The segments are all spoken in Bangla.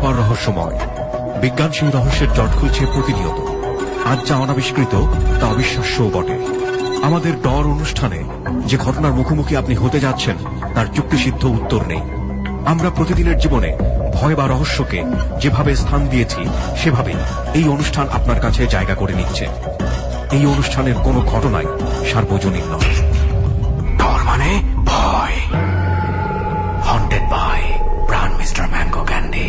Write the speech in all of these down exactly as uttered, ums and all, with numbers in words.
অপার রহস্যময়। বিজ্ঞান সেই রহস্যের জট খুলছে প্রতিনিয়ত। আজ যা অনাবিষ্কৃত তা অবিশ্বাস্যও বটে। আমাদের ডর অনুষ্ঠানে যে ঘটনার মুখোমুখি আপনি হতে যাচ্ছেন তার যুক্তিসিদ্ধ উত্তর নেই। আমরা প্রতিদিনের জীবনে ভয় বা রহস্যকে যেভাবে স্থান দিয়েছি সেভাবেই এই অনুষ্ঠান আপনার কাছে জায়গা করে নিচ্ছে। এই অনুষ্ঠানের কোনো ঘটনাই সার্বজনীন নয়। ডর মানে ভয়। Haunted by Pran mister mango candy.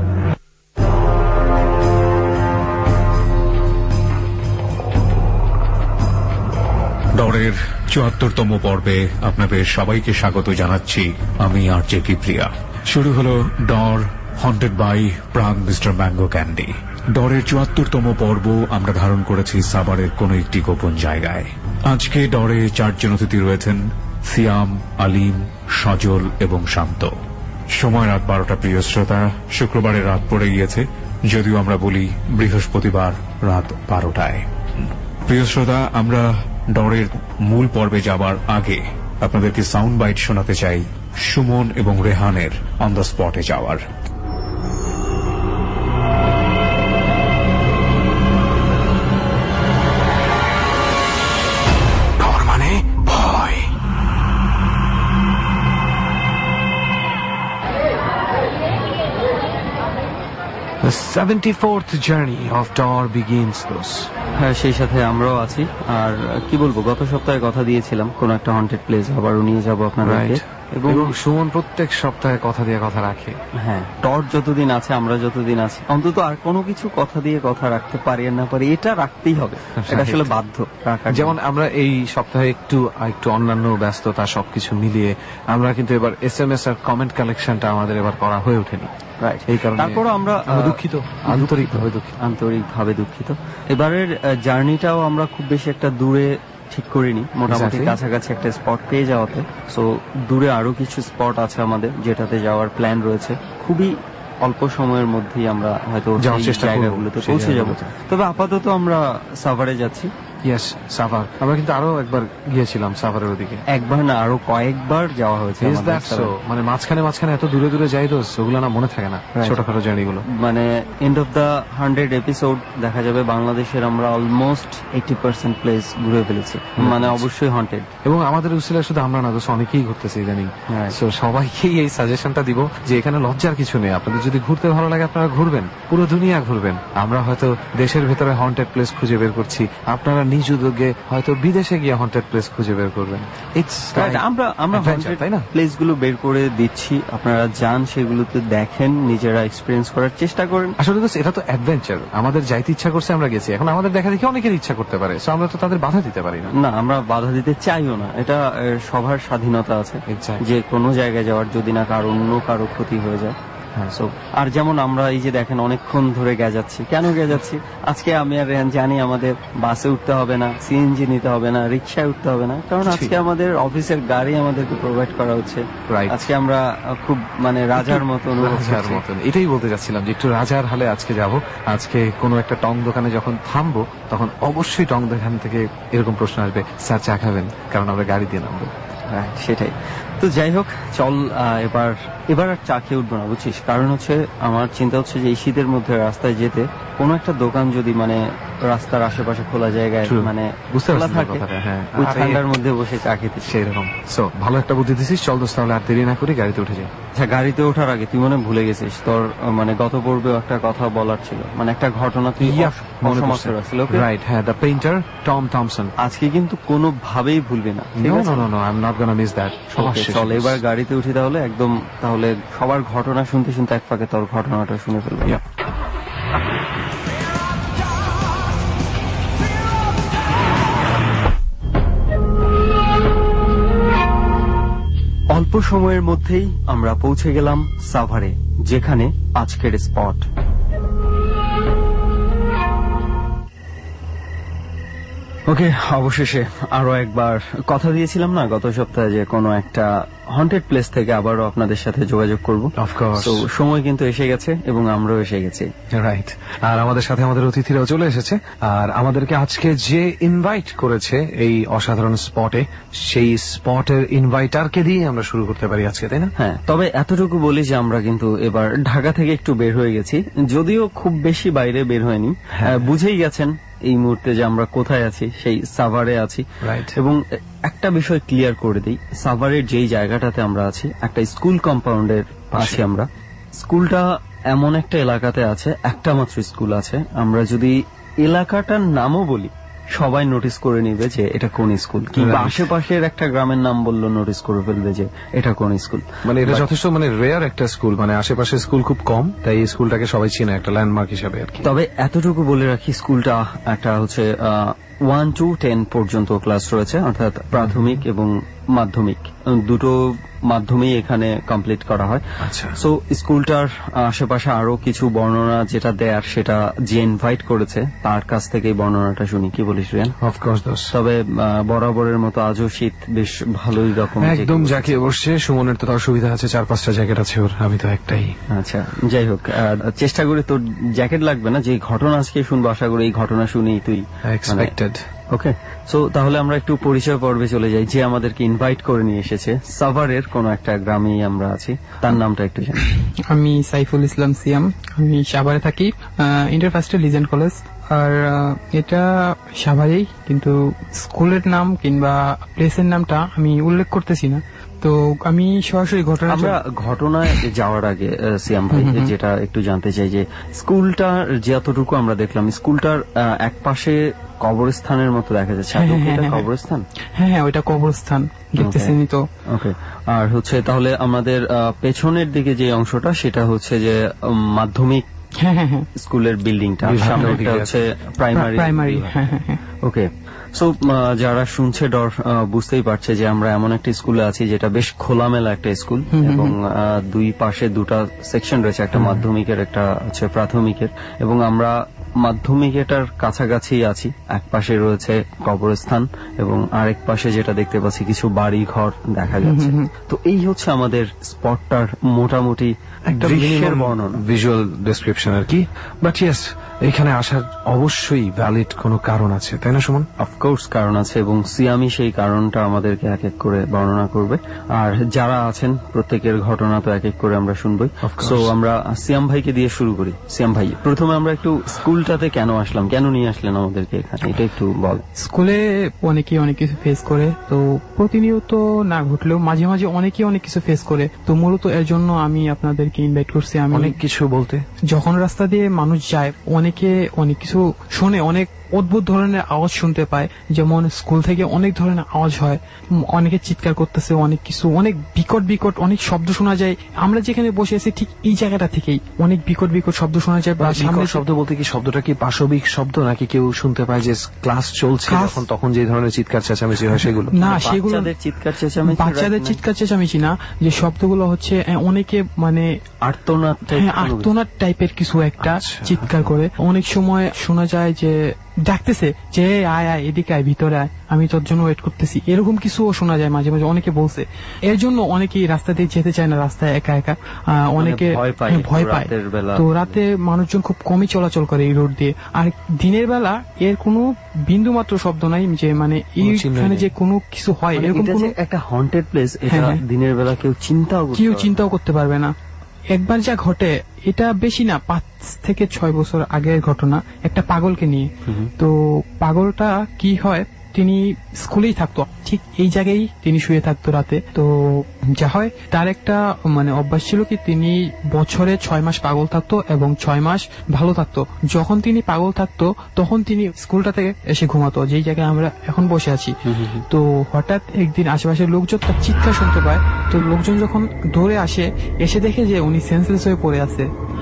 ডরের চুয়াত্তরতম পর্বে আপনাদের সবাইকে স্বাগত জানাচ্ছি। আমি আর জে কিপ্রিয়া। শুরু হলো Dar haunted by Pran mister mango candy. ডরের চুয়াত্তরতম পর্ব আমরা ধারণ করেছি সাভারের কোন একটি গোপন জায়গায়। আজকে ডরে চারজন অতিথি রয়েছেন, সিয়াম, আলিম, সজল এবং শান্ত। সময় রাত বারোটা। প্রিয় শ্রোতা, শুক্রবারের রাত পড়ে গিয়েছে, যদিও আমরা বলি বৃহস্পতিবার রাত বারোটায়। প্রিয় শ্রোতা, আমরা ডরের মূল পর্বে যাবার আগে আপনাদেরকে সাউন্ড বাইট শোনাতে চাই সুমন এবং রেহানের অন দ্য স্পটে যাওয়ার। ডর মানে ভয়। The seventy-fourth journey of Dor begins thus. হ্যাঁ, সেই সাথে আমরাও আছি। আর কি বলবো, গত সপ্তাহে কথা দিয়েছিলাম কোন একটা হন্টেড প্লেস আবারও নিয়ে যাবো আপনাদেরকে, এবং সুমন প্রত্যেক সপ্তাহে কথা দিয়ে কথা রাখে। হ্যাঁ, ডর যতদিন আছে, আমরা যতদিন আছি, অন্তত আর কোনো কিছু কথা দিয়ে কথা রাখতে পারি আর না পারি, এটা রাখতেই হবে। এটা আসলে বাধ্য। যেমন আমরা এই সপ্তাহে একটু একটু অন্যান্য ব্যস্ততা সবকিছু মিলিয়ে আমরা কিন্তু এবার এস এম এস আর কমেন্ট কালেকশনটা আমাদের এবার করা হয়ে ওঠেনি। এই কারণে তারপরও আমরা দুঃখিত, আন্তরিকভাবে দুঃখিত আন্তরিকভাবে দুঃখিত এবারের জার্নিটাও আমরা খুব বেশি একটা দূরে ঠিক করিনি, মোটামুটি কাছাকাছি একটা স্পট পেয়ে যাওয়াতে। সো দূরে আরো কিছু স্পট আছে আমাদের যেটাতে যাওয়ার প্ল্যান রয়েছে। খুবই অল্প সময়ের মধ্যেই আমরা হয়তো জায়গাগুলোতে পৌঁছে যাব। তবে আপাতত আমরা সাভারে যাচ্ছি। ইয়েস, সাভার। আমরা কিন্তু আরো একবার গিয়েছিলাম সাভারের ওদিকে। একবার না, আরো কয়েকবার যাওয়া হয়েছে। মানে মাঝখানে মাঝখানে এত দূরে দূরে যাই তো ওগুলো না মনে থাকে না, ছোটখাটো জার্নিগুলো। মানে end of the hundred episode দেখা যাবে বাংলাদেশের আমরা অলমোস্ট এইটি পার্সেন্ট প্লেস ঘুরে ফেলেছি, মানে অবশ্যই হন্টেড। এবং আমাদের উসিলা শুধু আমরা না, দোষ অনেকেই ঘুরতেছে ইদানিং। সো সবাইকেই এই সাজেশনটা দিব যে এখানে লজ্জার কিছু নেই। আপনাদের যদি ঘুরতে ভালো লাগে আপনারা ঘুরবেন, পুরো দুনিয়া ঘুরবেন। আমরা হয়তো দেশের ভেতরে হন্টেড প্লেস খুঁজে বের করছি, আপনারা নিজ উদ্যোগে হয়তো বিদেশে গিয়ে হন্টেড প্লেস খুঁজে বের করবেন। আমরা আমরা তাই না প্লেস গুলো বের করে দিচ্ছি, আপনারা যান, সেগুলোতে দেখেন, নিজেরা এক্সপিরিয়েন্স করার চেষ্টা করেন। আসলে তো এটা তো অ্যাডভেঞ্চার। আমাদের যাইতে ইচ্ছা করছে, আমরা গেছি। এখন আমাদের দেখা দেখি অনেকের ইচ্ছা করতে পারে, সো আমরা তো তাদের বাধা দিতে পারি না। না, আমরা বাধা দিতে চাইও না। এটা সবার স্বাধীনতা আছে যে কোনো জায়গায় যাওয়ার, যদি না কারো অন্য কারো ক্ষতি হয়ে যায়। আর যেমন আমরা এই যে দেখেন অনেকক্ষণ ধরে গেজাচ্ছি। কেন গেজাচ্ছি? আজকে আমি আর রেহান জানি আমাদের বাসে উঠতে হবে না, সিএনজি নিতে হবে না, রিক্সায় উঠতে হবে না, কারণ আজকে আমাদের অফিসের গাড়ি আমাদেরকে প্রোভাইড করা হচ্ছে। আজকে আমরা খুব মানে রাজার মতন রাজার মতন এটাই বলতে যাচ্ছিলাম যে একটু রাজার হালে আজকে যাব। আজকে কোনো একটা টং দোকানে যখন থামবো তখন অবশ্যই টং দোকান থেকে এরকম প্রশ্ন আসবে, স্যার চা খাবেন? কারণ আমরা গাড়ি দিয়ে নামবো। হ্যাঁ, সেটাই। তো যাই হোক, চল এবার এবার আর চা খেয়ে উঠবো না, বুঝছিস? কারণ হচ্ছে আমার চিন্তা হচ্ছে যে এই শীতের মধ্যে রাস্তায় যেতে কোনো একটা দোকান যদি মানে রাস্তার আশেপাশে খোলা জায়গায় মানে খোলা থাকে, ওই ঠান্ডার মধ্যে বসে চা খেতে, সেরকম। সো ভালো একটা বুদ্ধি দিছিস, চল দোস্ত তাহলে আর দেরি না করি গাড়িতে উঠে যাই। আচ্ছা, গাড়িতে ওঠার আগে তুই মনে ভুলে গেছিস তোর মানে গত পর্বে একটা কথা বলার ছিল, মানে একটা ঘটনা তুই সমাপ্ত রাখছিল। রাইট, হ্যাঁ, দ্য পেইন্টার টম থমসন। আজকে কিন্তু কোনো ভাবেই ভুলবি না। No no no, I am not gonna miss that. চল এবার গাড়িতে উঠি তাহলে, একদম তাহলে সবার ঘটনা শুনতে শুনতে এক ফাঁকে তোর ঘটনাটা শুনে ফেলবো। অল্প সময়ের মধ্যেই আমরা পৌঁছে গেলাম সাভারে, যেখানে আজকের স্পট। ওকে, অবশেষে আরো একবার কথা দিয়েছিলাম না গত সপ্তাহে যে কোনো একটা হন্টেড প্লেস থেকে আবারও আপনাদের সাথে যোগাযোগ করব। অফকোর্স, তো সময় কিন্তু এসে গেছে এবং আমরাও এসে গেছি। রাইট। আর আমাদের সাথে আমাদের অতিথিরাও চলে এসেছে, আর আমাদেরকে আজকে যে ইনভাইট করেছে এই অসাধারণ স্পটে, সেই স্পটের ইনভাইটারকে দিয়ে আমরা শুরু করতে পারি আজকে, তাই না? হ্যাঁ, তবে এতটুকু বলি যে আমরা কিন্তু এবার ঢাকা থেকে একটু বের হয়ে গেছি, যদিও খুব বেশি বাইরে বের হয়নি। বুঝেই গেছেন এই মুহূর্তে যে আমরা কোথায় আছি, সেই সাভারে আছি। এবং একটা বিষয় ক্লিয়ার করে দিই, সাভারের যেই জায়গাটাতে আমরা আছি একটা স্কুল কম্পাউন্ডের আছি আমরা। স্কুলটা এমন একটা এলাকাতে আছে, একটা মাত্র স্কুল আছে। আমরা যদি এলাকাটার নামও বলি সবাই নোটিস করে নিবে যে এটা কোন স্কুল, কিংবা আশেপাশের একটা গ্রামের নাম বললো নোটিস করে ফেলবে যে এটা কোন স্কুল। মানে এটা যথেষ্ট মানে রেয়ার একটা স্কুল, মানে আশেপাশে স্কুল খুব কম, তাই এই স্কুলটাকে সবাই চিনে একটা ল্যান্ডমার্ক হিসাবে আর কি। তবে এতটুকু বলে রাখি, স্কুলটা একটা হচ্ছে ওয়ান টু টেন পর্যন্ত ক্লাস রয়েছে, অর্থাৎ প্রাথমিক এবং মাধ্যমিক দুটো মাধ্যমেই এখানে কমপ্লিট করা হয়। আচ্ছা। সো স্কুলটার আশেপাশে আরো কিছু বর্ণনা যেটা দেয়ার সেটা যে ইনভাইট করেছে তার কাছ থেকে বর্ণনাটা শুনি। কি বলিস রিয়ান? অফকোর্স দোস। তবে বরাবরের মতো আজও শীত বেশ ভালোই রকম একদম জাকিয়ে বসছে। সুমনের তো তার সুবিধা আছে, চার পাঁচটা জ্যাকেট আছে ওর, আমি তো একটাই। আচ্ছা, যাই হোক, চেষ্টা করি তোর জ্যাকেট লাগবে না। যে ঘটনা আজকে শুনবো, আশা করি এই ঘটনা শুনেই তুই এক্সপেক্টেড। ওকে, সো তাহলে আমরা একটু পরিচয় পর্বে চলে যাই। যে আমাদেরকে ইনভাইট করে নিয়ে এসেছে, সাভারের কোন একটা গ্রামেই আমরা আছি, তার নামটা একটু জানি। আমি সাইফুল ইসলাম সিয়াম, আমি সাভারে থাকি, ইন্টার ফার্স্ট লিজেন্ড কলেজ। আর এটা সাভারেই, কিন্তু স্কুলের নাম কিংবা প্লেসের নামটা আমি উল্লেখ করতেছি না। তো আমি সরাসরি ঘটনা আমরা ঘটনায় যাওয়ার আগে সিয়াম ভাই যেটা একটু জানতে চাই যে স্কুলটার যতটুকু আমরা দেখলাম, স্কুলটার এক পাশে কবরস্থানের মতো দেখা যাচ্ছে। কবরস্থান? হ্যাঁ হ্যাঁ, ওইটা কবরস্থান, দেখতেছেনই তো। ওকে, আর হচ্ছে তাহলে আমাদের পেছনের দিকে যে অংশটা সেটা হচ্ছে যে মাধ্যমিক হ্যাঁ হ্যাঁ হ্যাঁ স্কুলের বিল্ডিংটা, সামনে হচ্ছে প্রাইমারি। প্রাইমারি হ্যাঁ হ্যাঁ হ্যাঁ। ওকে, সো যারা শুনছে ডর বুঝতেই পারছে যে আমরা এমন একটা স্কুলে আছি যেটা বেশ খোলামেলা একটা স্কুল, এবং দুই পাশে দুটা সেকশন রয়েছে, একটা মাধ্যমিকের একটা হচ্ছে প্রাথমিকের, এবং আমরা মাধ্যমিকেটার কাছাকাছি আছি। এক পাশে রয়েছে কবরস্থান এবং আরেক পাশে যেটা দেখতে পাচ্ছি কিছু বাড়ি ঘর দেখা যাচ্ছে। তো এই হচ্ছে আমাদের স্পটটার মোটামুটি একটা বর্ণনা, ভিজুয়াল ডেসক্রিপশন আর কি। বাট ইয়েস, এখানে আসার অবশ্যই ভ্যালিড কোনো কারণ আছে, তাই না সুমন? অফকোর্স কারণ আছে, এবং সিয়ামি সেই কারণটা আমাদেরকে এক এক করে বর্ণনা করবে। আর যারা আছেন প্রত্যেকের ঘটনা তো এক এক করে আমরা শুনবই। সো আমরা সিয়াম ভাইকে দিয়ে শুরু করি। সিয়াম ভাই, প্রথমে আমরা একটু স্কুলটাতে কেন আসলাম, কেন নিয়ে আসলেন আমাদেরকে এখানে, এটা একটু বল। স্কুলে অনেকেই অনেক কিছু ফেস করে, তো প্রতিনিয়ত না ঘটলেও মাঝে মাঝে অনেকেই অনেক কিছু ফেস করে। তো মূলত এর জন্য আমি আপনাদেরকে ইনভাইট করছি। আমি অনেক কিছু বলতে, যখন রাস্তা দিয়ে মানুষ যায় অনেকে অনেক কিছু শোনে, অনেক অদ্ভুত ধরনের আওয়াজ শুনতে পায়। যেমন স্কুল থেকে অনেক ধরনের আওয়াজ হয়, অনেকে চিৎকার করতেছে, অনেক কিছু, অনেক বিকট বিকট অনেক শব্দ শোনা যায়। আমরা যেখানে বসে আছি ঠিক এই জায়গাটা থেকেই অনেক বিকট বিকট শব্দ শোনা যায়। সামনে শব্দ বলতে কি শব্দটা কি পাশবিক শব্দ, নাকি কেউ শুনতে পায় যে ক্লাস চলছে তখন তখন যে ধরনের চিৎকার চেঁচামেচি হয় সেগুলো? না, সেগুলো চিৎকার চেঁচামেচি, বাচ্চাদের চিৎকার চেঁচামেচি না। যে শব্দগুলো হচ্ছে অনেকে মানে আর্তনাদ, আর্তনাদ টাইপের কিছু একটা চিৎকার করে। অনেক সময় শোনা যায় যে ডাকতেছে যে আয় আয় এদিকে আয়, ভিতরে আয়, আমি তোর জন্য ওয়েট করতেছি, এরকম কিছু শোনা যায় মাঝে মাঝে। অনেকে বলছে এর জন্য অনেকেই রাস্তা দিয়ে যেতে চায় না, রাস্তায় একা একা অনেকে ভয় পায়। তো রাতে মানুষজন খুব কমই চলাচল করে এই রোড দিয়ে। আর দিনের বেলা এর কোনো বিন্দু মাত্র শব্দ নাই, যে মানে এইখানে যে কোনো কিছু হয় এরকম কোনো একটা হন্টেড প্লেস, এটা দিনের বেলা কেউ চিন্তাও কেউ চিন্তাও করতে পারবে না। একবার যা ঘটে, এটা বেশি না, পাঁচ থেকে ছয় বছর আগের ঘটনা, একটা পাগলকে নিয়ে। তো পাগলটা কি হয়, তিনি স্কুলেই থাকতো, ঠিক এই জায়গায় তিনি শুয়ে থাকতো রাতে। তো যা হয়, তার একটা মানে অভ্যাস ছিল কি, তিনি বছরে ছয় মাস পাগল থাকতো এবং ছয় মাস ভালো থাকতো। যখন তিনি পাগল থাকতো তখন তিনি স্কুলটা থেকে এসে ঘুমাতো, যেই জায়গায় আমরা এখন বসে আছি। তো হঠাৎ একদিন আশেপাশের লোকজন তার চিৎকার শুনতে পায়। তো লোকজন যখন দৌড়ে আসে, এসে দেখে যে উনি সেন্সলেস হয়ে পড়ে আছে।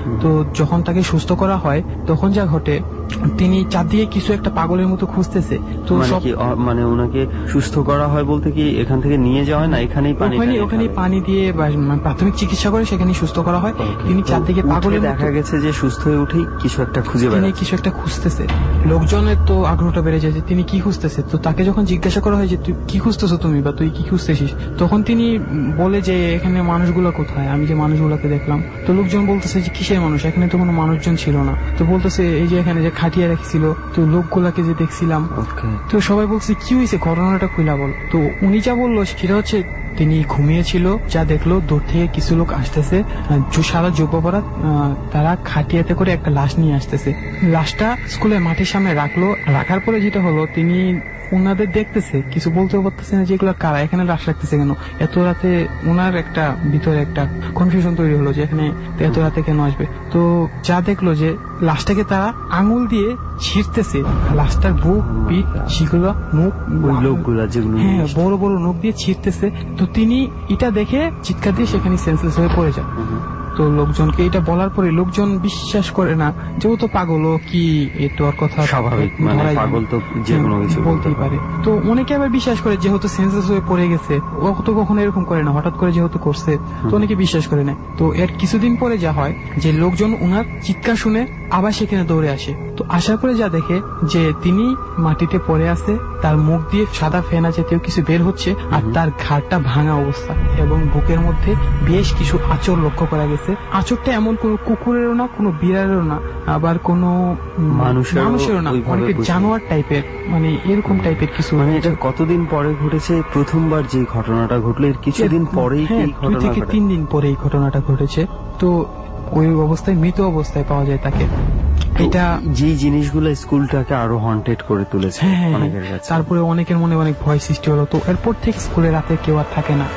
তো যখন তাকে সুস্থ করা হয় তখন যা ঘটে, তিনি চারদিকে কিছু একটা পাগলের মতো খুঁজতেছে। তো সব মানে ওনাকে সুস্থ করা হয় বলতে কি এখান থেকে নিয়ে যাওয়া হয় না, এখানেই পানি ওখানে পানি দিয়ে প্রাথমিক চিকিৎসা করে সেখানে সুস্থ করা হয়। তিনি চারদিকে পাগলের দেখা গেছে যে সুস্থ হয়ে উঠেই কিছু একটা খুঁজে বেড়াচ্ছে, কিছু একটা খুঁজতেছে। লোকজনের তো আগ্রহটা বেড়ে যায় যে তিনি কি খুঁজতেছে। তো তাকে যখন জিজ্ঞাসা করা হয় যে তুই কি খুঁজতেছো তুমি, বা তুই কি খুঁজতেছিস, তখন তিনি বলে যে এখানে মানুষগুলো কোথায়, আমি যে মানুষগুলোকে দেখলাম। তো লোকজন বলতেছে যে কিসের মানুষ, এখানে তো কোনো মানুষজন ছিল না। তো বলতেছে এই যে এখানে যে খাটিয়ে রেখেছিল, তো লোকগুলাকে যে দেখছিলাম। তো সবাই বলছে কি হয়েছে, ঘটনাটা খুইলা বল। তো উনি যা বললো সেটা হচ্ছে তিনি ঘুমিয়েছিল, যা দেখলো দূর থেকে কিছু লোক আসতেছে, সারা যুবপরা, তারা খাটিয়াতে করে একটা লাশ নিয়ে আসতেছে। লাশটা স্কুলের মাঠের সামনে রাখলো। রাখার পরে যেটা হলো, তিনি ওনাদের দেখতেছে, কিছু বলতেও পারতেছে না যে এগুলো কারা, এখানে লাশ রাখতেছে কেন এত রাতে। ওনার একটা ভিতরে একটা কনফিউশন তৈরি হলো যে এখানে এত রাতে কেন আসবে। তো যা দেখলো যে লাশটাকে তারা আঙুল দিয়ে ছিঁড়তেছে, লাশটার বুক, পিঠ, সেগুলো মুখ, লোকগুলা যেগুলো হ্যাঁ বড় বড় নখ দিয়ে ছিঁড়তেছে। তো তিনি এটা দেখে চিৎকার দিয়ে সেখানে সেন্সলেস হয়ে পড়ে যান। তো লোকজনকে এটা বলার পরে লোকজন বিশ্বাস করে না, যেহেতু পাগল ও কি এটো আর কথা স্বাভাবিক, মানে পাগল তো যে কোনো কিছু বলতেই পারে। তো অনেকে আবার বিশ্বাস করে যেহেতু সেন্সলেস হয়ে পড়ে গেছে, ও তো কখনো এরকম করে না, হঠাৎ করে যেহেতু করছে, তো অনেকে বিশ্বাস করে না। তো এর কিছুদিন পরে যা হয় যে লোকজন ওনার চিৎকার শুনে আবার সেখানে দৌড়ে আসে। তো আসার পরে যা দেখে যে তিনি মাটিতে পড়ে আছে, তার মুখ দিয়ে সাদা ফেনা জাতীয় কিছু বের হচ্ছে, আর তার ঘাড়টা ভাঙা অবস্থা, এবং বুকের মধ্যে বেশ কিছু আঁচড় লক্ষ্য করা গেছে। আঁচড়টা এমন কোন কুকুরেরও না, কোনো বিড়ালেরও না, আবার কোনো মানুষেরও না, অনেক জানোয়ার টাইপের, মানে এরকম টাইপের কিছু। মানে এটা কতদিন পরে ঘটেছে? প্রথমবার যে ঘটনাটা ঘটলো এর কিছুদিন পরেই দুই থেকে তিন দিন পরে এই ঘটনাটা ঘটেছে। তো ওই অবস্থায়, মৃত অবস্থায় পাওয়া যায় তাকে। এটা যে জিনিসগুলো স্কুলটাকে আরো হন্টেড করে তুলেছে অনেকের কাছে। তারপরে অনেকের মনে অনেক ভয় সৃষ্টি হলো। তো এরপর থেকে স্কুলে রাতে কেউ আর থাকে না।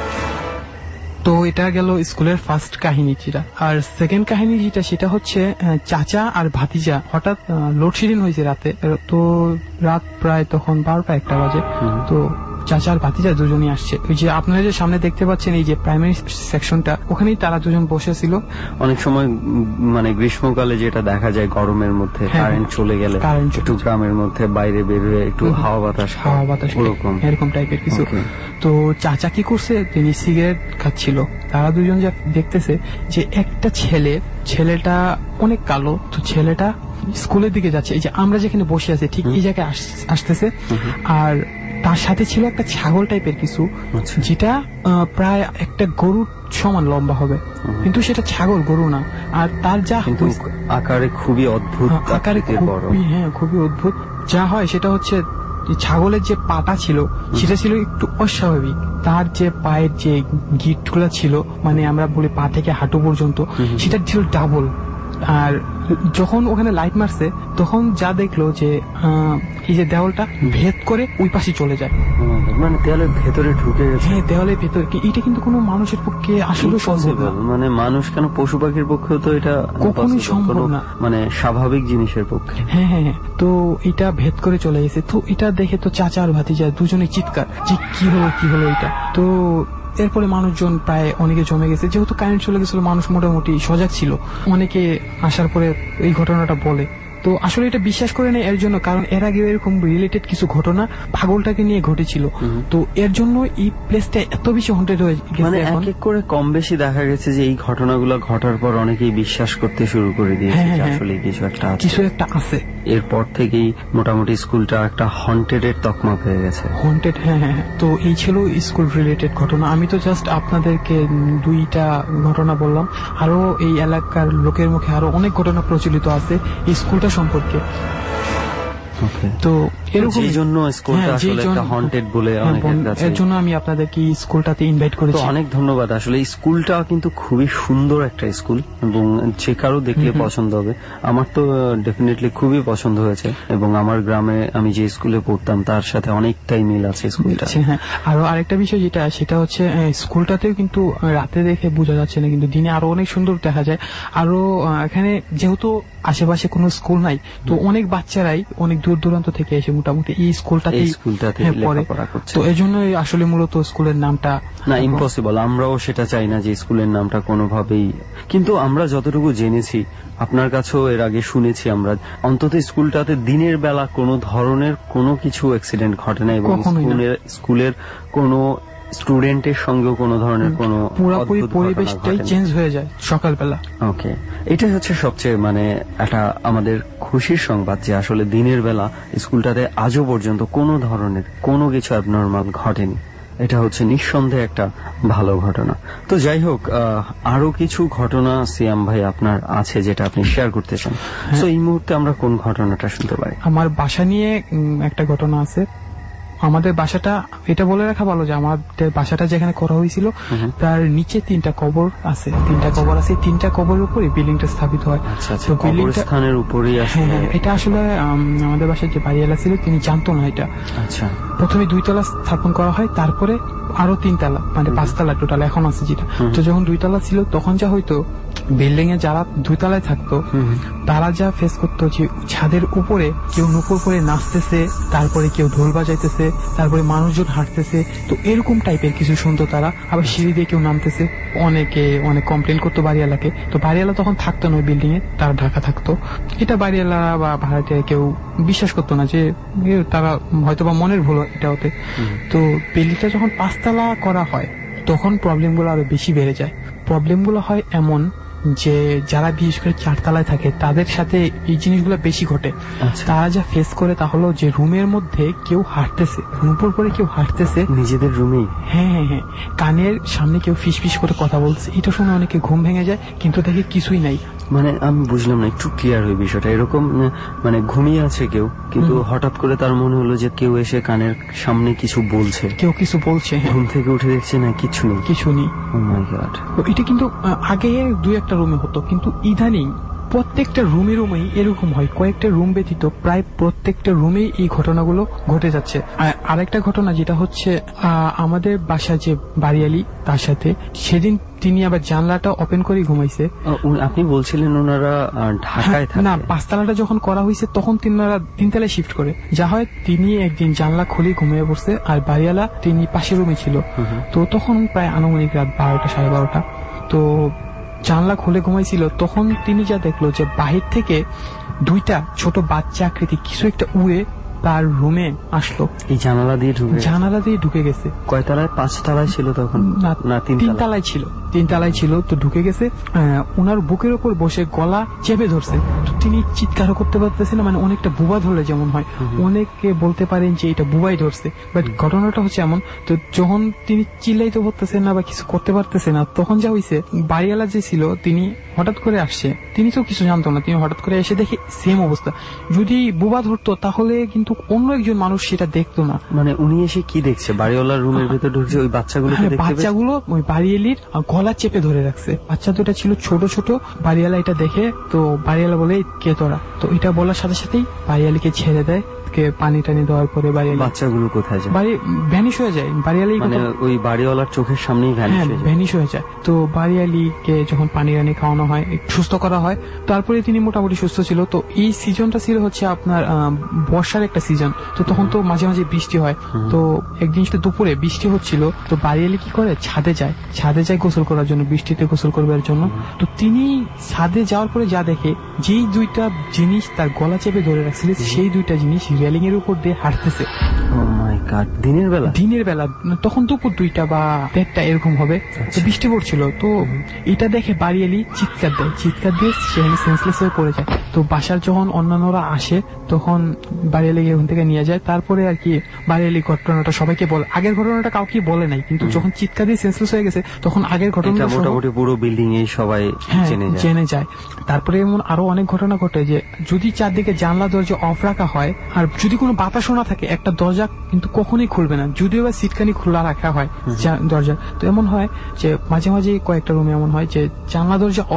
তো এটা গেল স্কুলের ফার্স্ট কাহিনী যেটা। আর সেকেন্ড কাহিনী যেটা, সেটা হচ্ছে চাচা আর ভাতিজা হঠাৎ লোডশেডিং হয়েছে রাতে। তো রাত প্রায় তখন বারোটা একটা বাজে। তো চাচা আর ভাতিজা দুজনই আসছে। ওই যে আপনারা যে সামনে দেখতে পাচ্ছেন এই যে প্রাইমারি সেকশনটা, ওখানেই তারা দুজন বসেছিল। অনেক সময় মানে গ্রীষ্মকালে যেটা দেখা যায়, গরমের মধ্যে কারেন্ট চলে গেলে একটু গ্রামের মধ্যে বাইরে বের হয়ে একটু হাওয়া বাতাস হাওয়া বাতাস এরকম টাইপের কিছু। তো চাচা কি করছে, তিনি সিগারেট খাচ্ছিল। তারা দুজন যা দেখতেছে যে একটা ছেলে, ছেলেটা অনেক কালো, তো ছেলেটা স্কুলের দিকে যাচ্ছে, এই যে আমরা যেখানে বসে আছি ঠিক এই জায়গায় আসতেছে। আর তার সাথে ছিল একটা ছাগল টাইপের কিছু, যেটা প্রায় একটা গরুর সমান লম্বা হবে, কিন্তু সেটা ছাগল, গরু না। আর তার যা আকারে খুবই অদ্ভুত, আকারে হ্যাঁ খুবই অদ্ভুত। যা হয় সেটা হচ্ছে ছাগলের যে পাটা ছিল সেটা ছিল একটু অস্বাভাবিক। তার যে পায়ের যে গিট গুলা ছিল, মানে আমরা বলি পা থেকে হাঁটু পর্যন্ত, সেটা ছিল ডাবল। আর যখন ওখানে লাইট মারছে তখন যা দেখলো যে এই যে দেওয়ালটা ভেদ করে ওই পাশে চলে যায়, মানে দেওয়ালের ভেতরে ঢুকে গেছে। হ্যাঁ দেওয়ালের ভেতরে। এটা কিন্তু কোনো মানুষের পক্ষে আসলে সম্ভব না, মানে মানুষ কেন পশু পাখির পক্ষেও তো এটা কখনোই সম্ভব না, মানে স্বাভাবিক জিনিসের পক্ষে। হ্যাঁ হ্যাঁ হ্যাঁ তো এটা ভেদ করে চলে গেছে। তো এটা দেখে তো চাচা আর ভাতিজা দুজনে চিৎকার যে কি হলো কি হলো এটা। তো এরপরে মানুষজন প্রায় অনেকে জমে গেছে, যেহেতু কারেন্ট চলে গেছিল, মানুষ মোটামুটি সজাগ ছিল। অনেকে আসার পরে এই ঘটনাটা বলে। তো আসলে এটা বিশ্বাস করে নেই এর জন্য, কারণ এর আগে এরকম রিলেটেড কিছু ঘটনা পাগলটাকে নিয়ে ঘটেছিল। তো এর জন্য এই প্লেসটা এত বেশি হন্টেড হয়ে গেছে। মানে এক এক করে কম বেশি দেখা গেছে যে এই ঘটনাগুলো ঘটার পর অনেকেই বিশ্বাস করতে শুরু করে দিয়েছে আসলে কিছু একটা কিছু একটা আছে। এরপর থেকেই মোটামুটি স্কুলটা একটা হন্টেড এর তকমা পেয়ে গেছে। হন্টেড, হ্যাঁ হ্যাঁ। তো এই ছিল স্কুল রিলেটেড ঘটনা। আমি তো জাস্ট আপনাদেরকে দুইটা ঘটনা বললাম, আরো এই এলাকার লোকের মুখে আরো অনেক ঘটনা প্রচলিত আছে এই স্কুলটা সম্পর্কে। তো এরকম এই জন্য স্কুলটা আসলে একটা হন্টেড বলে অনেকের কাছে, এর জন্য আমি আপনাদেরকে এই স্কুলটাতে ইনভাইট করেছি। তো অনেক ধন্যবাদ। আসলে এই স্কুলটা কিন্তু খুবই সুন্দর একটা স্কুল, এবং যে কারো দেখলে পছন্দ হবে। আমার তো ডেফিনেটলি খুবই পছন্দ হয়েছে, এবং আমার গ্রামে আমি যে স্কুলে পড়তাম তার সাথে অনেকটাই মিল আছে স্কুলটা। হ্যাঁ, আরো আরেকটা বিষয় যেটা, সেটা হচ্ছে স্কুলটাতেও কিন্তু রাতে দেখে বোঝা যাচ্ছে না, কিন্তু দিনে আরো অনেক সুন্দর দেখা যায়। আরো এখানে যেহেতু আশেপাশে কোনো স্কুল নাই, তো অনেক বাচ্চারাই অনেক দূর দূরান্ত থেকে এসে মোটামুটি এই স্কুলটাতেই লেখাপড়া করছে। তো এই জন্যই আসলে মূলত স্কুলের নামটা না ইম্পসিবল, আমরাও সেটা চাই না যে স্কুলের নামটা কোনোভাবেই। কিন্তু আমরা যতটুকু জেনেছি, আপনার কাছেও এর আগে শুনেছি আমরা, অন্তত স্কুলটাতে দিনের বেলা কোনো ধরনের কোনো কিছু অ্যাক্সিডেন্ট ঘটে না এবং স্কুলের স্কুলের কোনো স্টুডেন্টের সঙ্গেও কোনো ধরনের কোনো পুরোপুরি পরিবেশটাই চেঞ্জ হয়ে যায় সকালবেলা। ওকে, এটাই হচ্ছে সবচেয়ে মানে একটা আমাদের খুশির সংবাদ যে আসলে দিনের বেলা স্কুলটাতে আজও পর্যন্ত কোনো ধরনের কোনো কিছু অ্যাবনর্মাল ঘটেনি। এটা হচ্ছে নিঃসন্দেহে একটা ভালো ঘটনা। তো যাই হোক, আরো কিছু ঘটনা সিয়াম ভাই আপনার আছে যেটা আপনি শেয়ার করতে চান। তো এই মুহূর্তে আমরা কোন ঘটনাটা শুনতে পারি? আমার বাসা নিয়ে একটা ঘটনা আছে। আমাদের বাসাটা, এটা বলে রাখা ভালো যে আমাদের বাসাটা যেখানে করা হয়েছিল তার নিচে তিনটা কবর আছে, তিনটা কবর আছে, তিনটা কবরের উপরে বিল্ডিংটা স্থাপিত হয়। তো কবরস্থানের উপরেই আসলে এটা আসলে আমাদের বাসায় যে বাড়িওয়ালা ছিল তিনি জানতো না এটা। আচ্ছা, প্রথমে দুইতলা স্থাপন করা হয়, তারপরে আরো তিনতলা মানে পাঁচতলা টোটাল এখন আছে যেটা। তো যখন দুইতলা ছিল তখন যা হয়তো বিল্ডিং এ যারা দুইতলায় থাকতো তারা যা ফেস করতো যে ছাদের উপরে কেউ নুপুর করে নাচতেছে, তারপরে কেউ ঢোল বাজাইতেছে, তারপরে মানুষজন হাঁটতেছে, তো এরকম টাইপের কিছু শুনতো তারা। আবার সিঁড়ি দিয়ে কেউ নামতেছে, অনেকে অনেক কমপ্লেন করতো বাড়িওয়ালাকে। তো বাড়িওয়ালা তখন থাকতো না ওই বিল্ডিং এ, তারা ঢাকা থাকতো। এটা বাড়িওয়ালা বা ভাড়াটে কেউ বিশ্বাস করতো না, যে তারা হয়তো বা মনের ভুল এটা হতে। তো বিল্ডিংটা যখন পাঁচতলা করা হয় তখন প্রবলেমগুলো আরো বেশি বেড়ে যায়। প্রবলেমগুলো হয় এমন যে যারা বিশেষ করে চারতলায় থাকে তাদের সাথে এই জিনিসগুলো বেশি ঘটে। তারা যা ফেস করে তা হলো যে রুমের মধ্যে কেউ হাঁটতেছে, নুপুর করে কেউ হাঁটতেছে নিজেদের রুমেই। হ্যাঁ হ্যাঁ হ্যাঁ কানের সামনে কেউ ফিস ফিস করে কথা বলছে। এটা শুনে অনেকে ঘুম ভেঙে যায়, কিন্তু দেখে কিছুই নাই। মানে আমি বুঝলাম না, একটু ক্লিয়ার হয়ে বিষয়টা। এরকম মানে ঘুমিয়ে আছে কেউ, কিন্তু হঠাৎ করে তার মনে হলো যে কেউ এসে কানের সামনে কিছু বলছে, কেউ কিছু বলছে। ঘুম থেকে উঠে দেখছে না কিছু নেই, কিছু নেই। Oh my god. এটা কিন্তু আগে দুই একটা রুমে হতো, কিন্তু ইদানিং প্রত্যেকটা রুমে রুমেই এরকম হয়। কয়েকটা রুম ব্যতীত প্রায় প্রত্যেকটা রুমেই এই ঘটনাগুলো ঘটে যাচ্ছে। আরেকটা ঘটনা যেটা হচ্ছে আমাদের বাসা যে বাড়িয়ালি তার সাথে সেদিন তিনি আবার জানলাটা ওপেন করে ঘুমাইছে। আপনি বলছিলেন ওনারা ঢাকায় থাকে? না, পাঁচতলাটা যখন করা হয়েছে তখন তিনারা তিনতলায় শিফট করে। যা হয় তিনি একদিন জানলা খুলে ঘুমিয়ে পড়ছে, আর বাড়িওয়ালা তিনি পাশের রুমে ছিল। তো তখন প্রায় আনুমানিক রাত বারোটা সাড়ে বারোটা। তো জানলা খুলে ঘুমাইছিল, তখন তিনি যা দেখলো যে বাহির থেকে দুইটা ছোট বাচ্চা আকৃতি কিছু একটা উড়ে তার রুমে আসলো। এই জানালা দিয়ে ঢুকে জানালা দিয়ে ঢুকে গেছে। কয়তলায়? পাঁচতলায় ছিল তখন? না, তিনতলায় ছিল। তিনতলায় ছিল। তো ঢুকে গেছে, ওনার বুকের ওপর বসে গলা চেপে ধরছে। তো তিনি চিৎকারও করতে পারতেছেন না, মানে অনেকটা বুবা ধরলে যেমন হয়, অনেকে বলতে পারেন যে এটা বুবাই ধরছে। বাট ঘটনাটা হচ্ছে এমন, তো যখন তিনি চিল্লাইতে পারতেছেন না বা কিছু করতে পারতেছে না, তখন যা হয়েছে বাড়িওয়ালা যে ছিল তিনি হঠাৎ করে আসছে। তিনি তো কিছু জানতো না, তিনি হঠাৎ করে এসে দেখে সেম অবস্থা। যদি বুবা ধরতো তাহলে কিন্তু অন্য একজন মানুষ সেটা দেখতো না। মানে উনি এসে কি দেখছে? বাড়িওয়ালার রুমের ভেতর ঢুকছে, ওই বাচ্চাগুলো বাচ্চাগুলো ওই বাড়িয়ালির গলা চেপে ধরে রাখছে। বাচ্চা দুটা ছিল ছোট ছোট। বাড়িওয়ালা এটা দেখে, তো বাড়িওয়ালা বলে কে তোরা? তো এটা বলার সাথে সাথেই বাড়িয়ালিকে ছেড়ে দেয়। পানি টানি দেওয়ার পরে বাচ্চাগুলো কোথায় যায়? বাড়ি ভ্যানিশ হয়ে যায়। বাড়িয়ালি মানে ওই বাড়িওয়ালার চোখের সামনেই ভ্যানিশ হয়ে যায়। তো বাড়িয়ালিকে যখন পানি টানি খাওয়ানো হয়, সুস্থ করা হয়, তারপরে তিনি মোটামুটি সুস্থ ছিল। তো এই সিজনটা ছিল হচ্ছে আপনার বর্ষার একটা সিজন। তো তখন তো মাঝে মাঝে বৃষ্টি হয়। তো একদিন দুপুরে বৃষ্টি হচ্ছিল, তো বাড়িয়ালি কি করে ছাদে যায়, ছাদে যায় গোসল করার জন্য, বৃষ্টিতে গোসল করবার জন্য। তো তিনি ছাদে যাওয়ার পরে যা দেখে, যেই দুইটা জিনিস তার গলা চেপে ধরে রাখছিল, সেই দুইটা জিনিস রেলিং এর উপর দিয়ে হাঁটতেছে। দিনের বেলা? দিনের বেলা, তখন দুপুর দুইটা বা দেড়টা এরকম হবে। বৃষ্টি পড়ছিল। তো এটা দেখে বাড়িয়ালি চিৎকার দেয়, চিৎকার দিয়ে সেখানে সেন্সলেস হয়ে পড়ে যায়। তো বাসার যখন অন্যান্যরা আসে তখন বাড়িয়ালি ওখান থেকে নিয়ে যায়। তারপরে আর কি বাড়িয়ালি ঘটনাটা সবাইকে বলে। আগের ঘটনাটা কাউকে বলে নাই, কিন্তু যখন চিৎকার দিয়ে সেন্সলেস হয়ে গেছে তখন আগের ঘটনাটা মোটামুটি পুরো বিল্ডিং এ সবাই জেনে যায়। তারপরে এমন আরো অনেক ঘটনা ঘটে যে যদি চারদিকে জানলা দরজা অফ রাখা হয় আর যদি কোনো বাতাসও না থাকে, একটা দরজা কিন্তু কখনোই খুলবে না, যদিও বা সিটকানি খোলা রাখা হয় দরজা। তো এমন হয় যে মাঝে মাঝে কয়েকটা রুমে এমন হয় যে জানলা দরজা অফ,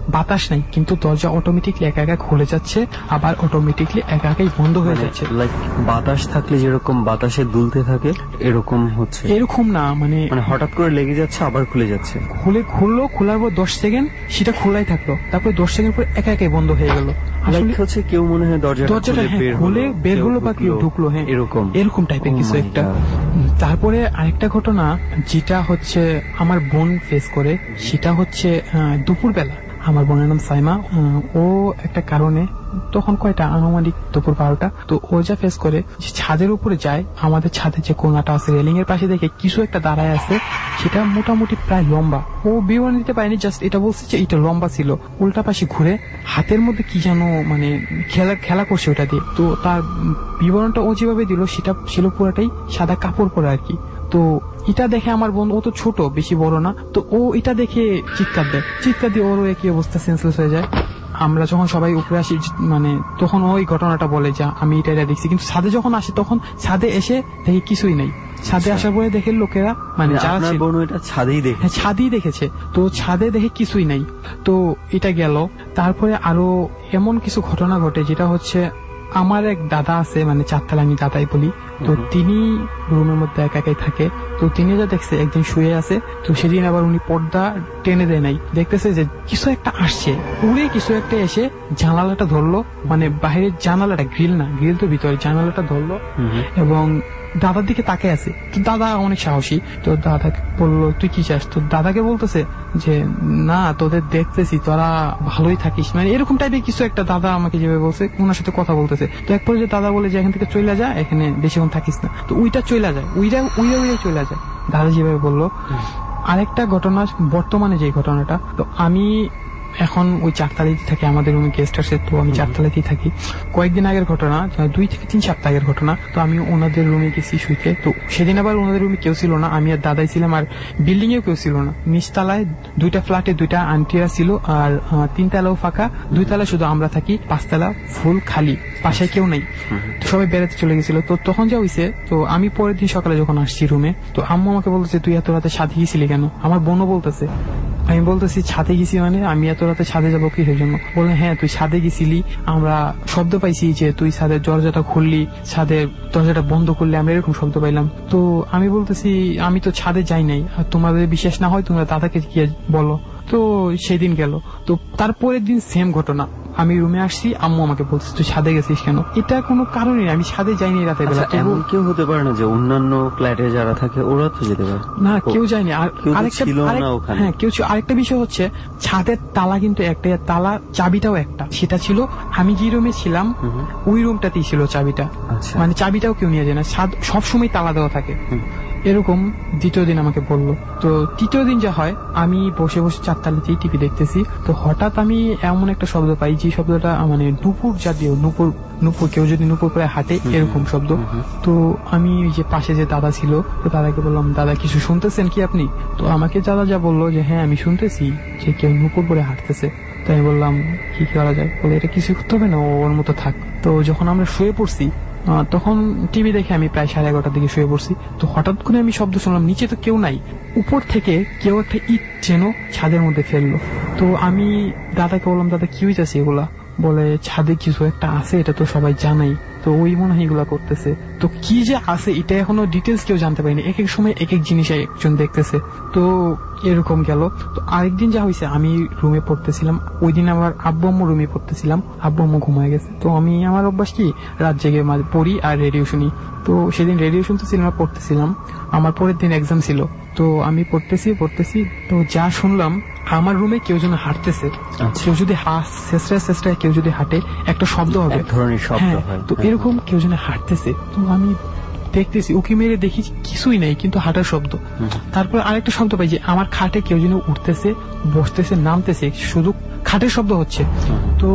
বাতাস নাই, কিন্তু দরজা অটোমেটিকলি একা একা খুলে যাচ্ছে, আবার অটোমেটিকলি একা একাই বন্ধ হয়ে যাচ্ছে। লাইক বাতাস থাকলে যেরকম বাতাসে দুলতে থাকে এরকম হচ্ছে? এরকম না, মানে মানে হঠাৎ করে লেগে যাচ্ছে আবার খুলে যাচ্ছে। খুলে খুললো, খোলার পর দশ সেকেন্ড সেটা খোলাই থাকলো, তারপরে দশ সেকেন্ড পর একা একাই বন্ধ হয়ে গেল। আসলে হচ্ছে কেউ মনে হয় দরজাটা খুলে বের হলো বা কেউ ঢুকলো, হ্যাঁ এরকম এরকম টাইপের কিছু একটা। তারপরে আরেকটা ঘটনা যেটা হচ্ছে আমার বোন ফেস করে, সেটা হচ্ছে দুপুরবেলা। আমার বোনের নাম সাইমা। ও একটা কারণে তখন কয়টা আনুমানিক দুপুর বারোটা, তো ও যা ফেস করে যে ছাদের উপরে যায়, আমাদের ছাদের যে কোনাটা আছে রেলিং এর পাশে দেখে কিছু একটা দাঁড়ায় আছে, সেটা মোটামুটি প্রায় লম্বা। ও বিবরণ দিতে পারেনি, জাস্ট এটা বলছে যে এটা লম্বা ছিল। উল্টা পাশে ঘুরে হাতের মধ্যে কি যেন মানে খেলা খেলা করছে ওটা দিয়ে। তো তার বিবরণটা ও যেভাবে দিল সেটা ছিল পুরাটাই সাদা কাপড় পরে আর কি। তো এটা দেখে আমার বোন, ও তো ছোট, বেশি বড় না, তো ও এটা দেখে চিৎকার দেয়। চিৎকার দিয়ে ওর একই অবস্থা, সেন্সলেস হয়ে যায়। আমরা যখন সবাই উপরে আসি, মানে তখন ওই ঘটনাটা বলে যে আমি এটা এটা দেখছি, কিন্তু ছাদে যখন আসে তখন ছাদে এসে দেখি কিছুই নেই। ছাদে আসার পরে দেখে লোকেরা, মানে যারা ছাদেই দেখে ছাদেই দেখেছে, তো ছাদে দেখে কিছুই নাই। তো এটা গেল। তারপরে আরো এমন কিছু ঘটনা ঘটে, যেটা হচ্ছে আমার এক দাদা আছে, মানে চারতলা আমি দাদাই বলি, তো তিনি রুমের মধ্যে একা একাই থাকে। তো তিনি যা দেখছে একদিন শুয়ে আছে, তো সেদিন আবার উনি পর্দা টেনে দেয় নাই, দেখতেছে যে কিছু একটা আসছে, উড়ে কিছু একটা এসে জানালাটা ধরলো, মানে বাইরের জানালাটা, গ্রিল না, গ্রিল তো ভিতরে, জানালাটা ধরলো এবং দাদার দিকে তাকে আছে। তো দাদা অনেক সাহসী, তো দাদাকে বললো তুই কি চাস? তো দাদাকে বলতেছে যে না, তোদের দেখতেছি তোরা ভালোই থাকিস, মানে এরকম টাইপের কিছু একটা দাদা আমাকে যেভাবে বলছে, ওনার সাথে কথা বলতেছে। তো এক পর্যায়ে দাদা বলে যে এখান থেকে চলে যা, এখানে বেশিক্ষণ থাকিস না। তো উইটা চলে যায়, উইরা উইরা উইরা চলে যায়, দাদা যেভাবে বললো। আরেকটা ঘটনা, বর্তমানে যে ঘটনাটা, তো আমি এখন ওই চারতলাতেই থাকি, আমাদের রুমে গেস্ট আসে, তো আমি চারতলাতেই থাকি। কয়েকদিন আগের ঘটনা, দুই থেকে তিন সপ্তাহ আগের ঘটনা। তো আমি ওনাদের রুমে গেছি শুইতে। তো সেদিন আবার ওনাদের রুমে কেউ ছিল না, আমি আর দাদাই ছিলাম, আর বিল্ডিং এও কেউ ছিল না। নিচতলায় দুইটা ফ্ল্যাটে দুইটা আন্টিরা ছিল, আর তিনতলাও ফাঁকা, দুই তলায় শুধু আমরা থাকি, পাঁচতলা ফুল খালি, পাশে কেউ নেই। তো সবাই বেড়াতে চলে গেছিল। তো তখন যা হয়েছে, তো আমি পরের দিন সকালে যখন আসছি রুমে, তো আম্মু আমাকে বলতেছে তুই এত রাতে ছাদে গেছিলি কেন? আমার বোনও বলতেছে। আমি বলতেছি ছাদে গেছি মানে আমি এত রাতে ছাদে যাবো কিসের জন্য? বললেন হ্যাঁ তুই ছাদে গেছিলি, আমরা শব্দ পাইছি যে তুই ছাদের দরজাটা খুললি, ছাদের দরজাটা বন্ধ করলি, আমরা এরকম শব্দ পাইলাম। তো আমি বলতেছি আমি তো ছাদে যাই নাই, আর তোমাদের বিশ্বাস না হয় তোমরা দাদাকে গিয়ে বলো। তো সেদিন গেল। তো তারপরের দিন সেম ঘটনা, আমি রুমে আসছি, আম্মু আমাকে বলছে তুই ছাদে গেছিস কেন? এটা কোনো কারণে আমি ছাদে যাইনি রাতের বেলা। এমন কেউ হতে পারে না যে অন্যান্য ফ্ল্যাটে যারা থাকে ওরা তো যেতে পারে না? কেউ যায়নি। আর আরেকটা, হ্যাঁ কেউ, আরেকটা বিষয় হচ্ছে ছাদের তালা কিন্তু একটা, তালা চাবিটাও একটা। সেটা ছিল আমি যে রুমে ছিলাম ওই রুমটাতেই ছিল চাবিটা, মানে চাবিটাও কেউ নিয়ে যায় না, ছাদ সবসময় তালা দেওয়া থাকে। এরকম দ্বিতীয় দিন আমাকে বললো। তো তৃতীয় দিন যা হয়, আমি বসে বসে চারতলাতেই টিভি দেখতেছি, তো হঠাৎ আমি এমন একটা শব্দ পাই, যে শব্দটা মানে নুপুর জাতীয়, নুপুর নুপুর কেউ যদি নুপুর করে হাঁটে এরকম শব্দ। তো আমি যে পাশে যে দাদা ছিল, তো দাদাকে বললাম দাদা কিছু শুনতেছেন কি আপনি? তো আমাকে দাদা যা বললো যে হ্যাঁ আমি শুনতেছি যে কেউ নুপুর করে হাঁটতেছে। তো আমি বললাম কি করা যায়? বলে এটা কিছু করতে হবে না, ওর মতো থাক। তো যখন আমরা শুয়ে পড়ছি, তখন টিভি দেখে আমি প্রায় সাড়ে এগারোটার দিকে শুয়ে পড়ছি। তো হঠাৎ করে আমি শব্দ শুনলাম, নিচে তো কেউ নাই, উপর থেকে কেউ একটা ইট যেন ছাদের মধ্যে ফেললো। তো আমি দাদাকে বললাম দাদা কি হয়েছে এগুলা? বলে ছাদে কিছু একটা আছে, এটা তো সবাই জানাই, তো ওই মনে হয় এগুলা করতেছে। তো কি যে আছে এটা এখনো ডিটেলস কেউ জানতে পারিনি, এক এক সময় এক এক জিনিস একজন দেখতেছে। তো এরকম গেল। তো আরেকদিন যা হয়েছে, আমি রুমে পড়তেছিলাম, ওই দিন আমার আব্বু আম্মু রুমে পড়তেছিলাম, আব্বু আম্মু ঘুমায় গেছে। তো আমি, আমার অভ্যাস কি রাত জেগে পড়ি আর রেডিও শুনি। তো সেদিন রেডিও শুনতেছিলাম আর পড়তেছিলাম, আমার পরের দিন এক্সাম ছিল। তো আমি পড়তেছি পড়তেছি তো যা শুনলাম, আমার রুমে কেউ যেন হাঁটতেছে, কেউ যদি শেষরায় শেষরায় কেউ যদি হাঁটে একটা শব্দ হবে, ধরনের শব্দ হয়। তো এরকম কেউ যেন হাঁটতেছে। তো আমি দেখতেছি, উকি মেরে দেখি কিছুই নেই, কিন্তু হাঁটার শব্দ। তারপর আরেকটা শব্দ পাই যে আমার খাটে কেউ যেন উঠতেছে, বসতেছে, নামতেছে, শুধু খাটের শব্দ হচ্ছে। তো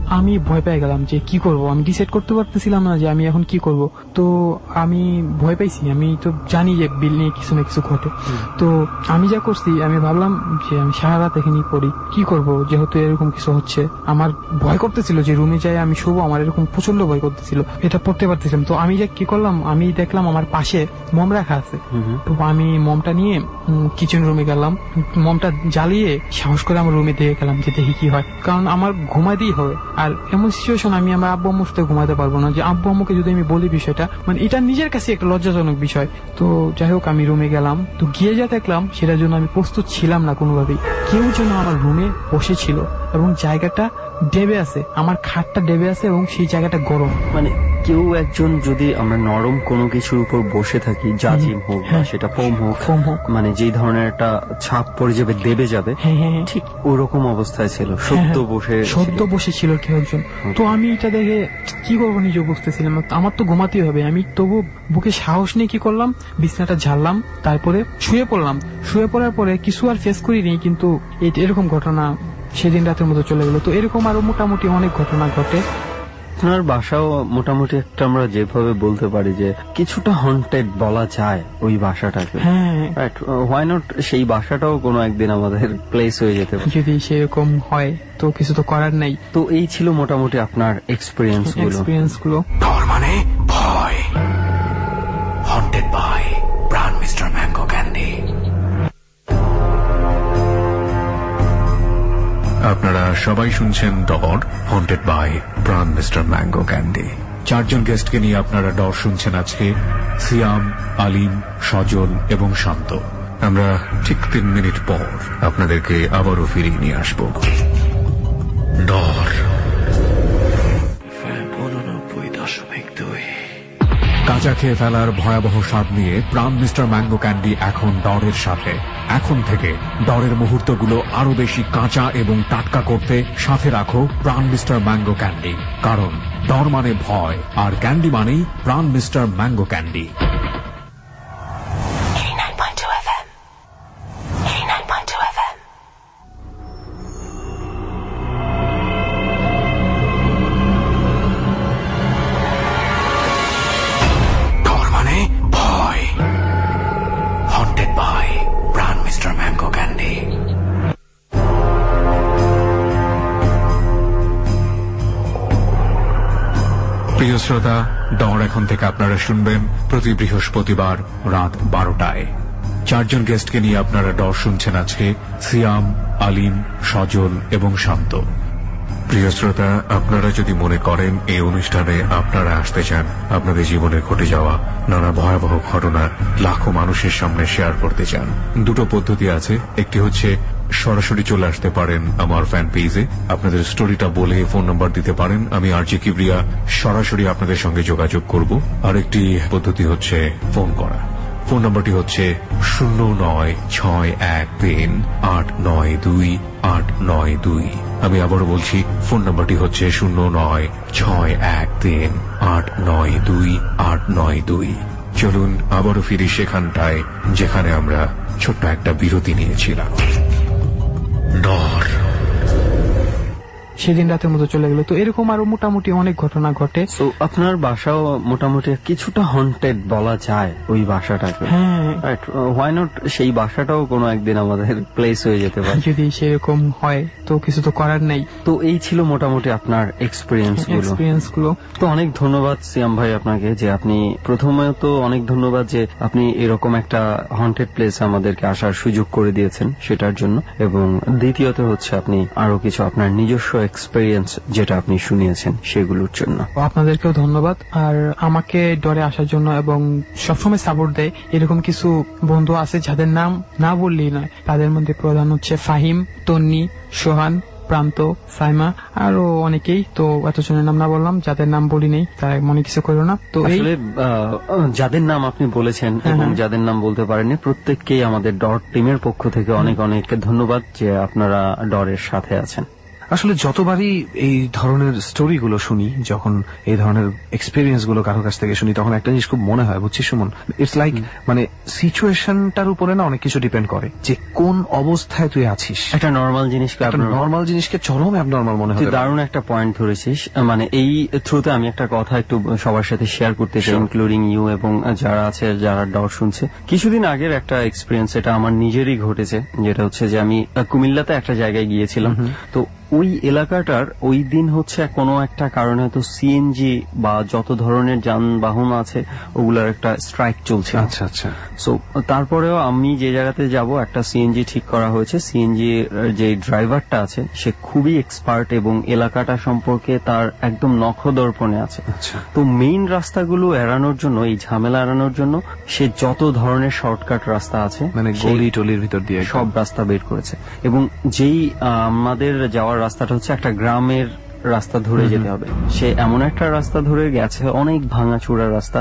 আমি ভয় পেয়ে গেলাম যে কি করব, আমি ডিসাইড করতে পারতেছিলাম না যে আমি এখন কি করব। তো আমি ভয় পাইছি, আমি তো জানি যে বিল নিয়ে কিছু না কিছু ঘটে। তো আমি যা করছি, আমি ভাবলাম যে আমি সারা রাত এখানেই পড়ি, কি করব যেহেতু এরকম কিছু হচ্ছে। আমার ভয় করতেছিল যে রুমে যাই আমি শুবো, আমার এরকম প্রচন্ড ভয় করতেছিল, এটা পড়তে পারতেছিলাম। তো আমি যে কি করলাম, আমি দেখলাম আমার পাশে মম রাখা আছে, তো আমি মমটা নিয়ে কিচেন রুমে গেলাম, মমটা জ্বালিয়ে সাহস করে আমার রুমে দিয়ে গেলাম যে দেখি কি হয়, কারণ আমার ঘুমাতেই হবে। আর এমন সিচুয়েশন আমি আমার আব্বু আম্মুর সাথে ঘুমাতে পারবো না, যে আব্বু আম্মুকে যদি আমি বলি বিষয়টা, মানে এটা নিজের কাছে একটা লজ্জাজনক বিষয়। তো যাই হোক আমি রুমে গেলাম, তো গিয়ে যা দেখলাম সেটার জন্য আমি প্রস্তুত ছিলাম না কোনোভাবেই। কেউ যেন আমার রুমে বসেছিল এবং জায়গাটা ডেবে আছে, আমার খাটটা ডেবে আছে এবং সেই জায়গাটা গরম। মানে কেউ একজন যদি আমরা নরম কোনো কিছুর উপর বসে থাকি, জাজিম হোক বা সেটা ফোম হোক, ফোম হোক, মানে যেই ধরনের একটা ছাপ পড়ে যাবে, দেবে যাবে, ঠিক ওরকম অবস্থায় ছিল, সদ্য বসে সদ্য বসে ছিল কেউ একজন। তো আমি এটা দেখে কি করবো নিজে বুঝতেছিলাম, আমার তো ঘুমাতেই হবে। আমি তবু বুকে সাহস নিয়ে কি করলাম, বিছানাটা ঝাড়লাম, তারপরে শুয়ে পড়লাম। শুয়ে পড়ার পরে কিছু আর ফেস করিনি, কিন্তু এরকম ঘটনা সেদিন রাতের মতো চলে গেল। তো এরকম আরো মোটামুটি অনেক ঘটনা ঘটে। আপনার বাসাও মোটামুটি একটা আমরা যেভাবে বলতে পারি যে কিছুটা হন্টেড বলা যায় ওই বাসাটাকে। হ্যাঁ, হোয়াই নট সেই বাসাটাও কোনো একদিন আমাদের প্লেস হয়ে যেতে পারে। যদি সেরকম হয় তো কিছু তো করার নেই। তো এই ছিল মোটামুটি আপনার এক্সপিরিয়েন্স গুলো এক্সপিরিয়েন্স গুলো ডর মানে ভয়, haunted by Pran mister mango candy. আপনারা সবাই শুনছেন Dar, haunted by Pran mister mango candy. চারজন গেস্টকে নিয়ে আপনারা ডর শুনছেন আজকে, সিয়াম, আলিম, সজল এবং শান্ত। আমরা ঠিক তিন মিনিট পর আপনাদেরকে আবারও ফিরিয়ে নিয়ে আসব। ডর উননব্বই দশমিক দুই। কাঁচা খেয়ে ফেলার ভয়াবহ স্বাদ নিয়ে প্রাণ মিস্টার ম্যাঙ্গো ক্যান্ডি এখন ডরের সাথে। এখন থেকে ডরের মুহূর্তগুলো আরো বেশি কাঁচা এবং টাটকা করতে সাথে রাখো প্রাণ মিস্টার ম্যাঙ্গো ক্যান্ডি, কারণ ডর মানে ভয় আর ক্যান্ডি মানেই প্রাণ মিস্টার ম্যাঙ্গো ক্যান্ডি। প্রিয় শ্রোতা, ডর এখন থেকে আপনারা শুনবেন প্রতি বৃহস্পতিবার রাত বারোটায়। চারজন গেস্টকে নিয়ে আপনারা ডর শুনছেন আজকে, সিয়াম, আলিম, সজল এবং শান্ত। প্রিয় শ্রোতা, আপনারা যদি মনে করেন এই অনুষ্ঠানে আপনারা আসতে চান, আপনাদের জীবনে ঘটে যাওয়া নানা ভয়াবহ ঘটনা লাখো মানুষের সামনে শেয়ার করতে চান, দুটো পদ্ধতি আছে। একটি হচ্ছে সরাসরি চলে আসতে পারেন আমার ফ্যান পেজে, আপনাদের স্টোরিটা বলে ফোন নাম্বার দিতে পারেন, আমি আরজে কিবরিয়া সরাসরি আপনাদের সঙ্গে যোগাযোগ করব। আরেকটি পদ্ধতি হচ্ছে ফোন করা। ফোন নাম্বারটি হচ্ছে শূন্য নয় ছয় এক তিন আট নয় দুই আট নয় দুই। আমি আবারও বলছি, ফোন নাম্বারটি হচ্ছে শূন্য নয় ছয় এক তিন আট নয় দুই আট নয় দুই। চলুন আবারও ফিরি সেখানটায় যেখানে আমরা ছোট্ট একটা বিরতি নিয়েছিলাম। ডর সেদিন রাতের মতো চলে গেল। তো এরকম আরো মোটামুটি অনেক ঘটনা ঘটে। তো আপনার বাসাও মোটামুটি কিছুটা হন্টেড বলা যায় ওই বাসাটাকে। হ্যাঁ, হোয়াই নট সেই বাসাটাও কোনো একদিন আমাদের প্লেস হয়ে যেতে পারে। যদি সেরকম হয় তো কিছু তো করার নেই। তো এই ছিল মোটামুটি আপনার এক্সপিরিয়েন্স গুলো এক্সপিরিয়েন্স গুলো তো অনেক ধন্যবাদ সিয়াম ভাই আপনাকে, যে আপনি প্রথমে তো অনেক ধন্যবাদ যে আপনি এরকম একটা হন্টেড প্লেস আমাদেরকে আসার সুযোগ করে দিয়েছেন সেটার জন্য, এবং দ্বিতীয়ত হচ্ছে আপনি আরো কিছু আপনার নিজস্ব এক্সপেরিয়েন্স যেটা আপনি শুনিয়েছেন সেগুলোর জন্য। আপনাদেরকেও ধন্যবাদ। আর আমাকে ডরে আসার জন্য এবং সবসময় সাপোর্ট দেয় এরকম কিছু বন্ধু আছে যাদের নাম না বললেই নয়। তাদের মধ্যে প্রধান হচ্ছে ফাহিম, তন্নি, সোহান, প্রান্ত, সাইমা, আরো অনেকেই। তো এতজনের নাম না বললাম, যাদের নাম বলি নেই তাই মনে কিছু করো না। তো আসলে যাদের নাম আপনি বলেছেন এবং যাদের নাম বলতে পারেননি প্রত্যেককেই আমাদের ডর টিমের পক্ষ থেকে অনেক অনেক ধন্যবাদ যে আপনারা ডরের সাথে আছেন। আসলে যতবারই এই ধরনের স্টোরিগুলো শুনি, যখন এই ধরনের এক্সপিরিয়েন্স গুলো কারো কাছ থেকে শুনি, তখন একটা জিনিস খুব মনে হয়, বুঝছিস সুমন, ইটস লাইক মানে সিচুয়েশনটার উপরে না অনেক কিছু ডিপেন্ড করে, যে কোন অবস্থায় তুই আছিস। একটা নর্মাল জিনিসকে নর্মাল জিনিসকে চরম অ্যাবনর্মাল মনে হয়। দারুণ একটা পয়েন্ট ধরেছিস। মানে এই থ্রুতে আমি একটা কথা একটু সবার সাথে শেয়ার করতে চাই, ইনক্লুডিং ইউ এবং যারা আছে, যারা ডর শুনছে। কিছুদিন আগের একটা এক্সপিরিয়েন্স, এটা আমার নিজেরই ঘটেছে, যেটা হচ্ছে যে আমি কুমিল্লাতে একটা জায়গায় গিয়েছিলাম। তো ওই এলাকাটার ওই দিন হচ্ছে কোনো একটা কারণে হয়তো সিএনজি বা যত ধরনের যানবাহন আছে ওগুলোর একটা স্ট্রাইক চলছে। আচ্ছা আচ্ছা। সো তারপরেও আমি যে জায়গাতে যাব একটা সিএনজি ঠিক করা হয়েছে। সিএনজি যে ড্রাইভারটা আছে সে খুবই এক্সপার্ট এবং এলাকাটা সম্পর্কে তার একদম নখদর্পণে আছে। তো মেইন রাস্তাগুলো এড়ানোর জন্য, এই ঝামেলা এড়ানোর জন্য সে যত ধরনের শর্টকাট রাস্তা আছে, মানে গলি টলির ভিতর দিয়ে সব রাস্তা বের করেছে। এবং যেই আমাদের যাওয়ার রাস্তাটা হচ্ছে একটা গ্রামের রাস্তা ধরে যেতে হবে, সে এমন একটা রাস্তা ধরে গেছে, অনেক ভাঙাচোরা রাস্তা।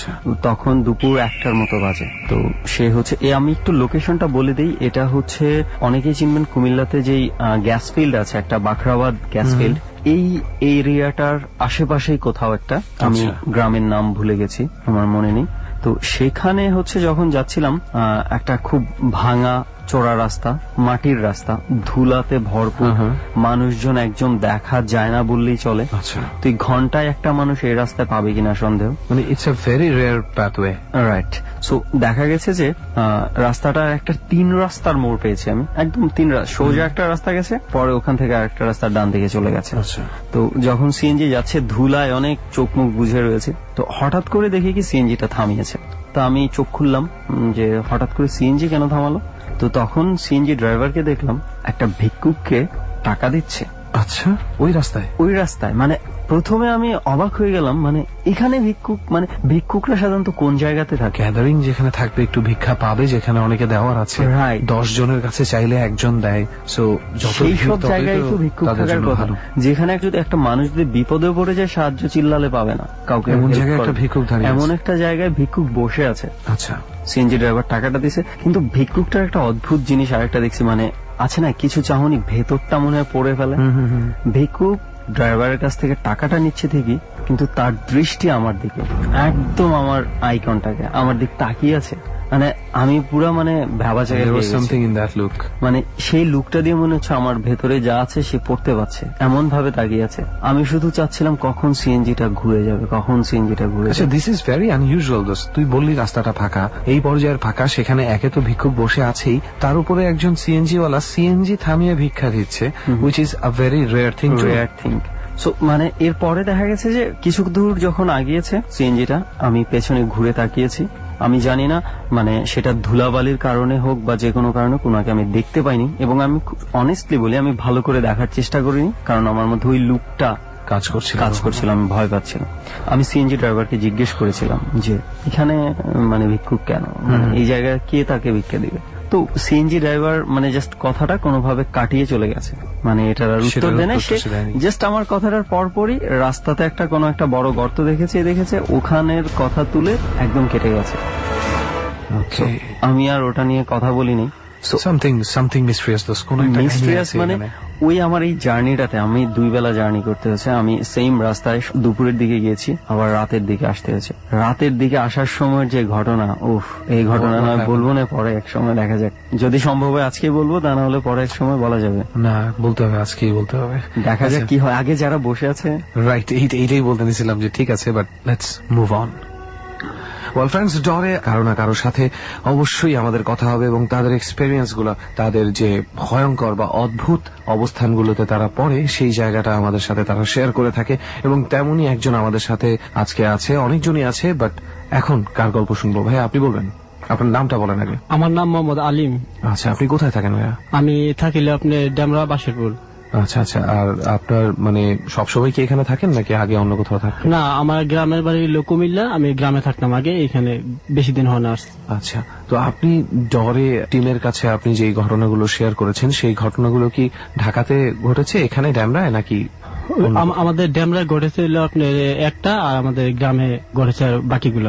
তখন দুপুর একটার মতো বাজে। তো সে হচ্ছে, এ আমি একটু লোকেশনটা বলে দিই, এটা হচ্ছে অনেকেই চিনবেন, কুমিল্লাতে যেই গ্যাস ফিল্ড আছে একটা, বাখরাবাদ গ্যাস ফিল্ড, এই এরিয়াটার আশেপাশেই কোথাও একটা, আমি গ্রামের নাম ভুলে গেছি, আমার মনে নেই। তো সেখানে হচ্ছে যখন যাচ্ছিলাম, একটা খুব ভাঙা চোরা রাস্তা, মাটির রাস্তা, ধুলাতে ভরপুর, মানুষজন একজন দেখা যায় না বললেই চলে। তুই ঘন্টায় একটা মানুষ এই রাস্তায় পাবে কিনা সন্দেহ। মানে it's a very rare pathway, right. So দেখা গেছে যে রাস্তাটা একটা তিন রাস্তার মোড় পেয়েছি আমি, একদম তিন রাস্তা, সোজা একটা রাস্তা গেছে, পরে ওখান থেকে আরেকটা রাস্তার ডান দিকে চলে গেছে। তো যখন সিএনজি যাচ্ছে, ধুলায় অনেক চোখ মুখ বুঝে রয়েছে, তো হঠাৎ করে দেখি কি সিএনজিটা থামিয়েছে। তো আমি চোখ খুললাম যে হঠাৎ করে সিএনজি কেন থামালো। তো তখন সিএনজি ড্রাইভারকে দেখলাম একটা ভিক্ষুককে টাকা দিচ্ছে। আচ্ছা, ওই রাস্তায়? ওই রাস্তায়। মানে প্রথমে আমি অবাক হয়ে গেলাম, মানে এখানে ভিক্ষুক, মানে ভিক্ষুকরা সাধারণত কোন জায়গাতে থাকে? গ্যাদারিং যেখানে থাকবে একটু ভিক্ষা পাবে, যেখানে অনেকে দেওয়ার আছে, দশ জনের কাছে চাইলে একজন দেয়। সো সেই সব জায়গায় তো ভিক্ষুক থাকার কথা, যেখানে যদি একটা মানুষ যদি বিপদে পড়ে যায় সাহায্য চিল্লালে পাবে না কাউকে, এমন জায়গায় একটা ভিক্ষুক দাঁড়িয়ে, এমন একটা জায়গায় ভিক্ষুক বসে আছে। আচ্ছা, সিএনজি ড্রাইভার টাকাটা দিছে, কিন্তু ভিক্ষুকটার একটা অদ্ভুত জিনিস আরেকটা দেখছি, মানে আছে না কিছু চাহনি ভেতরটা মনে হয় পড়ে ফেলে। ভিক্ষুক ড্রাইভারের কাছ থেকে টাকাটা নিচ্ছে ঠিকই, কিন্তু তার দৃষ্টি আমার দিকে, একদম আমার আই কন্টাক্টে আমার দিক তাকিয়ে আছে। মানে আমি পুরো মানে ভাবা জায়গায়, মানে সেই লুকটা দিয়ে মনে হচ্ছে আমার ভেতরে যা আছে সে পড়তে পারছে, এমন ভাবে তাকিয়ে আছে। আমি শুধু চাচ্ছিলাম কখন সিএনজিটা ঘুরে যাবে, কখন সিএনজিটা ঘুরে যাবে। দিস ইজ ভেরি আনইউজুয়াল দোস্ত। তুই বললি রাস্তাটা ফাঁকা, এই পর্যায়ের ফাঁকা, সেখানে একে তো ভিক্ষুক বসে আছেই, তার উপরে একজন সিএনজি ওয়ালা সিএনজি থামিয়ে ভিক্ষা দিচ্ছে, which is a very rare thing. Rare thing. So মানে এরপরে দেখা গেছে যে কিছু দূর যখন আগিয়েছে সিএনজিটা, আমি পেছনে ঘুরে তাকিয়েছি। আমি জানি না মানে সেটা ধুলাবালির কারণে হোক বা যে কোনো কারণে ওনাকে আমি দেখতে পাইনি, এবং আমি অনেস্টলি বলি আমি ভালো করে দেখার চেষ্টা করিনি, কারণ আমার মধ্যে ওই লুকটা কাজ করছিল কাজ করছিল আমি ভয় পাচ্ছিলাম। আমি সিএনজি ড্রাইভারকে জিজ্ঞেস করেছিলাম যে এখানে মানে ভিক্ষুক কেন, মানে এই জায়গায় কে তাকে ভিক্ষা দিবে। তো সিএনজি ড্রাইভার মানে জাস্ট কথাটা কোনোভাবে কাটিয়ে চলে গেছে, মানে এটার আর উত্তর দেয় না। সে জাস্ট আমার কথাটার পরপরই রাস্তাতে একটা কোনো একটা বড় গর্ত দেখেছে দেখেছে ওখানের কথা তুলে একদম কেটে গেছে। আমি আর ওটা নিয়ে কথা বলিনি। সামথিং সামথিং মিস্ট্রিয়াস দোস, কোন একটা মিস্ট্রিয়াস মানে ওই আমার এই জার্নিটাতে আমি দুই বেলা জার্নি করতে হয়েছে। আমি সেম রাস্তায় দুপুরের দিকে গিয়েছি, আবার রাতের দিকে আসতে হয়েছে। রাতের দিকে আসার সময় যে ঘটনা, উফ, এই ঘটনা নয় বলবো না, পরে এক সময় দেখা যাক, যদি সম্ভব হয় আজকে বলবো, তা না হলে পরে এক সময় বলা যাবে। না, বলতে হবে, আজকেই বলতে হবে, দেখা যাক কি হয়। আগে যারা বসে আছে, রাইট, এইটাই বলতে নিছিলাম যে ঠিক আছে, but let's move on. Well friends, ডরে কারো না কারোর সাথে অবশ্যই আমাদের কথা হবে, এবং তাদের এক্সপেরিয়েন্স গুলো, তাদের যে ভয়ঙ্কর বা অদ্ভুত অবস্থানগুলোতে তারা পড়ে, সেই জায়গাটা আমাদের সাথে তারা শেয়ার করে থাকে। এবং তেমনই একজন আমাদের সাথে আজকে আছে, অনেকজনই আছে, বাট এখন কার গল্প শুনবো? ভাই আপনি বলবেন, আপনার নামটা বলেন আগে। আমার নাম মোহাম্মদ আলিম। আচ্ছা, আপনি কোথায় থাকেন ভাইয়া? আমি থাকিলে আপনি ডেমরা বাসিরপুর। আচ্ছা আচ্ছা। আর আপনার মানে সবসময় কি এখানে থাকেন নাকি আগে অন্য কোথাও থাকেন? না, আমার গ্রামের বাড়ি হলো কুমিল্লা, আমি গ্রামে থাকতাম আগে, এখানে বেশি দিন হয় না আসছি। আচ্ছা, তো আপনি ডরে টিমের কাছে আপনি যে ঘটনাগুলো শেয়ার করেছেন, সেই ঘটনাগুলো কি ঢাকাতে ঘটেছে, এখানে ড্যামরায় নাকি? আমাদের ড্যামরায় ঘটেছে আপনার একটা, আর আমাদের গ্রামে ঘটেছে বাকিগুলো।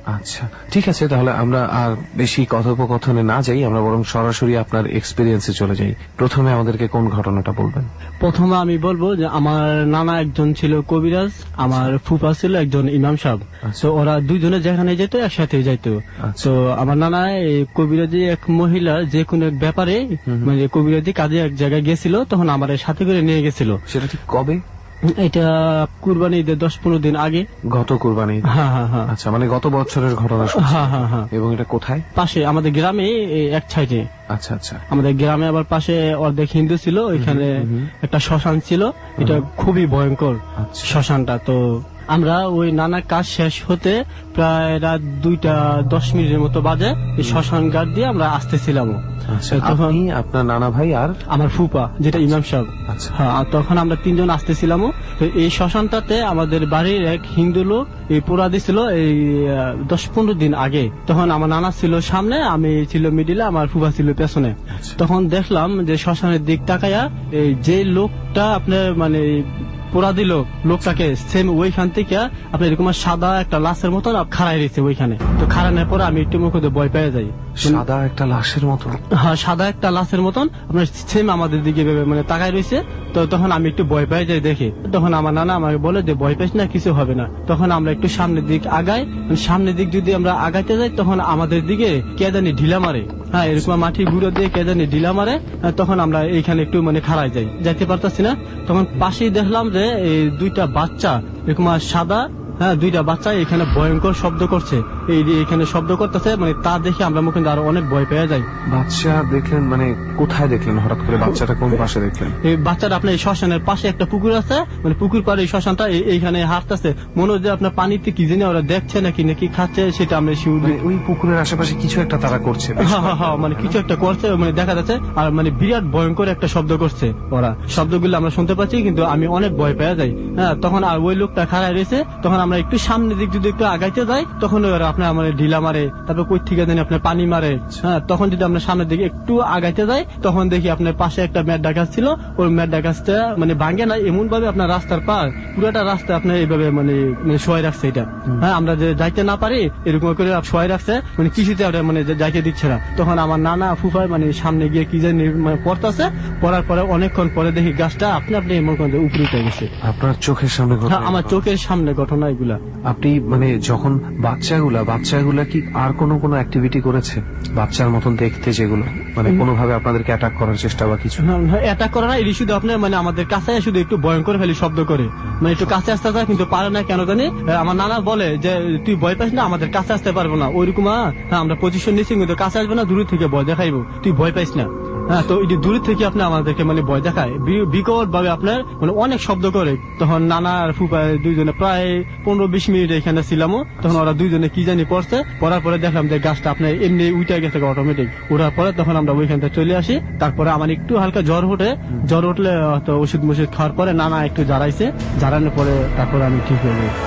আচ্ছা, ঠিক আছে, তাহলে আমরা আর বেশি কথোপকথনে না যাই, আমরা বরং সরাসরি আপনার এক্সপিরিয়েন্সে চলে যাই। প্রথমে আমাদেরকে কোন ঘটনাটা বলবেন? প্রথমে আমি বলবো যে আমার নানা একজন ছিল কবিরাজ, আমার ফুফা ছিল একজন ইমাম সাহেব। তো ওরা দুইজনে যেখানে যেত একসাথে যাইতো। তো আমার নানা কবিরাজি এক মহিলা যে কোনো এক ব্যাপারে মানে কবিরাজি কাজে এক জায়গায় গেছিল, তখন আমার সাথে করে নিয়ে গেছিল। সেটা ঠিক কবে? এটা কুরবানি ঈদের দশ পনেরো দিন আগে। গত কুরবানি? হ্যাঁ হ্যাঁ হ্যাঁ। আচ্ছা, মানে গত বছরের ঘটনা? হ্যাঁ হ্যাঁ হ্যাঁ। এবং এটা কোথায়? পাশে আমাদের গ্রামে এক সাইডে। আচ্ছা আচ্ছা। আমাদের গ্রামে আবার পাশে অর্ধেক হিন্দু ছিল, ওইখানে একটা শ্মশান ছিল, এটা খুবই ভয়ঙ্কর শ্মশানটা। তো আমরা ওই নানা কাজ শেষ হতে প্রায় রাত দুইটা দশ মিনিটের মতো বাজে এই শ্মশান ঘাট দিয়ে আমরা আসতেছিলাম। তখন আপনার নানা ভাই আর আমার ফুপা যেটা ইমাম সাহেব। হ্যাঁ, তখন আমরা তিনজন আসতেছিলাম। এই শ্মশানটাতে আমাদের বাড়ির এক হিন্দু লোক এই পোড়া দিছিল এই দশ পনেরো দিন আগে। তখন আমার নানা ছিল সামনে, আমি ছিল মিডিলে, আমার ফুপা ছিল পেছনে। তখন দেখলাম যে শ্মশানের দিক তাকায়া এই যে লোকটা আপনার মানে পোড়া দিল লোকটাকে সেম ওইখান থেকে আপনার এরকম সাদা একটা লাশের মতন খাড়াই রয়েছে ওইখানে। তো খাড়ানোর পরে আমি একটু মুখে ভয় পেয়ে যাই। সাদা একটা লাশের মতন? হ্যাঁ, সাদা একটা লাশের মতন আপনার সেম আমাদের দিকে মানে তাকায় রয়েছে। তো তখন আমি একটু ভয় পেয়ে যাই দেখে। তখন আমার নানা আমাকে বলে যে ভয় পাইস না, কিছু হবে না। তখন আমরা একটু সামনের দিক আগাই, সামনের দিক যদি আমরা আগাইতে যাই তখন আমাদের দিকে কে জানি ঢিলা মারে। হ্যাঁ, এরকম মাটি গুঁড়ো দিয়ে কে জানি ঢিলা মারে। তখন আমরা এইখানে একটু মানে খাড়াই যাই, যাইতে পারতাছি না। তখন পাশেই দেখলাম যে এই দুইটা বাচ্চা এরকম সাদা, হ্যাঁ দুইটা বাচ্চা এখানে ভয়ঙ্কর শব্দ করছে, এই এখানে শব্দ করতেছে, মানে তা দেখে আমরা মুখে আরো অনেক ভয় পেয়ে যাই। বাচ্চা দেখলেন? মানে কোথায় দেখলেন হঠাৎ করে? বাচ্চাটা কোন পাশে দেখলেন? এই বাচ্চাটা আপনার এই শ্মশানের পাশে একটা পুকুর আছে, মানে পুকুর পাড়ে এই শ্মশানটা, এইখানে হাঁটতেছে। মনে হয় যে আপনার পানিতে কি জানি ওরা দেখছে নাকি নাকি খাচ্ছে, সেটা আমরা শিউর। ওই পুকুরের আশেপাশে কিছু একটা তারা করছে? হ্যাঁ হ্যাঁ হ্যাঁ, মানে কিছু একটা করছে, মানে দেখা যাচ্ছে। আর মানে বিরাট ভয়ঙ্কর একটা শব্দ করছে ওরা। শব্দগুলো আমরা শুনতে পাচ্ছি, কিন্তু আমি অনেক ভয় পেয়ে যাই। হ্যাঁ, তখন আর ওই লোকটা খাড়ায় রয়েছে। তখন আমরা একটু সামনের দিক যদি একটু আগাইতে যাই তখন ওরা আপনার আমাদের ঢিলা মারে, তারপর কই থেকে জানি আপনার পানি মারে। হ্যাঁ, তখন যদি আমরা সামনের দিকে একটু আগাইতে যাই তখন দেখি আপনার পাশে একটা মেড্ডা গাছ ছিল, ওই মেড্ডা গাছটা মানে ভাঙে না, এমন ভাবে আপনার রাস্তার পার পুরোটা রাস্তা আপনার এইভাবে মানে শোয়াই রাখছে এটা। হ্যাঁ, আমরা যে যাইতে না পারি এরকম করে শোয়াই রাখছে, মানে কিছুতে মানে যাইতে দিচ্ছে না। তখন আমার নানা ফুফাই মানে সামনে গিয়ে কি জানি মানে পড়তেছে, পড়ার পরে অনেকক্ষণ পরে দেখি গাছটা আপনি আপনি এমন করে উপরে উঠে গেছে। আপনার চোখের সামনে? হ্যাঁ, আমার চোখের সামনে ঘটনা এগুলা। আপনি মানে যখন বাচ্চাগুলা বাচ্চাগুলা কি আর কোনো কোনো অ্যাক্টিভিটি করেছে বাচ্চার মতন দেখতে, যেগুলো মানে কোনোভাবে আপনাদেরকে অ্যাটাক করার চেষ্টা বা কিছু? অ্যাটাক করে না, এটি শুধু আপনার মানে আমাদের কাছে শুধু একটু ভয়ঙ্কর ফেলি শব্দ করে, মানে একটু কাছে আসতে চায় কিন্তু পারে না, কেন জানি। আমার নানা বলে যে তুই ভয় পাস না, আমাদের কাছে আসতে পারবো না, ওইরকম আমরা পজিশন নিচ্ছি কিন্তু কাছে আসবে না, দূর থেকে ভয় দেখাইবো, তুই ভয় পাইস না। হ্যাঁ, তো এই দূর থেকে আপনি আমাদেরকে মানে ভয় দেখায় বিকট ভাবে আপনার মানে অনেক শব্দ করে। তখন নানা আর ফুপা দুইজনে প্রায় পনেরো বিশ মিনিট এখানে ছিলাম। তখন ওরা দুইজনে কি জানি পড়ছে, পড়ার পরে দেখলাম যে গাছটা আপনার এমনি উঠে গেছে অটোমেটিক। ওঠার পরে তখন আমরা ওইখান থেকে চলে আসি। তারপরে আমার একটু হালকা জ্বর উঠে, জ্বর উঠলে ওষুধ মুষুধ খাওয়ার পরে নানা একটু জারাইছে, জারানোর পরে তারপরে আমি ঠিক হয়ে যাই।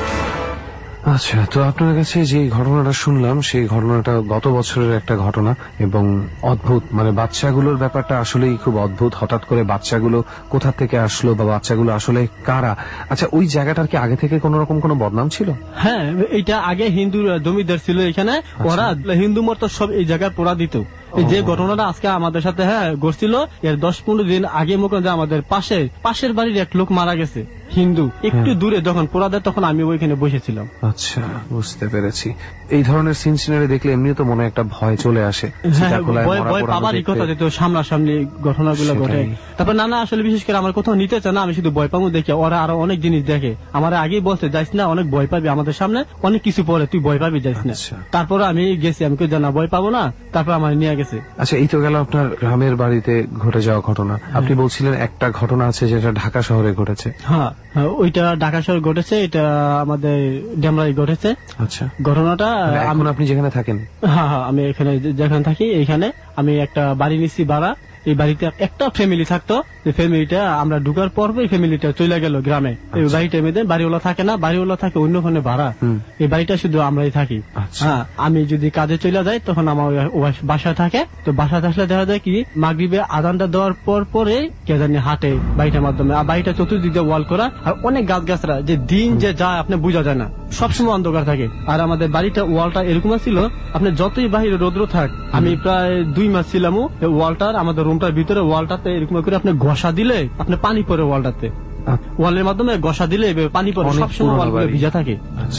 আচ্ছা, তো আপনার কাছে যে ঘটনাটা শুনলাম সেই ঘটনাটা গত বছরের একটা ঘটনা এবং অদ্ভুত, মানে বাচ্চাগুলোর ব্যাপারটা আসলেই খুব অদ্ভুত। হঠাৎ করে বাচ্চাগুলো কোথা থেকে আসলো বা বাচ্চাগুলো আসলে কারা? আচ্ছা, ওই জায়গাটার কি আগে থেকে কোন রকম কোনো বদনাম ছিল? হ্যাঁ, এটা আগে হিন্দু জমিদার ছিল এখানে, ওরা হিন্দু মত সব এই জায়গায় পোড়া দিত। এই যে ঘটনাটা আজকে আমাদের সাথে হ্যাঁ ঘটছিল, এর দশ পনেরো দিন আগে মুখে আমাদের পাশে পাশের বাড়ির এক লোক মারা গেছে হিন্দু, একটু দূরে যখন পোড়া দেয় তখন আমি ওইখানে বসেছিলাম। আচ্ছা, বুঝতে পেরেছি। এই ধরনের সিন সিনারি দেখলে এমনি তো মনে একটা ভয় চলে আসে, ভয় পাবারই কথা, যেহেতু সামনাসামনি ঘটনাগুলো ঘটে। তারপর নানা আসলে বিশেষ করে আমার কোথাও নিতে চায় না, আমি শুধু ভয় পাবো দেখে, ওরা আরো অনেক জিনিস দেখে। আমার আগেই বলছে যাইস না, অনেক ভয় পাবি, আমাদের সামনে অনেক কিছু পরে তুই ভয় পাবি, যাইস না। তারপরে আমি গেছি, আমি কেউ জানা ভয় পাবো না, তারপর আমার নিয়ে গেছে। আচ্ছা, এই তো গেল আপনার গ্রামের বাড়িতে ঘটে যাওয়া ঘটনা। আপনি বলছিলেন একটা ঘটনা আছে যেটা ঢাকা শহরে ঘটেছে। হ্যাঁ, ওইটা ঢাকা শহরে ঘটেছে, এটা আমাদের ডেমরাই ঘটেছে। আচ্ছা, ঘটনাটা এখন আপনি যেখানে থাকেন? হ্যাঁ হ্যাঁ, আমি এখানে যেখানে থাকি এইখানে আমি একটা বাড়ি নিচ্ছি ভাড়া। এই বাড়িতে একটা ফ্যামিলি থাকতো, যে ফ্যামিলিটা আমরা ঢুকার পর এই ফ্যামিলিটা চলে গেল গ্রামে। এই বাড়িটা মেয়েদের বাড়িওয়ালা থাকে না, বাড়িওয়ালা থাকে অন্যখানে ভাড়া, এই বাড়িটা শুধু আমরাই থাকি। হ্যাঁ, আমি যদি কাজে চলে যাই তখন আমার বাসা থাকে, তো বাসা থাকলে দেখা যায় কি মাগরিবে আজানটা দেওয়ার পর পরে কে জানি হাটে বাড়িটার মাধ্যমে। আর বাড়িটা চতুর্দিক দিয়ে ওয়াল করা, আর অনেক গাছ গাছরা, যে দিন যে যায় আপনি বোঝা যায় না। সবসময় অন্ধকার থাকে। আর আমাদের বাড়িটা ওয়ালটা এরকম ছিল, আপনি যতই বাহিরে রৌদ্র থাক, আমি প্রায় দুই মাস ছিলাম ওয়ালটার আমাদের রুমটার ভিতরে ওয়ালটাতে এরকম করে আপনি ঘষা দিলে আপনি পানি পড়ে ওয়ালটাতে, ওয়ালের মাধ্যমে ঘষা দিলে পানি পড়ে, সবসময় ওয়ালগুলো ভিজা থাকে।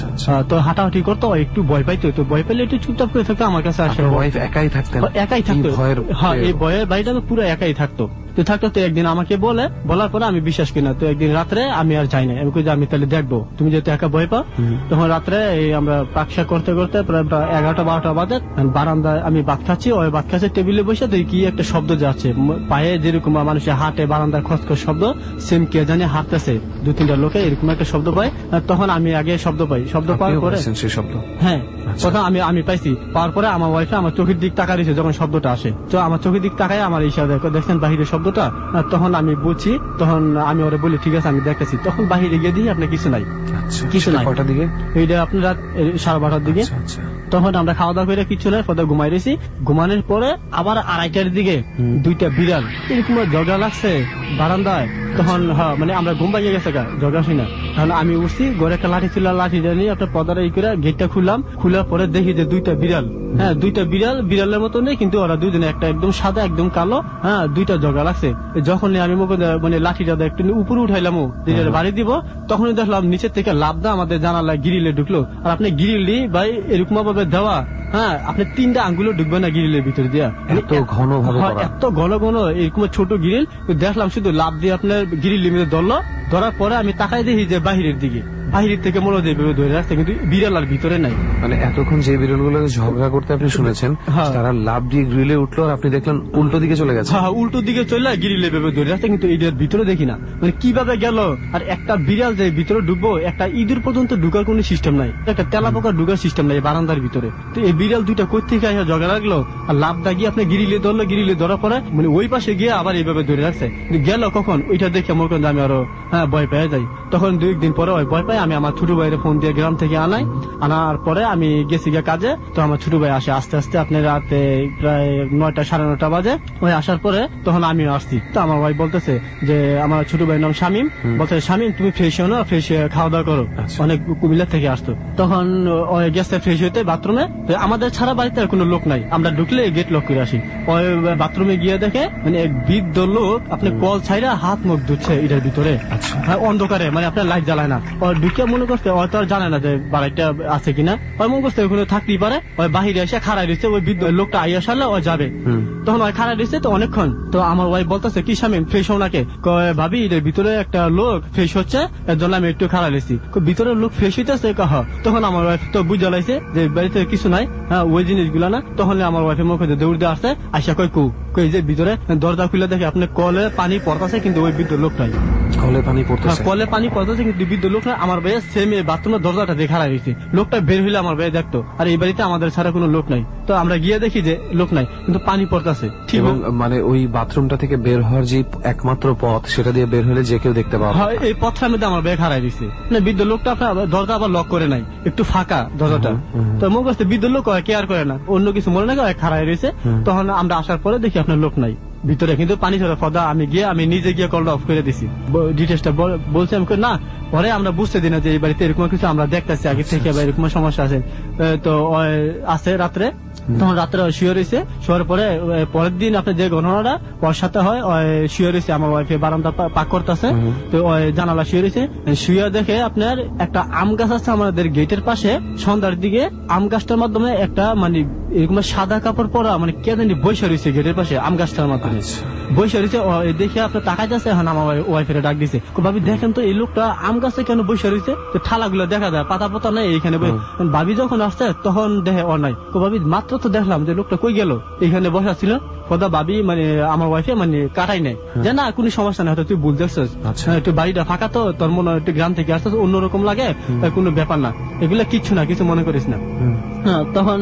তো হাঁটাহাঁটি করতো, একটু ভয় পাইতো, তো ভয় পাইলে একটু চুপচাপ করে থাকতো আমার কাছে আসে। একাই থাকতেন? একাই থাকতো, হ্যাঁ এই ভয়ের বাড়িটা পুরো একাই থাকতো। তো থাকতো, তো একদিন আমাকে বলে, বলার পরে আমি বিশ্বাস করি না, তো একদিন রাত্রে আমি আর যাই না, আমি কই যে আমি তাহলে দেখবো, তুমি যেহেতু একা ভয় পাও। তখন রাত্রে এই আমরা পাকশা করতে করতে প্রায় এগারোটা বারোটা বাজে, বারান্দায় আমি ভাত খাচ্ছি, ওই ভাত খাচ্ছে টেবিলে বসে, তো কি একটা শব্দ যাচ্ছে পায়ে, যেরকম মানুষের হাঁটে বারান্দার খসখস শব্দ, সেম কে জানি হাঁটতেছে দু তিনটা লোকে, এরকম একটা শব্দ পায়। তখন আমি আগে শব্দ পাই, শব্দ পাওয়ার পরে সেই শব্দ, হ্যাঁ প্রথম আমি আমি পাইছি, পাওয়ার পরে আমার ওয়াইফে আমার চোখের দিক তাকা দিয়েছে যখন শব্দটা আসে, তো আমার চোখের দিক তাকায় আমার ইশারা দেখো দেখছেন বাহিরের শব্দটা, তখন আমি বুঝছি, তখন আমি ওরে বলি ঠিক আছে আমি দেখতেছি, তখন বাহিরে গিয়ে দিই আপনার কিছু নাই, কিছু নাই। কটার দিকে? এইটা আপনার রাত সাড়ে বারোটার দিকে। তখন আমরা খাওয়া দাওয়া করে কিছু নয়, পরে ঘুমাই রয়েছি। ঘুমানোর পরে আবার আড়াইটার দিকে দুইটা বিড়াল এরকম ঝগড়া লাগছে বারান্দায়, তখন হ্যাঁ মানে আমরা ঘুম পাইয়ে গেছে গা, ঝগড়া শুই না। তখন আমি উঠছি, ঘরে একটা লাঠি ছিল, লাঠিটা নিয়ে আপনার পদারা ই করে গেটটা খুললাম, খোলার পরে দেখি যে দুইটা বিড়াল, হ্যাঁ দুইটা বিড়াল, বিড়ালের মতো নেই কিন্তু ওরা দুইজনে, একটা একদম সাদা একদম কালো, হ্যাঁ দুইটা ঝগড়া লাগছে। যখন আমি মানে লাঠিটা একটু উপরে উঠাইলাম বাড়ি দিব, তখনই দেখলাম নিচের থেকে লাভদা আমাদের জানালা গিরিলে ঢুকলো। আর আপনি গিরিলি ভাই এরকম ভাবে দেওয়া, হ্যাঁ আপনি তিনটা আঙ্গুলো ঢুকবে না গিরিলের ভিতরে দিয়া, এত ঘন ভাবে, এত ঘন ঘন এরকম ছোট গিরিল। দেখলাম শুধু লাভ দিয়ে আপনার গিরিলের মধ্যে ধরলো, ধরার পরে আমি তাকাই দেখি যে বাহিরের দিকে, বাহিরের থেকে মনে হয় ধরে রাখছে, কিন্তু বিড়াল আর ভিতরে নাই। মানে এতক্ষণ যে বিড়ালগুলো ঝগড়া করতে আপনি শুনেছেন, তারা লাভ দিয়ে গ্রিলে উঠলো, আর আপনি দেখলেন উল্টো দিকে চলে গেছে। হ্যাঁ উল্টো দিকে চলে গিরিলে ভেবে ধরে রাখছে, কিন্তু এটার ভিতরে দেখি না, মানে কিভাবে গেল। আর একটা বিড়াল যে ভিতরে ঢুকবো, একটা ইঁদুর পর্যন্ত ঢুকার কোন সিস্টেম নাই, একটা তেলা পোকা ঢুকার সিস্টেম নাই বারান্দার ভিতরে। তো এই বিড়াল দুইটা কই থেকে আসা ঝগড়া লাগলো, আর লাভ দাগিয়ে আপনি গিরিলে ধরলো, গিরিলে ধরার পরে মানে ওই পাশে গিয়ে আবার এইভাবে ধরে রাখছে। গেল কখন ওইটা দেখে মনে করেন আমি আরো হ্যাঁ ভয় পেয়ে যাই। তখন দুই একদিন পরে ওই ভয় পাই, আমি আমার ছোট ভাইয়ের ফোন দিয়ে গ্রাম থেকে আনাই, আনার পরে আমি গেছি গিয়ে কাজে। তো আমার ছোট ভাই আসে আস্তে আস্তে, আপনার রাতে প্রায় নয়টা সাড়ে নয়টা বাজে। ওই আসার পরে তখন আমি আসছি, তো আমার ভাই বলতেছে যে আমার ছোট ভাইয়ের নাম শামীম, বলতে শামীম তুমি ফ্রেশ হও না, ফ্রেশ খাওয়া দাওয়া করো, অনেক কুমিল্লা থেকে আসতো। তখন ওই গেছে ফ্রেশ হইতে বাথরুমে, আমাদের ছাড়া বাড়িতে আর কোনো লোক নাই, আমরা ঢুকলে গেট লক করে আসি। ওই বাথরুমে গিয়ে দেখে মানে এক বৃদ্ধ লোক আপনি কল ছাইরা হাত মুখ ধুচ্ছে এটার ভিতরে, অন্ধকারে, মানে আপনার লাইট জ্বালায় না। ওই ঢুকে মনে করছে হয়তো আর জানে না যে বাড়িটা আছে কিনা, ওই মনে করছে ওখানে থাকতেই পারে। ওই বাহিরে এসে খাড়াই দিচ্ছে, ওই বৃদ্ধ লোকটা আইয়া সারলে ও যাবে, তখন ওই খাড়াই দিচ্ছে তো অনেকক্ষণ। তো আমার ওয়াইফ বলতেছে কি শামীম ফ্রেশ হও নাকে, ভাবি এটার ভিতরে একটা লোক ফ্রেশ হচ্ছে, এর জন্য আমি একটু খাড়াই দিচ্ছি, ভিতরে লোক ফ্রেশ হইতেছে কহ। তখন আমার ওয়াইফ তো বুঝ জ্বালাইছে যে বাড়িতে কিছু নাই, হ্যাঁ ওই জিনিসগুলা না। তখন আমার ওয়াইফের মুখে দৌড় দিয়ে আসছে, আইসা কই কু কই যে ভিতরে দরজা খুলে দেখে আপনি কলে পানি পড়তেছে, কিন্তু ওই বৃদ্ধ লোকটাই কলে পানি পড়তেছে, কলে পানি পড়তেছে কিন্তু বৃদ্ধ লোক না। আমার ভাইয়া সেম বাথরুমের দরজাটা দেখা রয়েছে, লোকটা বের হইলে আমার ভাইয়া দেখতো। আর এই বাড়িতে আমাদের ছাড়া কোনো লোক নাই, তো আমরা গিয়ে দেখি যে লোক নাই, কিন্তু পানি পড়তেছে। ঠিক মানে ওই বাথরুমটা থেকে বের হওয়ার যে একমাত্র পথ, সেটা দিয়ে বের হলে যে কেউ দেখতে পাবে। হয় এই পথটার মধ্যে আমার ভাইয়া খাড়াই দিচ্ছে, মানে বৃদ্ধ লোকটা আপনার দরজা আবার লক করে নাই, একটু ফাঁকা দরজাটা। তো মনে করছে বৃদ্ধ লোক কেয়ার করে না, অন্য কিছু মনে না খাড়াই রয়েছে। তখন আমরা আসার পরে দেখি আপনার লোক নাই ভিতরে, কিন্তু পানি ছিল ফদা। আমি গিয়ে আমি নিজে গিয়ে কলটা অফ করে দিছি, ডিটেলসটা বলছি আমি না। পরে আমরা বুঝতে দিই না যে এই বাড়িতে এরকম কিছু আমরা দেখতেছি আগে থেকে, বা এরকম সমস্যা আছে। তো আছে রাত্রে, তখন রাত্রে শুয়ে রয়েছে, শোয়ার পরে পরের দিন আপনার যে ঘটনাটা ওর সাথে হয়, শুয়ে রয়েছে আমার ওয়াইফে বারান্দা পাক করতেছে, তো জানালা শুয়ে রয়েছে, শুয়ে দেখে আপনার একটা আম গাছ আছে আমাদের গেটের পাশে। সন্ধ্যার দিকে আম গাছটার মাধ্যমে একটা মানে এরকম সাদা কাপড় পরা মানে কে জানি বৈশা রয়েছে গেটের পাশে আম গাছটার মাধ্যমে বৈশা রয়েছে। দেখে আপনার তাকাই যাচ্ছে, এখন আমার ওয়াইফের ডাক দিছে, ভাবি দেখেন তো এই লোকটা আম গাছে কেন বৈশা রয়েছে, তো ঠালা গুলো দেখা যায়, পাতা পাতা নেই এইখানে। ভাবি যখন আসছে তখন দেখে ও নাই, ভাবি মাত্র তো দেখলাম যে লোকটা কই গেল, এখানে বসা ছিল। কথা ভাবি মানে আমার ওয়াইফে মানে কাটাই নেই যে না কোনো সমস্যা নেই, হয়তো তুই ভুল দেখছিস, একটু বাড়িটা ফাঁকা তো তোর মনে হয় একটু গ্রাম থেকে আসছিস, অন্যরকম লাগে, কোনো ব্যাপার না, এগুলা কিচ্ছু না, কিছু মনে করিস না। হ্যাঁ তখন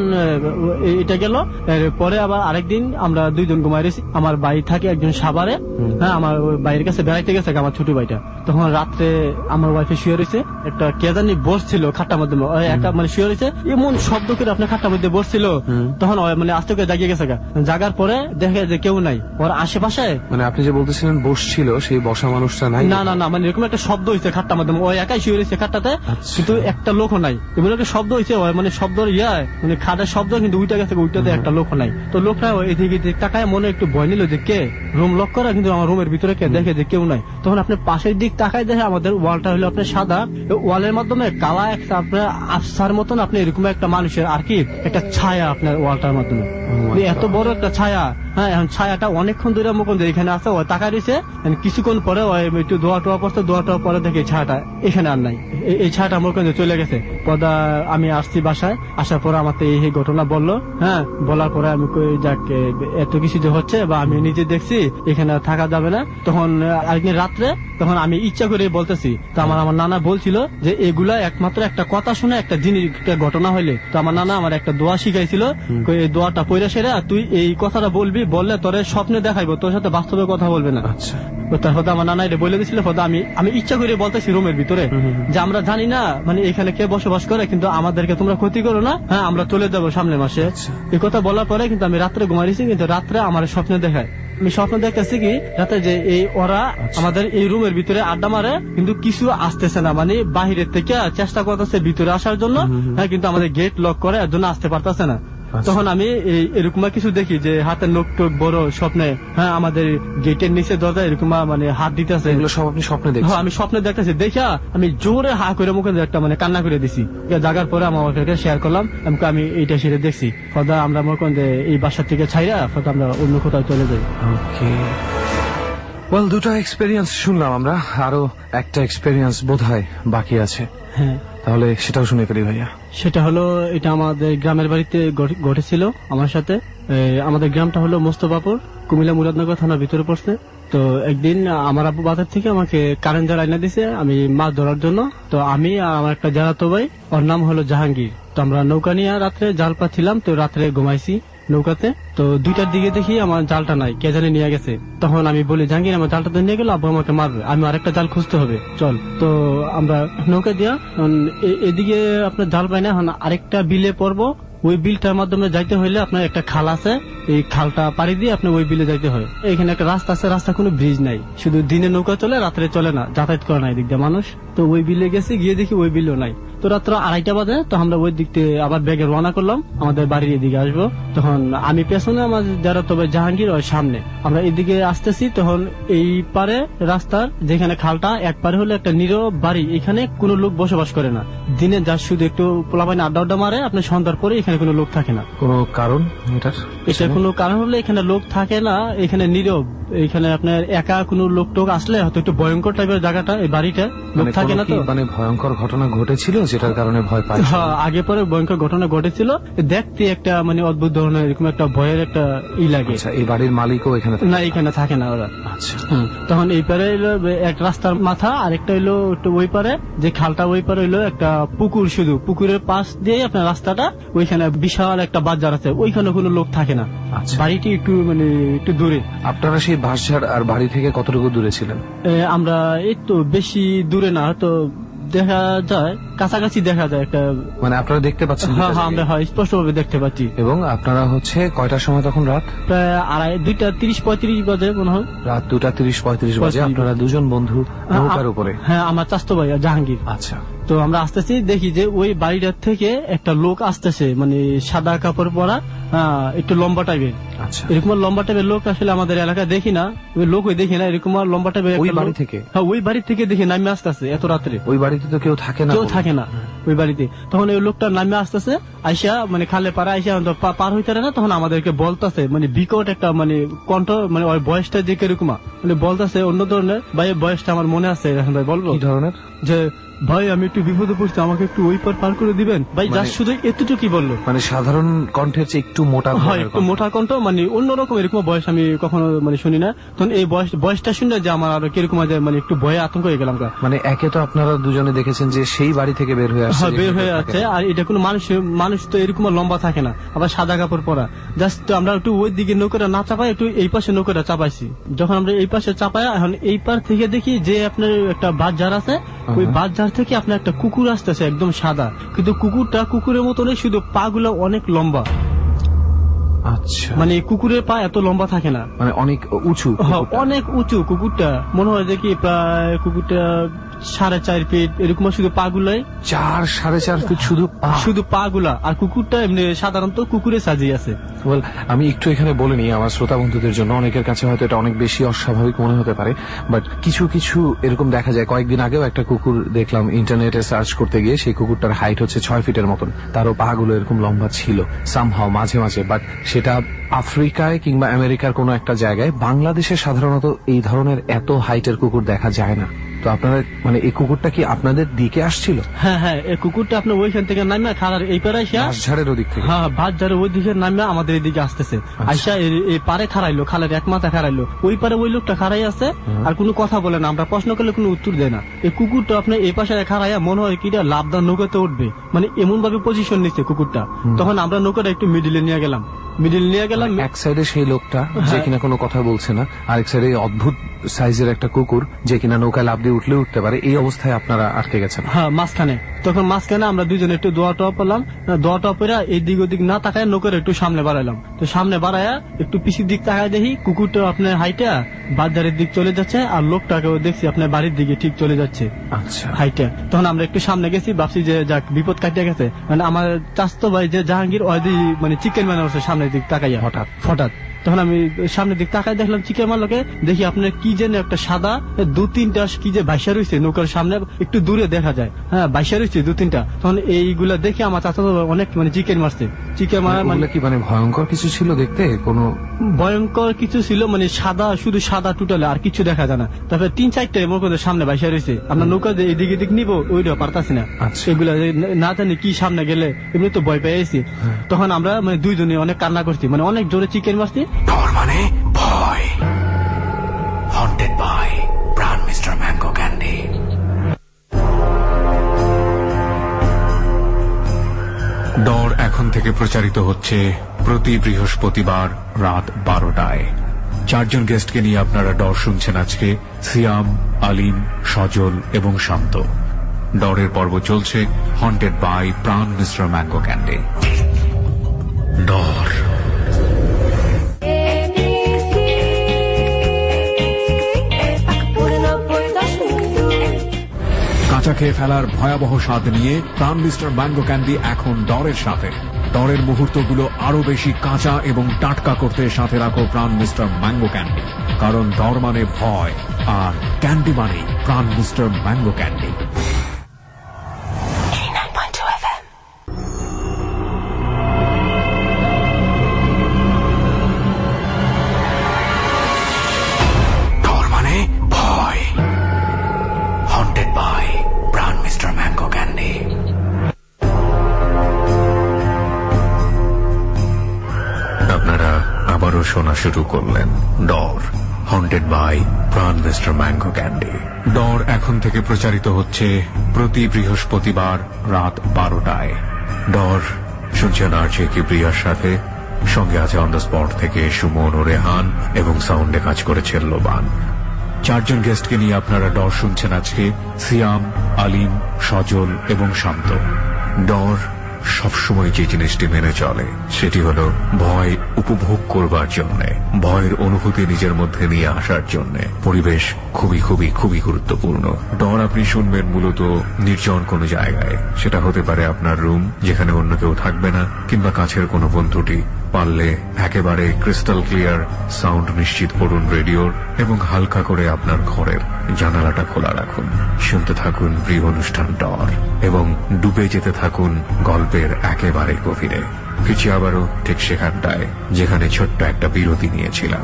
এটা গেল। পরে আবার আরেকদিন আমরা দুইজন ঘুমাই রয়েছি, আমার ভাই থাকে একজন সাভারে, হ্যাঁ আমার ভাইয়ের কাছে বেড়াইতে গেছে আমার ছোট ভাইটা। তখন রাত্রে আমার ওয়াইফে শুয়ে রয়েছে, একটা কে জানি বসছিল খাট্টার মধ্যে, একটা মানে শুয়ে রয়েছে, এমন শব্দ করে আপনার খাট্টার মধ্যে বসছিল। তখন মানে আস্তে করে জাগিয়ে গেছে, জাগার পরে দেখে যে কেউ নাই ওর আশেপাশে। মানে আপনি যে বলতেছিলেন বসছিল, সেই বসা মানুষটা নাই? না না না, মানে এরকম একটা শব্দ হয়েছে খাটটার মাধ্যমে, ওই একাই শুয়ে রয়েছে খাটটাতে, কিন্তু একটা লোকও নাই। এবার একটা শব্দ হয়েছে, মানে শব্দ ইয়া মানে খাটের শব্দ, কিন্তু উইটা গেছে, উইটাতে একটা লোক নাই। তো লোকটা এদিকে তাকায় মনে একটু ভয় নিল যে কে, রুম লক করা, কিন্তু আমার রুমের ভিতরে কে, দেখে যে কেউ নাই। তখন আপনি পাশের দিক তাকায় দেখে আমাদের ওয়ালটা হলো আপনার সাদা, ওয়ালের মাধ্যমে কালা একটা আপনার আফসার মতন আপনি এরকম একটা মানুষের আর কি একটা ছায়া আপনার ওয়ালটার মাধ্যমে, এত বড় একটা ছায়া। হ্যাঁ, এখন ছায়াটা অনেকক্ষণ ধরে মুখ এখানে আছে, ও তাকায় রয়েছে। কিছুক্ষণ পরে একটু দোয়া টোয়া পড়ছে, দোয়া টোয়া পরে দেখে ছায়াটা এখানে আর নাই, এই ছায়াটা আমার কাছে চলে গেছে। পদা আমি আসছি বাসায়, আসার পরে আমার এই ঘটনা বললো। হ্যাঁ, বলার পরে আমি যাক এত কিছু যে হচ্ছে বা আমি নিজে দেখছি এখানে থাকা যাবে না। তখন আরেকদিন রাত্রে তখন আমি ইচ্ছা করে বলতেছি, তো আমার আমার নানা বলছিল যে এগুলা একমাত্র একটা কথা শুনে একটা জিনিস একটা ঘটনা হইলে, তো আমার নানা আমার একটা দোয়া শিখাইছিল, এই দোয়াটা পয়রা সেরা তুই এই কথাটা বলবি, বললে তোর স্বপ্নে দেখাইবো, তোর সাথে বাস্তবে কথা বলবে না। আচ্ছা, তারপর আমার নানা এটা বলে দিয়েছিল। আমি আমি ইচ্ছা করে বলতেছি রুমের ভিতরে যে আমরা জানি না মানে এখানে কে বসবাস করে, কিন্তু আমাদেরকে তোমরা ক্ষতি করো না, হ্যাঁ আমরা চলে যাবো সামনের মাসে। এই কথা বলার পরে কিন্তু আমি রাত্রে ঘুমাইছি, কিন্তু রাত্রে আমার স্বপ্নে দেখায়, আমি স্বপ্ন দেখতেছি কি রাতে যে এই ওরা আমাদের এই রুমের ভিতরে আড্ডা মারে, কিন্তু কিছু আসতেছে না, মানে বাহিরের থেকে চেষ্টা করতেছে ভিতরে আসার জন্য, হ্যাঁ কিন্তু আমাদের গেট লক করে এর জন্য আসতে পারতেছে না। তখন আমি এরকম কিছু দেখি যে হাতের নোক টোক বড় স্বপ্নে, হ্যাঁ আমাদের গেটের নিচে দরজা এরকম মানে হাত দিতেছে। এগুলো সব আপনি স্বপ্নে দেখছেন? আমি স্বপ্নে দেখতেছি, দেখা আমি জোরে হা করে মুখে একটা মানে কান্না করে দিছি। জাগার পরে আমার শেয়ার করলাম, আমি এইটা সেটা দেখছি। ফদা আমরা মনে করেন যে এই বাসার থেকে ছাইরা ফদা আমরা অন্য কোথাও চলে যাই। ওকে, ওয়েল দুটো এক্সপেরিয়েন্স শুনলাম আমরা, আরো একটা এক্সপেরিয়েন্স বোধহয় বাকি আছে। হ্যাঁ, তাহলে সেটাও শুনে ফেলি ভাইয়া। সেটা হলো এটা আমাদের গ্রামের বাড়িতে ঘটেছিল আমার সাথে। আমাদের গ্রামটা হলো মোস্তফাপুর, কুমিল্লা মুরাদনগর থানার ভিতরে পড়ছে। তো একদিন আমার আব্বু বাজার থেকে আমাকে কারেন্ট জাল আইনা দিছে আমি মাছ ধরার জন্য। তো আমি আর আমার একটা জানাতো ভাই, ওর নাম হলো জাহাঙ্গীর। তো আমরা নৌকা নিয়ে রাত্রে জাল পাচ্ছিলাম, তো রাত্রে ঘুমাইছি নৌকাতে। তো দুইটার দিকে দেখি আমার জালটা নাই, কে জানে নিয়ে গেছে। তখন আমি বলি জাহাঙ্গীর আমার জালটা তো নিয়ে গেল, আব্বু আমাকে মারবে, আমি আরেকটা জাল খুঁজতে হবে, চল। তো আমরা নৌকা দিয়া এদিকে আপনার জাল পাই না, এখন আরেকটা বিলে পড়বো। ওই বিলটার মাধ্যমে যাইতে হইলে আপনার একটা খাল আছে, এই খালটা পাড়ি দিয়ে আপনার ওই বিলে যাইতে হয়। এখানে একটা রাস্তা আছে, রাস্তা কোনো ব্রিজ নাই, শুধু দিনে নৌকা চলে, রাত্রে চলে না, যাতায়াত করে না এদিক দিয়ে মানুষ। তো ওই বিলে গেছি, গিয়ে দেখি ওই বিলও নাই। তো রাত্র আড়াইটা বাজে, তো আমরা ওই দিক থেকে আবার ব্যাগে রওনা করলাম, আমাদের বাড়ির এদিকে আসবো। তখন আমি পেছনে, আমার যারা তবে জাহাঙ্গীর ওই সামনে, আমরা এদিকে আসতেছি। তখন এই পারে রাস্তার যেখানে খালটা, এক পারে হলো একটা নীরব বাড়ি, এখানে কোনো লোক বসবাস করে না। দিনে যা শুধু একটু পোলাপাইন আড্ডা আড্ডা মারে, আপনি সন্ধ্যার পরে এখানে কোনো লোক থাকে না। কোনো কারণ এটার? এটা কোনো কারণ হলে এখানে লোক থাকে না, এখানে নীরব, এখানে আপনার একা কোনো লোক টোক আসলে হয়তো একটু ভয়ঙ্কর টাইপের জায়গাটা, এই বাড়িটা লোক থাকে না। তো মানে ভয়ঙ্কর ঘটনা ঘটেছিল যেটার কারণে ভয় পাই? হ্যাঁ, আগে পরে ভয়ঙ্কর ঘটনা ঘটেছিল, দেখতে একটা মানে অদ্ভুত ধরনের এরকম একটা ভয়ের একটা ই লাগে। এই বাড়ির মালিকও এখানে না, এখানে থাকে না ওরা। আচ্ছা, তখন এই পারে হইলো এক রাস্তার মাথা, আরেকটা হইলো একটু ওই পারে যে খালটা, ওই পারে হইলো একটা পুকুর, শুধু পুকুরের পাশ দিয়ে আপনার রাস্তাটা, ওইখানে বিশাল একটা বাজার আছে, ওইখানে কোনো লোক থাকে না। বাড়িটি একটু মানে একটু দূরে। আপনারা সেই বাসঝাড় আর বাড়ি থেকে কতটুকু দূরে ছিলেন? আমরা এই তো বেশি দূরে না, তো দেখা যায় কাছাকাছি দেখা যায় একটা, মানে আপনারা দেখতে পাচ্ছেন? হ্যাঁ, আমরা স্পষ্ট ভাবে দেখতে পাচ্ছি। এবং আপনারা হচ্ছে কয়টার সময় তখন? রাত প্রায় আড়াই দুইটা তিরিশ পঁয়ত্রিশ বাজে মনে হয়, রাত দুটা তিরিশ পঁয়ত্রিশ বাজে। আপনারা দুজন বন্ধু নৌকার উপরে? হ্যাঁ, আমার চাচতো ভাই জাহাঙ্গীর। আচ্ছা, তো আমরা আসতেছি, দেখি যে ওই বাড়িটার থেকে একটা লোক আসতেছে, মানে সাদা কাপড় পরা, একটু লম্বা টাইপের। আচ্ছা, এরকম লম্বা টাইপের লোক আসলে আমাদের এলাকায় দেখি না, ওই লোক ওই দেখি না, এরকম লম্বা টাইপের ওই বাড়ি থেকে। হ্যাঁ, ওই বাড়ি থেকে দেখি নামে আসতেছে এত রাত্রে। ওই বাড়িতে তো কেউ থাকে না? কেউ থাকে না ওই বাড়িতে। তখন ওই লোকটা নামে আসতেছে, আইসা মানে খালে পাড়া আইসা পার হইতে না, তখন আমাদেরকে বলতেছে, মানে বিকট একটা মানে কণ্ঠ, মানে ওই বয়সটা যে কিরকম মানে বলতেছে অন্য ধরনের। ভাই বয়সটা আমার মনে আছে, এখন ভাই বলবো কি ধরনের, যে ভাই আমি একটু বিপদে পড়ছি, আমাকে একটু ওই পার পার করে দিবেন ভাই। যা শুধু এতটুকু বললো, মানে সাধারণ কণ্ঠের চেয়ে একটু মোটা, হয় একটু মোটা কণ্ঠ, মানে অন্যরকম এরকম বয়স আমি কখনো মানে শুনি না। তখন এই বয়স বয়সটা শুনে যে আমার আরো কিরকম মানে একটু ভয়ে আতঙ্ক হয়ে গেলাম। মানে একে তো আপনারা দুজনে দেখেছেন যে সেই বাড়ি থেকে বের হয়ে আসছে, বের হয়ে আছে, আর এটা কোনো মানুষ মানুষ তো এরকম লম্বা থাকে না, আবার সাদা কাপড় পরা। জাস্ট আমরা একটু ওই দিকে নৌকাটা না চাপাই, একটু এই পাশে নৌকাটা চাপাইছি। যখন আমরা এই পাশে চাপাই, এখন এই পার থেকে দেখি যে আপনার একটা বাজার আছে, ওই বাজার থেকে আপনার একটা কুকুর আসতেছে একদম সাদা, কিন্তু কুকুরটা কুকুরের মতনই, শুধু পা গুলো অনেক লম্বা। আচ্ছা, মানে কুকুরের পা এত লম্বা থাকে না, মানে অনেক উঁচু, অনেক উঁচু কুকুরটা, মনে হয় যে কি প্রায় কুকুরটা সাড়ে চার ফিট এরকম, শুধু পা গুলাই চার সাড়ে চার ফিট, শুধু শুধু পা গুলা। আর কুকুরটা এমনি সাধারণত কুকুরের সাজিয়ে আছে। আমি একটু এখানে বলে নিই আমার শ্রোতা বন্ধুদের জন্য, অনেকের কাছে হয়তো এটা অনেক বেশি অস্বাভাবিক মনে হতে পারে, বাট কিছু কিছু এরকম দেখা যায়। কয়েকদিন আগেও একটা কুকুর দেখলাম ইন্টারনেটে সার্চ করতে গিয়ে, সেই কুকুরটার হাইট হচ্ছে ছয় ফিটের মতন, তারও পা গুলো এরকম লম্বা ছিল সামহাও মাঝে মাঝে। বাট সেটা আফ্রিকায় কিংবা আমেরিকার কোনো একটা জায়গায়, বাংলাদেশে সাধারণত এই ধরনের এত হাইটের কুকুর দেখা যায় না। তো আপনারা মানে এই কুকুরটা কি আপনাদের দিকে আসছিল? হ্যাঁ হ্যাঁ, এই কুকুরটা আপনার ওইখান থেকে নামে খালার এই পারে বাঁশঝাড়ের ওদিক থেকে, হ্যাঁ বাঁশঝাড়ের ওই দিকে নামে আমাদের এদিকে আসতেছে, আইসা এই পারে খারাইলো, খালের এক মাথা খারাইলো, ওই পারে ওই লোকটা খারাই আছে, আর কোনো কথা বলে না, আমরা প্রশ্ন করলে কোনো উত্তর দেয় না। এই কুকুরটা আপনার এই পাশে খারাইয়া মনে হয় কিটা লাভদার নৌকাতে উঠবে, মানে এমন ভাবে পজিশন নিচ্ছে কুকুরটা। তখন আমরা নৌকাটা একটু মিডিলে নিয়ে গেলাম, মিডিল নিয়ে গেলাম, এক সাইডে সেই লোকটা যে কিনা কোনো কথা বলছে না, আরেক সাইডে অদ্ভুত সাইজের একটা কুকুর যে কিনা নৌকায় লাফ দিয়ে উঠলে উঠতে পারে, এই অবস্থায় আপনারা আটকে গেছেন। হ্যাঁ মাঝখানে, তখন মাঝখানে আমরা দুজনে একটু দোয়া টপ পেলাম, দোয়া টপ পেরা এই দিক ওদিক না তাকায় নৌকার একটু সামনে বাড়াইলাম। তো সামনে বাড়াইয়া একটু পিছির দিক তাকায় দেখি কুকুরটা আপনার হাইটা বাজারের দিক চলে যাচ্ছে, আর লোকটাকেও দেখছি আপনার বাড়ির দিকে ঠিক চলে যাচ্ছে আচ্ছা হাইটা। তখন আমরা একটু সামনে গেছি, ভাবছি যে যাক বিপদ কাটিয়ে গেছে, মানে আমার চাস্তো ভাই যে জাহাঙ্গীর ওই মানে চিকেন ম্যান হচ্ছে সামনের দিক তাকাইয়া হঠাৎ হঠাৎ তখন আমি সামনের দিক তাকাই দেখলাম চিকেন মারলোকে, দেখি আপনার কি যেন একটা সাদা দু তিনটা কি যে বাইসা রয়েছে নৌকার সামনে, একটু দূরে দেখা যায়, হ্যাঁ বাইসা রয়েছে দু তিনটা। তখন এইগুলা দেখে আমার চাচা অনেক মানে চিকেন মারছে, চিকেন মারা মানে কি মানে ভয়ঙ্কর কিছু ছিল দেখতে? কোনো ভয়ঙ্কর কিছু ছিল মানে সাদা, শুধু সাদা টুটালে আর কিছু দেখা যায় না। তারপরে তিন চারটা নৌকাদের সামনে বাইসা রয়েছে, আমরা নৌকা যে এদিকে এদিক নিবো ওইটা পারতাছি না, এগুলা না জানি কি সামনে গেলে এমনি তো ভয় পেয়েছি। তখন আমরা মানে দুইজনে অনেক কান্না করছি, মানে অনেক জোরে চিকেন মারছি। মানে ভয়, haunted by Pran mister mango candy. Dar এখন থেকে প্রচারিত হচ্ছে প্রতি বৃহস্পতিবার রাত বারোটায়। চারজন গেস্টকে নিয়ে আপনারা ডর শুনছেন আজকে, সিয়াম, আলিম, সজল এবং শান্ত। ডরের পর্ব চলছে haunted by Pran mister mango candy. Dar কাঁচা খেয়ে ফেলার ভয়াবহ স্বাদ নিয়ে প্রাণ মিস্টার ম্যাঙ্গো ক্যান্ডি এখন ডরের সাথে। ডরের মুহূর্তগুলো আরো বেশি কাঁচা এবং টাটকা করতে সাথে রাখো প্রাণ মিস্টার ম্যাঙ্গো ক্যান্ডি, কারণ ডর মানে ভয় আর ক্যান্ডি মানে প্রাণ মিস্টার ম্যাঙ্গো ক্যান্ডি। ডর মানে ভয়, haunted by Pran mister mango candy. আপনারা আবারও শোনা শুরু করলেন Dar, haunted by Pran mister mango candy. Dar এখন থেকে প্রচারিত হচ্ছে প্রতি বৃহস্পতিবার রাত বারোটায়। ডর শুনছেন আর জে কে প্রিয়ার সাথে, সঙ্গে আছে অন দ্য স্পট থেকে সুমন ও রেহান, এবং সাউন্ডে কাজ করেছেন লোবান। চারজন গেস্টকে নিয়ে আপনারা ডর শুনছেন আজকে, সিয়াম, আলিম, সজল এবং শান্ত। ডর সবসময় যে জিনিসটি মেনে চলে সেটি হলো ভয় উপভোগ করবার জন্য, ভয়ের অনুভূতি নিজের মধ্যে নিয়ে আসার জন্য। পরিবেশ খুবই খুবই খুবই গুরুত্বপূর্ণ। ডর আপনি শুনবেন মূলত নির্জন কোনো জায়গায়, সেটা হতে পারে আপনার রুম যেখানে অন্য কেউ থাকবে না, কিংবা কাছের কোনো বন্ধুটি। পারলে একেবারে ক্রিস্টাল ক্লিয়ার সাউন্ড নিশ্চিত করুন রেডিওর, এবং হালকা করে আপনার ঘরের জানালাটা খোলা রাখুন। শুনতে থাকুন প্রিয় অনুষ্ঠান ডর, এবং ডুবে যেতে থাকুন গল্পের একেবারে গভীরে। ফিরছি আবারও ঠিক সেখানটায় যেখানে ছোট্ট একটা বিরতি নিয়েছিলাম।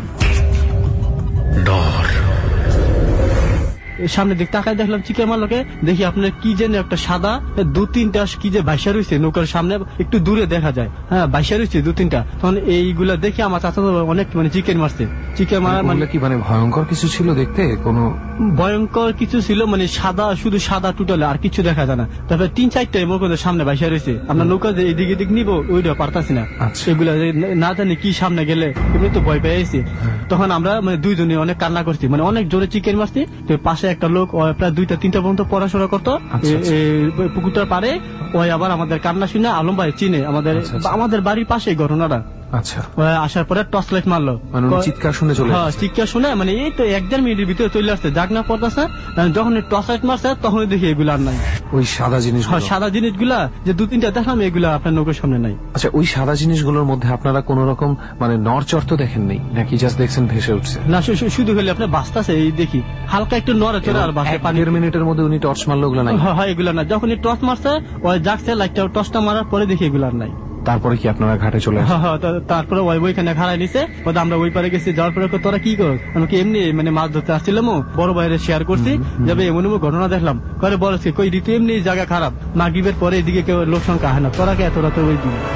ডর সামনের দিক তাকায় দেখলাম চিকেন মারলোকে, দেখি আপনার কি যেন একটা সাদা দু তিনটা কি যে বাইসা রয়েছে নৌকার সামনে, একটু দূরে দেখা যায়, হ্যাঁ বাইসা রয়েছে দু তিনটা। তখন এইগুলা দেখে আমার চাচা অনেক মানে চিকেন মারছে, চিকেন মারা মানে কি মানে ভয়ঙ্কর কিছু ছিল দেখতে? কোনো ভয়ঙ্কর কিছু ছিল মানে সাদা, শুধু সাদা টুটালে আর কিছু দেখা যায় না। তারপরে তিন চারটা নৌকাদের সামনে বাইসা রয়েছে, আমরা নৌকা যে এদিকে এদিক নিবো ওইটা পারতাছি না, এগুলা না জানি কি সামনে গেলে এমনি তো ভয় পেয়েছি। তখন আমরা মানে দুইজনে অনেক কান্না করছি, মানে অনেক জোরে চিকেন মারছি। তো পাশে একটা লোক প্রায় দুইটা তিনটা পর্যন্ত পড়াশোনা করতো পুকুরটার পারে, ওই আবার আমাদের কান্না শুনে আলম ভাই চিনে, আমাদের আমাদের বাড়ির পাশে ঘটনাটা। আচ্ছা, আসার পরে টর্চ লাইট মারলো, মানে চিৎকার শুনে চলে হ্যাঁ চিৎকার শুনে মানে এই তো এক দেড় মিনিটের ভিতরে চলে আসছে, জাগ না পড়তেছে। যখন টর্চ লাইট মারছে তখন দেখি এগুলো আর নাই। ওই সাদা জিনিস, হ্যাঁ সাদা জিনিসগুলা যে দু তিনটা দেখলাম এগুলা আপনার নৌকার সামনে নাই। আচ্ছা, ওই সাদা জিনিসগুলোর মধ্যে আপনারা কোন রকম মানে নড়চড় তো দেখেন নেই নাকি জাস্ট দেখছেন ভেসে উঠছে? না, শুধু হলে আপনার বাঁচতেছে এই দেখি হালকা একটু নড়ে চড়ে আর বাসে পানি। দেড় মিনিটের মধ্যে উনি টর্চ মারলো, ওগুলো নাই? হ্যাঁ এগুলা না, যখন টর্চ মারছে ওই জাগছে লাইটটা, টর্চটা মারার পরে দেখি এগুলার নাই। তারপরে কি আপনারা ঘাটে চলে আসেন? হ্যাঁ, তারপরে ওই ওইখানে খাড়াই নিছে, আমরা ওই পারে গেছি। যাওয়ার পরে তোরা কি করো, আমি এমনি মানে মাছ ধরতে আসছিলাম, বড় ভাইরে শেয়ার করছি যাবে এমন এমন ঘটনা দেখলাম। করে বলেছে কই ঋতু এমনি জায়গা খারাপ, মাগরিবের পরে এদিকে কেউ লোক সংখ্যা হয় না, তোরা কে এত রাতে ওই দিকে।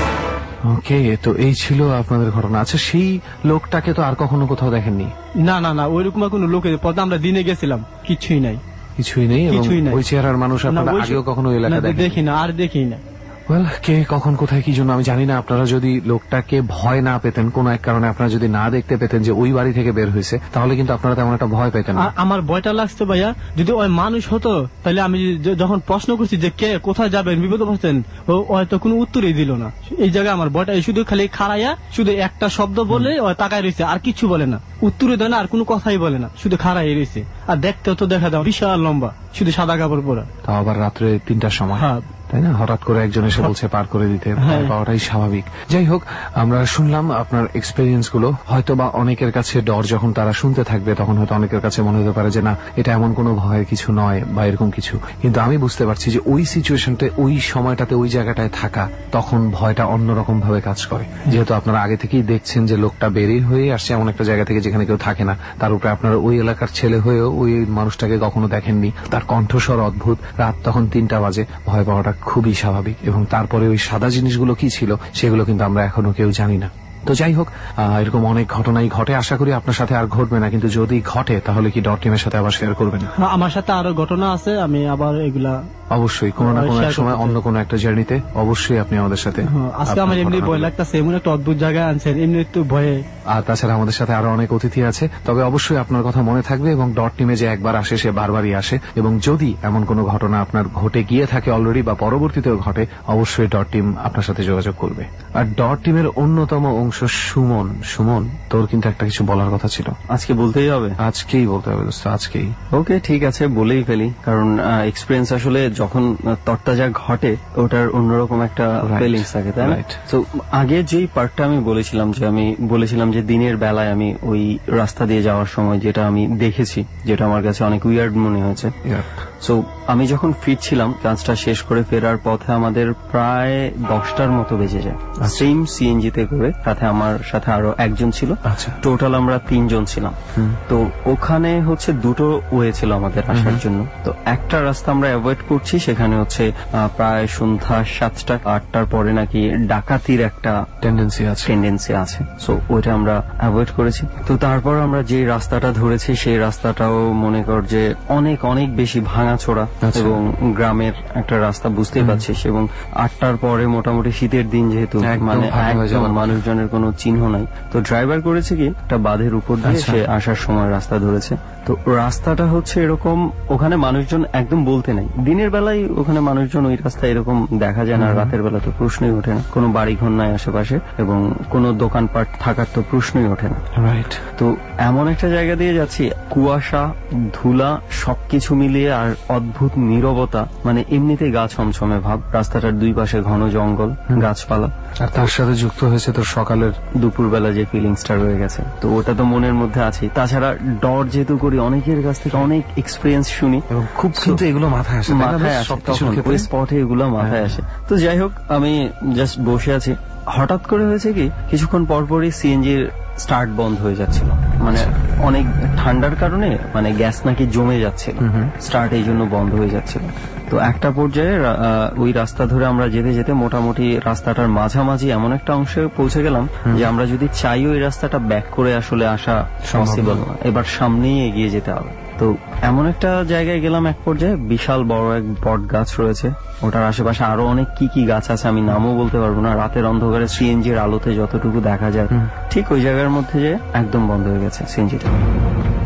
ওকে, তো এই ছিল আপনাদের ঘটনা। আচ্ছা, সেই লোকটাকে তো আর কখনো কোথাও দেখেননি? না না না, ওইরকম কোনো লোকের পথে আমরা দিনে গেছিলাম, কিছুই নাই। কিছুই নেই? কিছুই নাই। ওই চেহারার মানুষ আপনারা আগেও কখনো এলাকা দেখি না, আর দেখি না। ওয়েল, কে কখন কোথায় কি জন্য আমি জানি না। আপনারা যদি লোকটাকে ভয় না পেতেন, কোন এক কারণে আপনারা যদি না দেখতে পেতেন যে ওই বাড়ি থেকে বের হয়েছে, তাহলে কিন্তু আপনারা তেমন একটা ভয় পেতেন না। আমার ভয়টা লাগছে ভাইয়া, যদি ওই মানুষ হতো তাহলে আমি যখন প্রশ্ন করছি যে কে কোথায় যাবেন, বিপদ পড়ছেন, ও হয়তো কোনো উত্তরই দিল না। এই জায়গায় আমার ভয়টা শুধু খালি খাড়াইয়া শুধু একটা শব্দ বলে ও তাকায় রয়েছে, আর কিছু বলে না, উত্তরে দেয় না, আর কোনো কথাই বলে না, শুধু খাড়াই রয়েছে। আর দেখতে তো দেখা দাও বিশাল লম্বা, শুধু সাদা কাপড় পরা, তাও আবার রাত্রে তিনটার সময়, তাই না? হঠাৎ করে একজন এসে বলছে পার করে দিতে, ভয় পাওয়াটাই স্বাভাবিক। যাই হোক, আমরা শুনলাম আপনার এক্সপেরিয়েন্স গুলো। হয়তো বা অনেকের কাছে ডর যখন তারা শুনতে থাকবে তখন হয়তো অনেকের কাছে মনে হতে পারে যে না, এটা এমন কোনো ভয়ের কিছু নয় বা এরকম কিছু। কিন্তু আমি বুঝতে পারছি যে ওই সিচুয়েশনটা, ওই সময়টাতে, ওই জায়গাটায় থাকা, তখন ভয়টা অন্যরকম ভাবে কাজ করে। যেহেতু আপনারা আগে থেকেই দেখছেন যে লোকটা বেরিয়ে হয়ে আসছে এমন একটা জায়গা থেকে যেখানে কেউ থাকে না, তার উপরে আপনারা ওই এলাকার ছেলে হয়েও ওই মানুষটাকে কখনো দেখেননি, তার কণ্ঠস্বর অদ্ভুত, রাত তখন তিনটা বাজে, ভয় পাওয়াটা খুবই স্বাভাবিক। এবং তারপরে ওই সাদা জিনিসগুলো কি ছিল সেগুলো কিন্তু আমরা এখনো কেউ জানি না। তো যাই হোক, এরকম অনেক ঘটনাই ঘটে, আশা করি আপনার সাথে আর ঘটবে না। কিন্তু যদি ঘটে তাহলে কি ডট টিমের সাথে আবার শেয়ার করবেন? আমার সাথে আরো ঘটনা আছে, আমি আবার এগুলা অবশ্যই কোনো না কোনো এক সময় অন্য কোনো একটা জার্নিতে অবশ্যই আপনি আমাদের সাথে। আজকে আমার এমনি ভয় লাগতেছে, এমন একটা অদ্ভুত জায়গায় আনছেন, এমনি একটু ভয়ে। আর তাছাড়া আমাদের সাথে আরো অনেক অতিথি আছে, তবে অবশ্যই আপনার কথা মনে থাকবে। এবং ডট টিমে যে একবার আসে সে বারবারই আসে। এবং যদি এমন কোনো ঘটনা আপনার ঘটে গিয়ে থাকে অলরেডি বা পরবর্তীতেও ঘটে, অবশ্যই ডট টিম আপনার সাথে যোগাযোগ করবে। আর ডট টিমের অন্যতম অংশ সুমন, সুমন তোর কিন্তু একটা কিছু বলার কথা ছিল। আজকে বলতেই হবে? আজকেই বলতে হবে দোস্ত, আজকেই। ওকে, ঠিক আছে, বলেই ফেলি। কারণ এক্সপিরিয়েন্স আসলে যখন তরতাজা ঘটে ওটার অন্যরকম একটা ফিলিংস থাকে, তাই না? তো আগে যেই পার্টটা আমি বলেছিলাম, যে আমি বলেছিলাম যে দিনের বেলায় আমি ওই রাস্তা দিয়ে যাওয়ার সময় যেটা আমি দেখেছি, যেটা আমার কাছে অনেক উইয়ার্ড মনে হয়েছে। সো আমি যখন ফিরছিলাম, কাজটা শেষ করে ফেরার পথে আমাদের প্রায় দশটার মতো বেজে যায়, সেম সিএনজি তে করে। সাথে আমার সাথে আরো একজন ছিল, টোটাল আমরা তিনজন ছিলাম। তো ওখানে হচ্ছে দুটো ওয়ে ছিল আমাদের আসার জন্য। তো একটা রাস্তা আমরা অ্যাভয়েড করছি, সেখানে হচ্ছে প্রায় সন্ধ্যা সাতটা আটটার পরে নাকি ডাকাতির একটা টেন্ডেন্সি আছে টেন্ডেন্সি আছে সো ওইটা আমরা অ্যাভয়েড করেছি। তো তারপর আমরা যে রাস্তাটা ধরেছি সেই রাস্তাটাও মনে কর যে অনেক অনেক বেশি ভাঙাচোরা এবং গ্রামের একটা রাস্তা, বুঝতেই পারছিস। এবং আটটার পরে মোটামুটি শীতের দিন যেহেতু, মানে একদম মানুষজনের কোনো চিহ্ন নাই। তো ড্রাইভার করেছে কি একটা বাঁধের উপর দিয়ে সে আসার সময় রাস্তা ধরেছে। তো রাস্তাটা হচ্ছে এরকম, ওখানে মানুষজন একদম বলতে নাই। দিনের বেলায় ওখানে মানুষজন ওই রাস্তায় এরকম দেখা যায় না, রাতের বেলা তো প্রশ্নই ওঠে না। কোনো বাড়ি ঘর নাই আশেপাশে এবং কোনো দোকানপাট থাকার তো প্রশ্নই ওঠে না। রাইট। তো এমন একটা জায়গা দিয়ে যাচ্ছি, কুয়াশা, ধুলা সবকিছু মিলিয়ে, আর অদ্ভুত নীরবতা, মানে এমনিতেই গা ছমছমে ভাব। রাস্তাটার দুই পাশে ঘন জঙ্গল, গাছপালা, আর তার সাথে যুক্ত হয়েছে তোর সকালের দুপুরবেলা যে ফিলিংসটা রয়ে গেছে, তো ওটা তো মনের মধ্যে আছে। তাছাড়া ডর যেহেতু করি, অনেকের কাছ থেকে অনেক এক্সপিরিয়েন্স শুনি, এবং খুব কিন্তু এগুলো মাথায় আসে, মাথায় আসে তখন ওই স্পটে এগুলো মাথায় আসে। তো যাই হোক, আমি জাস্ট বসে আছি, হঠাৎ করে হয়েছে কি কিছুক্ষণ পরপরই সিএনজির স্টার্ট বন্ধ হয়ে যাচ্ছিল। মানে অনেক ঠান্ডার কারণে মানে গ্যাস নাকি জমে যাচ্ছিল, স্টার্ট এই জন্য বন্ধ হয়ে যাচ্ছিল। তো একটা পর্যায়ে ওই রাস্তা ধরে আমরা যেতে যেতে মোটামুটি রাস্তাটার মাঝামাঝি এমন একটা অংশে পৌঁছে গেলাম যে আমরা যদি চাই ওই রাস্তাটা ব্যাক করে আসলে আসা পসিবল না, এবার সামনেই এগিয়ে যেতে হবে। তো এমন একটা জায়গায় গেলাম, এক পর্যায়ে বিশাল বড় এক বট গাছ রয়েছে, ওটার আশেপাশে আরো অনেক কি কি গাছ আছে আমি নামও বলতে পারবো না। রাতের অন্ধকারে সিএনজির আলোতে যতটুকু দেখা যায়, ঠিক ওই জায়গার মধ্যে যে একদম বন্ধ হয়ে গেছে সিএনজিটা।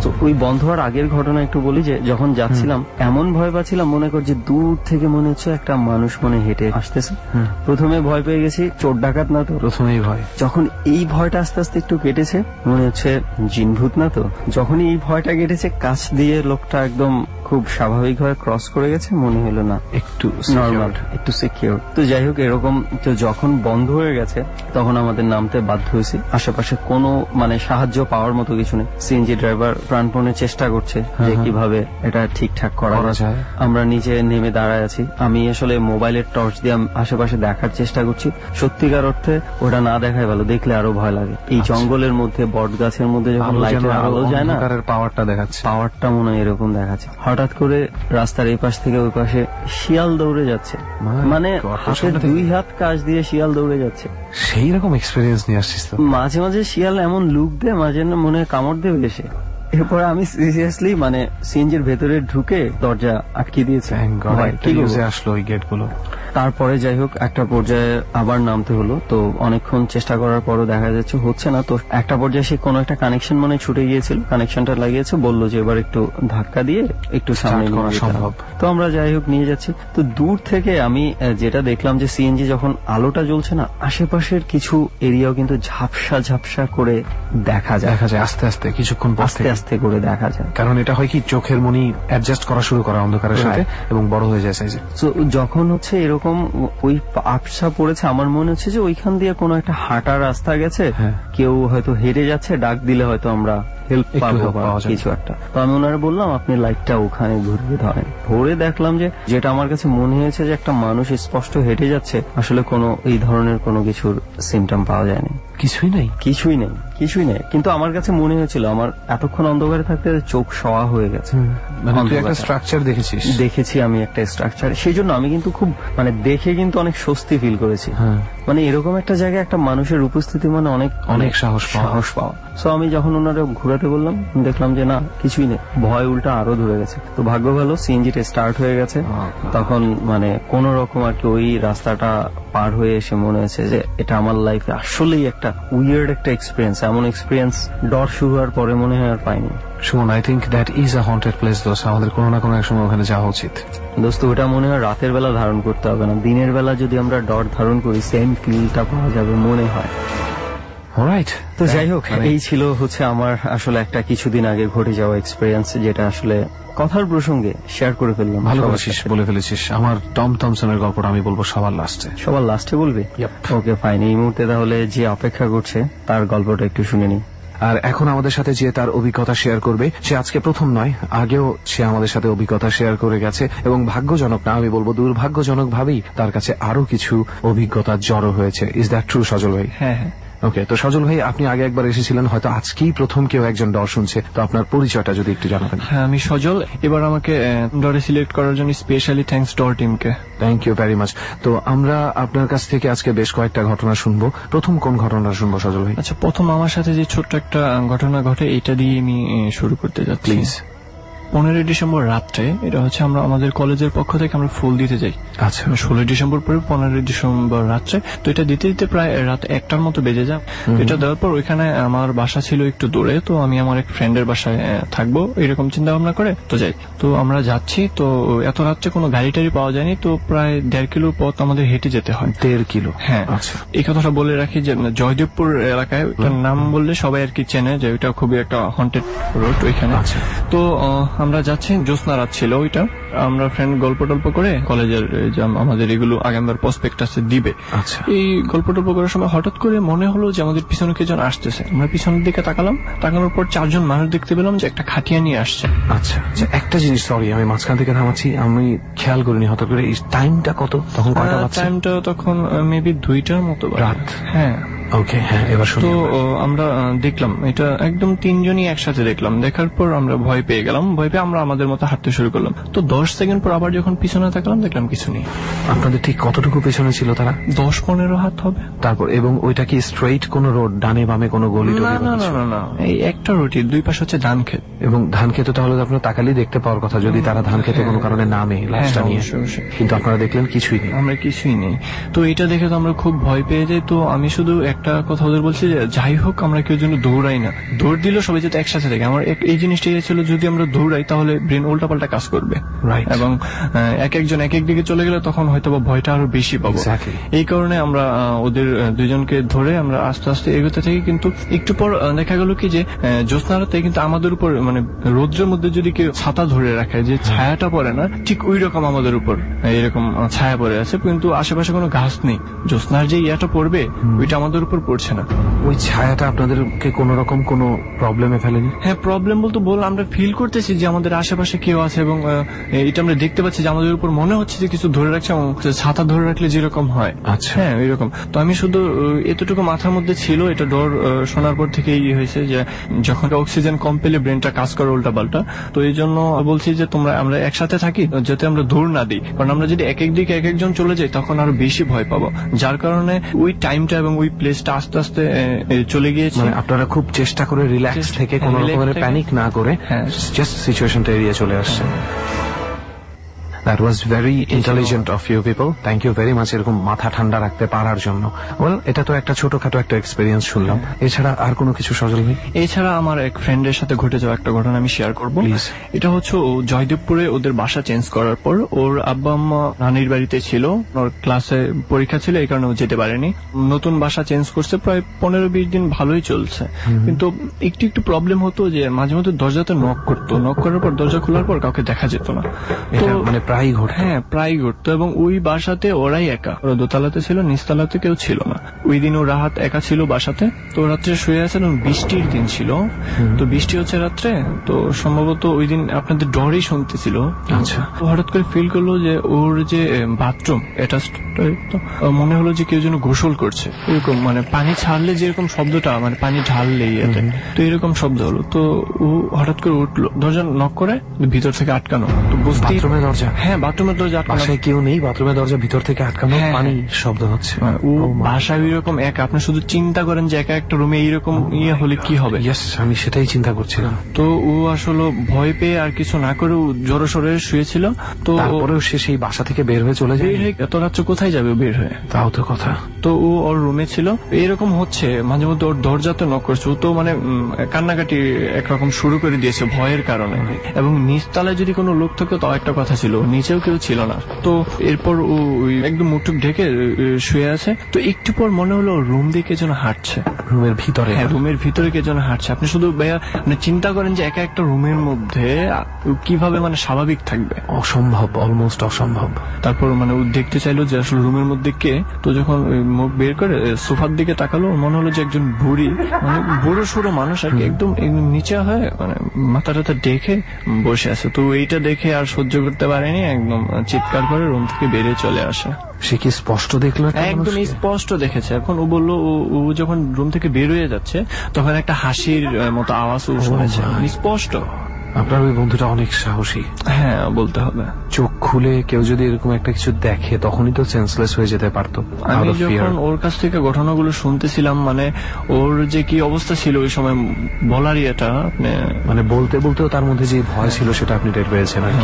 তো ওই বন্ধ হওয়ার আগের ঘটনা একটু বলি যে যখন যাচ্ছিলাম এমন ভয় পাচ্ছিলাম, মনে কর যে দূর থেকে মনে হচ্ছে একটা মানুষ মনে হেঁটে আসতেছে। প্রথমে ভয় পেয়ে গেছি, চোর ডাকাত না তো, প্রথমেই ভয়। যখন এই ভয়টা আস্তে আস্তে একটু কেটেছে, মনে হচ্ছে জিনভূত না তো, যখনই এই ভয়টা কেটেছে কাছ দিয়ে লোকটা একদম খুব স্বাভাবিকভাবে ক্রস করে গেছে, মনে হলো না একটু নর্মাল, একটু সিকিউর। তো যাই হোক এরকম, তো যখন বন্ধ হয়ে গেছে তখন আমাদের নামতে বাধ্য হয়েছি। আশেপাশে কোনো মানে সাহায্য পাওয়ার মতো কিছু নেই। সিএনজি ড্রাইভার প্রাণপণে চেষ্টা করছে যে কিভাবে এটা ঠিকঠাক করা যায়। আমরা নিচে নেমে দাঁড়ায় আছি, আমি আসলে মোবাইলের টর্চ দিয়ে আশেপাশে দেখার চেষ্টা করছি। সত্যিকার অর্থে ওটা না দেখাই ভালো, দেখলে আরো ভয় লাগে। এই জঙ্গলের মধ্যে বট গাছের মধ্যে যখন লাইটের আলো যায় না, পাওয়ারটা দেখাচ্ছে, পাওয়ারটা মনে হয় এরকম দেখাচ্ছে। হঠাৎ করে রাস্তার এই পাশ থেকে ওই পাশে শিয়াল দৌড়ে যাচ্ছে, মানে হাতে দুই হাত কাজ দিয়ে শিয়াল দৌড়ে যাচ্ছে। সেই রকম এক্সপেরিয়েন্স নিয়ে আসছিস তো? মাঝে মাঝে শিয়াল এমন লুক দেয়, মাঝে মনে হয় কামড় দেবে এসে। এরপরে আমি সিরিয়াসলি মানে সিএনজির ভেতরে ঢুকে দরজা আটকে দিয়েছি। আসলো ওই গেট গুলো। তারপরে যাই হোক একটা পর্যায়ে আবার নামতে হলো। তো অনেকক্ষণ চেষ্টা করার পরও দেখা যাচ্ছে হচ্ছে না। তো একটা পর্যায়ে সে কোনো একটা কানেকশন মনে ছুটে গিয়েছিল, কানেকশনটা লাগিয়েছে, বললো যে এবার একটু ধাক্কা দিয়ে একটু সামনে করা সম্ভব। তো আমরা যাই হোক নিয়ে যাচ্ছি। তো দূর থেকে আমি যেটা দেখলাম যে সিএনজি যখন আলোটা জ্বলছে না, আশেপাশের কিছু এরিয়াও কিন্তু ঝাপসা ঝাপসা করে দেখা যায়, দেখা যায় আস্তে আস্তে, কিছুক্ষণ আস্তে আস্তে করে দেখা যায়। কারণ এটা হয় কি, চোখের মনি অ্যাডজাস্ট করা শুরু করা অন্ধকারের সাথে এবং বড় হয়ে যায় সাইজে। তো যখন হচ্ছে এরকম ওই আবসা পড়েছে, আমার মনে হচ্ছে যে ওইখান দিয়ে কোনো একটা হাঁটার রাস্তা গেছে, কেউ হয়তো হেঁটে যাচ্ছে, ডাক দিলে হয়তো আমরা হেল্প পাবো কিছু একটা। তো আমি ওনারা বললাম আপনি লাইটটা ওখানে ঘুরিয়ে ধরেন। ধরে দেখলাম যে যেটা আমার কাছে মনে হয়েছে যে একটা মানুষ স্পষ্ট হেঁটে যাচ্ছে, আসলে কোনো এই ধরনের কোনো কিছুর সিমটম পাওয়া যায়নি। কিছুই নেই, কিছুই নেই, কিছুই নেই। কিন্তু আমার কাছে মনে হয়েছিল আমার এতক্ষণ অন্ধকারে থাকতে চোখ সওয়া হয়ে গেছে। একটা স্ট্রাকচার দেখেছিস? দেখেছি আমি একটা স্ট্রাকচার, সেই জন্য আমি কিন্তু খুব মানে দেখে কিন্তু অনেক স্বস্তি ফিল করেছি। মানে এরকম একটা জায়গায় একটা মানুষের উপস্থিতি মানে অনেক অনেক সাহস সাহস পাওয়া। সো আমি যখন ওনারা ঘুরাতে বললাম, দেখলাম যে না কিছুই নেই, ভয় উল্টা আরো ধরে গেছে। তো ভাগ্য ভালো সিএনজিটা স্টার্ট হয়ে গেছে। তখন মানে কোন রকম আর কি ওই রাস্তাটা পার হয়ে এসে মনে হয়েছে যে এটা আমার লাইফে আসলেই একটা উইয়ার্ড একটা এক্সপিরিয়েন্স। এমন এক্সপিরিয়েন্স ডর শুরু হওয়ার পরে মনে হয় আর পাইনি। Sumon, I think that is a haunted place দোস্ত। আমাদের কোনো না কোনো এক সময় ওখানে যাওয়া উচিত দোস্ত। ওটা মনে হয় রাতের বেলা ধারণ করতে হবে না, দিনের বেলা যদি আমরা ডর ধারণ করি সেম ফিলটা পাওয়া যাবে মনে হয়। অলরাইট, তো যাই হোক এই ছিল হচ্ছে আমার আসলে একটা কিছুদিন আগে ঘটে যাওয়া এক্সপিরিয়েন্স, যেটা আসলে কথার প্রসঙ্গে শেয়ার করে ফেললাম। ভালো করেছিস, বলে ফেলেছিস। আমার টম থমসনের গল্পটা আমি বলবো সবার লাস্টে। সবার লাস্টে বলবি? Okay fine. এই মুহূর্তে তাহলে যে অপেক্ষা করছে তার গল্পটা একটু শুনে নি। আর এখন আমাদের সাথে যে তার অভিজ্ঞতা শেয়ার করবে, সে আজকে প্রথম নয়, আগেও সে আমাদের সাথে অভিজ্ঞতা শেয়ার করে গেছে এবং ভাগ্যজনক না, আমি বলবো দুর্ভাগ্যজনক ভাবেই তার কাছে আরো কিছু অভিজ্ঞতা জড়ো হয়েছে। ইজ দ্যাট ট্রু সজল ভাই? হ্যাঁ হ্যাঁ। ওকে, তো সজল ভাই আপনি আগে একবার এসেছিলেন, হয়তো আজকেই প্রথম কেউ একজন ডর শুনছে, তো আপনার পরিচয়টা যদি একটু জানাবেন। হ্যাঁ, আমি সজল। এবার আমাকে ডরে সিলেক্ট করার জন্য স্পেশালি থ্যাঙ্কস ডর টিমকে। Thank you very much. তো আমরা আপনার কাছ থেকে আজকে বেশ কয়েকটা ঘটনা শুনবো। প্রথম কোন ঘটনা শুনবো সজল ভাই? আচ্ছা, প্রথম আমার সাথে যে ছোট্ট একটা ঘটনা ঘটে এটা দিয়ে আমি শুরু করতে যাচ্ছি। প্লিজ। পনেরোই ডিসেম্বর রাত্রে, এটা হচ্ছে আমরা আমাদের কলেজের পক্ষ থেকে আমরা ফুল দিতে যাই। আচ্ছা। ষোলোই ডিসেম্বর পরে পনেরোই ডিসেম্বর রাত্রে, তো এটা দিতে দিতে প্রায় রাত একটার মতো বেজে যায়। এটা দেওয়ার পর ওইখানে আমার বাসা ছিল একটু দূরে, তো আমি আমার এক ফ্রেন্ডের বাসায় থাকবো এরকম চিন্তা ভাবনা করে তো যাই। তো আমরা যাচ্ছি, তো এত রাত্রে কোনো গাড়ি টাড়ি পাওয়া যায়নি, তো প্রায় দেড় কিলো পথ আমাদের হেঁটে যেতে হয়। দেড় কিলো? হ্যাঁ। আচ্ছা, এই কথাটা বলে রাখি যে জয়দেবপুর এলাকায় ওটার নাম বললে সবাই আর কি চেনে, যে ওইটা খুবই একটা হন্টেড রোড ওইখানে। তো আমরা যাচ্ছি, জ্যোৎস্না রাত ছিল ওইটা। আমরা ফ্রেন্ড গল্প টল্প করে কলেজের আমাদের এগুলো আগামীবার প্রসপেক্টাসে দিবে, এই গল্প টল্প করার সময় হঠাৎ করে মনে হলো যে আমাদের পিছনে কে যেন আসতেছে। আমরা পিছনের দিকে তাকালাম, তাকানোর পর চারজন মানুষ দেখতে পেলাম যে একটা খাটিয়া নিয়ে আসছে। আচ্ছা, একটা জিনিস, সরি আমি মাঝখান থেকে থামাচ্ছি, আমি খেয়াল করিনি হঠাৎ করে। টাইমটা কত তখন? কয়টা বাজছে? টাইমটা তখন মেবি দুইটার মতো রাত। হ্যাঁ। ওকে, হ্যাঁ, এবার শুনি। তো আমরা দেখলাম এটা একদম তিনজনই একসাথে দেখলাম। দেখার পর আমরা ভয় পেয়ে গেলাম। ভয় পেয়ে আমরা আমাদের মতো হাঁটতে শুরু করলাম। তো দশ সেকেন্ড পর আবার যখন পিছনে তাকালাম, দেখলাম কিছু নেই। আপনাদের ঠিক কতটুকু পেছনে ছিল তারা? দশ পনেরো হাত হবে। তারপর এবং ওইটা কি স্ট্রেইট কোন রোড, ডানে বামে কোনো গলি? না না না না, এই একটা রোডই, দুই পাশে হচ্ছে ধান ক্ষেত। এবং ধান খেতে তাহলে আপনার তাকালেই দেখতে পাওয়ার কথা, যদি তারা ধান খেতে কোনো কারণে নামে লাশটা নিয়ে। কিন্তু আপনারা দেখলেন কিছুই নেই। আমরা কিছুই নেই। তো এটা দেখে তো আমরা খুব ভয় পেয়ে যাই। তো আমি শুধু একটা একটা কথা ওদের বলছি যে যাই হোক আমরা কেউ যেন দৌড়াই না, দৌড় দিলেও সবাই যাতে একসাথে থাকে। আমার এই জিনিসটা ছিল যদি আমরা দৌড়াই তাহলে ব্রেন উল্টাপাল্টা কাজ করবে এবং এক একজন এক এক দিকে চলে গেলে তখন হয়তো বা ভয়টা আরো বেশি পাবো। এই কারণে আমরা ওদের দুজনকে ধরে আমরা আস্তে আস্তে এগোতে থাকি। কিন্তু একটু পর দেখা গেল কি যে জ্যোৎস্নারাতে কিন্তু আমাদের উপর মানে রৌদ্রের মধ্যে যদি কেউ ছাতা ধরে রাখে যে ছায়াটা পড়ে না, ঠিক ওই রকম আমাদের উপর এরকম ছায়া পড়ে আছে, কিন্তু আশেপাশে কোনো গাছ নেই। জ্যোৎস্নার যে ইয়াটা পড়বে ওইটা আমাদের উপর পড়ছে না। ওই ছায়াটা আপনাদেরকে কোন রকম কোনো প্রবলেমে ফেলেনি? হ্যাঁ, প্রবলেম বলতে বল আমরা ফিল করতেছি যে আমাদের আশেপাশে কেউ আছে এবং এটা আমরা দেখতে পাচ্ছি যে আমাদের উপর মনে হচ্ছে যে কিছু ধরে রাখছে এবং ছাতা ধরে রাখলে যেরকম হয়। আচ্ছা, হ্যাঁ এরকম। তো আমি শুধু এতটুকু মাথার মধ্যে ছিল, এটা ডর শোনার পর থেকে এই হয়েছে যে যখন অক্সিজেন কম পেলে ব্রেনটা কাজ করে উল্টা পাল্টা। তো এই জন্য বলছি যে তোমরা আমরা একসাথে থাকি যাতে আমরা দৌড় না দিই, কারণ আমরা যদি এক এক দিকে এক একজন চলে যাই তখন আরো বেশি ভয় পাবো। যার কারণে ওই টাইমটা এবং ওই প্লেসটা আস্তে আস্তে চলে গিয়েছে। আপনারা খুব চেষ্টা করে রিল্যাক্স থেকে কোনো রকমের প্যানিক না করে জাস্ট সিচুয়েশনটা এড়িয়ে চলে আসছে। That was very intelligent of you people. Thank you very much এরকম মাথা ঠান্ডা রাখতে পারার জন্য। ওয়েল, এটা তো একটা ছোটখাটো একটা এক্সপেরিয়েন্স শুনলাম, এছাড়া আর কোনো কিছু সজল ভাই? এছাড়া আমার এক ফ্রেন্ডের সাথে ঘটে যাওয়া একটা ঘটনা আমি শেয়ার করব। এটা হচ্ছে জয়দেবপুরে ওদের বাসা চেঞ্জ করার পর ওর আব্বা আম্মা নানির বাড়িতে ছিল, ওর ক্লাসে পরীক্ষা ছিল এই কারণে ও যেতে পারেনি। নতুন বাসা চেঞ্জ করছে, প্রায় পনেরো বিশ দিন ভালোই চলছে, কিন্তু একটু একটু প্রবলেম হতো যে মাঝে মধ্যে দরজাতে নক করতো, নক করার পর দরজা খোলার পর কাউকে দেখা যেত না। তো মানে প্রায় ঘটে? হ্যাঁ, প্রায় ঘটতো। এবং ওই বাসাতে ওরাই একা, ওরা দোতলাতে ছিল, নিচতলাতে কেউ ছিল না। ওই দিন ও রাহাত একা ছিল বাসাতে। তো রাত্রে শুয়ে আছে, বৃষ্টির দিন ছিল, তো বৃষ্টি হচ্ছে রাত্রে, তো সম্ভবত ওই দিন আপনাদের ডরই শুনতেছিল। আচ্ছা, হঠাৎ করে ফিল করলো যে ওর যে বাথরুম অ্যাটাচড, মনে হলো যে কেউ যেন গোসল করছে, এরকম মানে পানি ছাড়লে যেরকম শব্দটা, মানে পানি ঢাললেই এতে, তো এরকম শব্দ হলো। তো ও হঠাৎ করে উঠলো, দরজা নক করে ভিতর থেকে আটকানো। তো বুঝতেই, দরজা, হ্যাঁ বাথরুমের দরজা আটকানো, কেউ নেই, বাথরুমের দরজা ভিতর থেকে আটকানো, পানি শব্দ হচ্ছে। ও বাসায় ওইরকম একা, আপনি শুধু চিন্তা করেন যে একা একটা রুমে এইরকম ইয়ে হলে কি হবে। আমি সেটাই চিন্তা করছিলাম। তো ও আসলে ভয় পেয়ে আর কিছু না করে জোরে সোরে শুয়েছিল। তো তারপরেও সে সেই বাসা থেকে বের হয়ে চলে যায়। এত রাত্রে কোথায় যাবে বের হয়ে? তাও তো কথা। তো ও ওর রুমে ছিল, এরকম হচ্ছে মাঝে মধ্যে ওর দরজাতে নক করছে। ও তো মানে কান্নাকাটি একরকম শুরু করে দিয়েছে ভয়ের কারণে। এবং নিচতলায় যদি কোনো লোক থাকতো তাও একটা কথা ছিল, নিচেও কেউ ছিল না। তো এরপর ও একদম মুখটুক ঢেকে শুয়ে আছে। তো একটু পর মনে হলো রুম দিয়ে কে যেন হাঁটছে, রুমের ভিতরে। হ্যাঁ, রুমের ভিতরে কে যেন হাঁটছে। আপনি শুধু ভাইয়া মানে চিন্তা করেন যে একা একটা রুমের মধ্যে কিভাবে মানে স্বাভাবিক থাকবে, অসম্ভব, অলমোস্ট অসম্ভব। তারপর মানে ও দেখতে চাইলো যে আসলে রুমের মধ্যে কে। তো যখন মুখ বের করে সোফার দিকে তাকালো, মনে হলো যে একজন বুড়ি, মানে বুড়ো সড়ো মানুষ আর কি, একদম নিচে হয়ে মানে মাথা টাথা দেখে বসে আছে। তো এইটা দেখে আর সহ্য করতে পারেনি, একদম চিৎকার করে রুম থেকে বেরিয়ে চলে আসে। সে কি স্পষ্ট দেখলো? একদম স্পষ্ট দেখেছে। এখন ও বললো ও যখন রুম থেকে বের হয়ে যাচ্ছে তখন একটা হাসির মতো আওয়াজ ও শুনেছে, স্পষ্ট। আপনার ওই বন্ধুটা অনেক সাহসী, হ্যাঁ বলতে হবে। চোখ খুলে কেউ যদি এরকম একটা কিছু দেখে তখনই তো সেন্সলেস হয়ে যেতে পারতো। আমি যখন ওর কাছ থেকে ঘটনাগুলো শুনতেছিলাম, মানে ওর যে কি অবস্থা ছিল ওই সময় বলারই এটা, মানে বলতে বলতেও তার মধ্যে যে ভয় ছিল সেটা আপনি টের পেয়েছেন আর কি।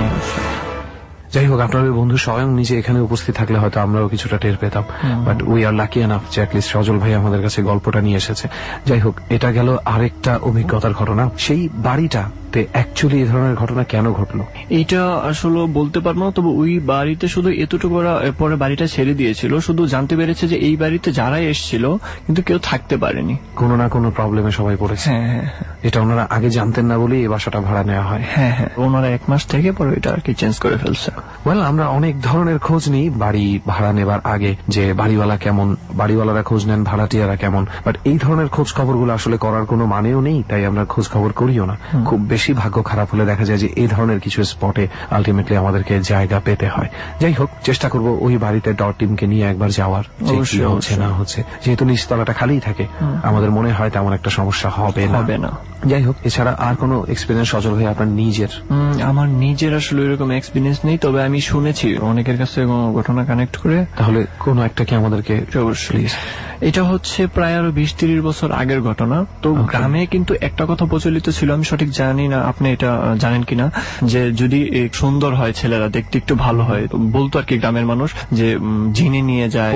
যাই হোক, আপনার ওই বন্ধু স্বয়ং নিজে এখানে উপস্থিত থাকলে হয়তো আমরাও কিছুটা টের পেতাম, but we are lucky enough যে অ্যাটলিস্ট সজল ভাই আমাদের কাছে গল্পটা নিয়ে এসেছে। যাই হোক, এটা গেল আরেকটা অভিজ্ঞতার ঘটনা। সেই বাড়িটা অ্যাকচুয়ালি এই ধরনের ঘটনা কেন ঘটলো এইটা আসলে বলতে পারবো না, তবে ওই বাড়িতে শুধু এতটুকু পরে বাড়িটা ছেড়ে দিয়েছিল, শুধু জানতে পেরেছে যে এই বাড়িতে যারাই এসেছিল কিন্তু কেউ থাকতে পারেনি, কোনো না কোনো প্রবলেমে সবাই পড়েছে। হ্যাঁ হ্যাঁ, এটা ওনারা আগে জানতেন না বলেই এই বাসাটা ভাড়া নেওয়া হয়। হ্যাঁ হ্যাঁ, ওনারা এক মাস থেকে পরে এটা আর কি চেঞ্জ করে ফেলছে। ওয়েল, আমরা অনেক ধরনের খোঁজ নিই বাড়ি ভাড়া নেবার আগে, যে বাড়িওয়ালা কেমন, বাড়িওয়ালারা খোঁজ নেন ভাড়াটিয়ারা কেমন, বাট এই ধরনের খোঁজ খবরগুলো আসলে করার কোনো মানেও নেই, তাই আমরা খোঁজ খবর করিও না। খুব বেশি ভাগ্য খারাপ হলে দেখা যায় যে এই ধরনের কিছু স্পটে আলটিমেটলি আমাদেরকে জায়গা পেতে হয়। যাই হোক, চেষ্টা করব ওই বাড়িতে ডট টিমকে নিয়ে একবার যাওয়ার, যে কি হচ্ছে না হচ্ছে। যেহেতু নিচতলাটা খালিই থাকে, আমাদের মনে হয় তেমন একটা সমস্যা হবে না। যাই হোক, এছাড়া আর কোনো এক্সপিরিয়েন্স সজল ভাই আপনার নিজের? আমার নিজের আসলে এরকম এক্সপিরিয়েন্স নেই, তবে আমি শুনেছি অনেকের কাছে ঘটনা কানেক্ট করে। তাহলে কোনো একটা কি আমাদেরকে প্লিজ? এটা হচ্ছে প্রায় আরো বিশ তিরিশ বছর আগের ঘটনা। তো গ্রামে কিন্তু একটা কথা প্রচলিত ছিল, আমি সঠিক জানি না আপনি এটা জানেন কিনা, যে যদি সুন্দর হয় ছেলেরা, দেখতে একটু ভালো হয়, বলতো আর কি গ্রামের মানুষ, যে জিনে নিয়ে যায়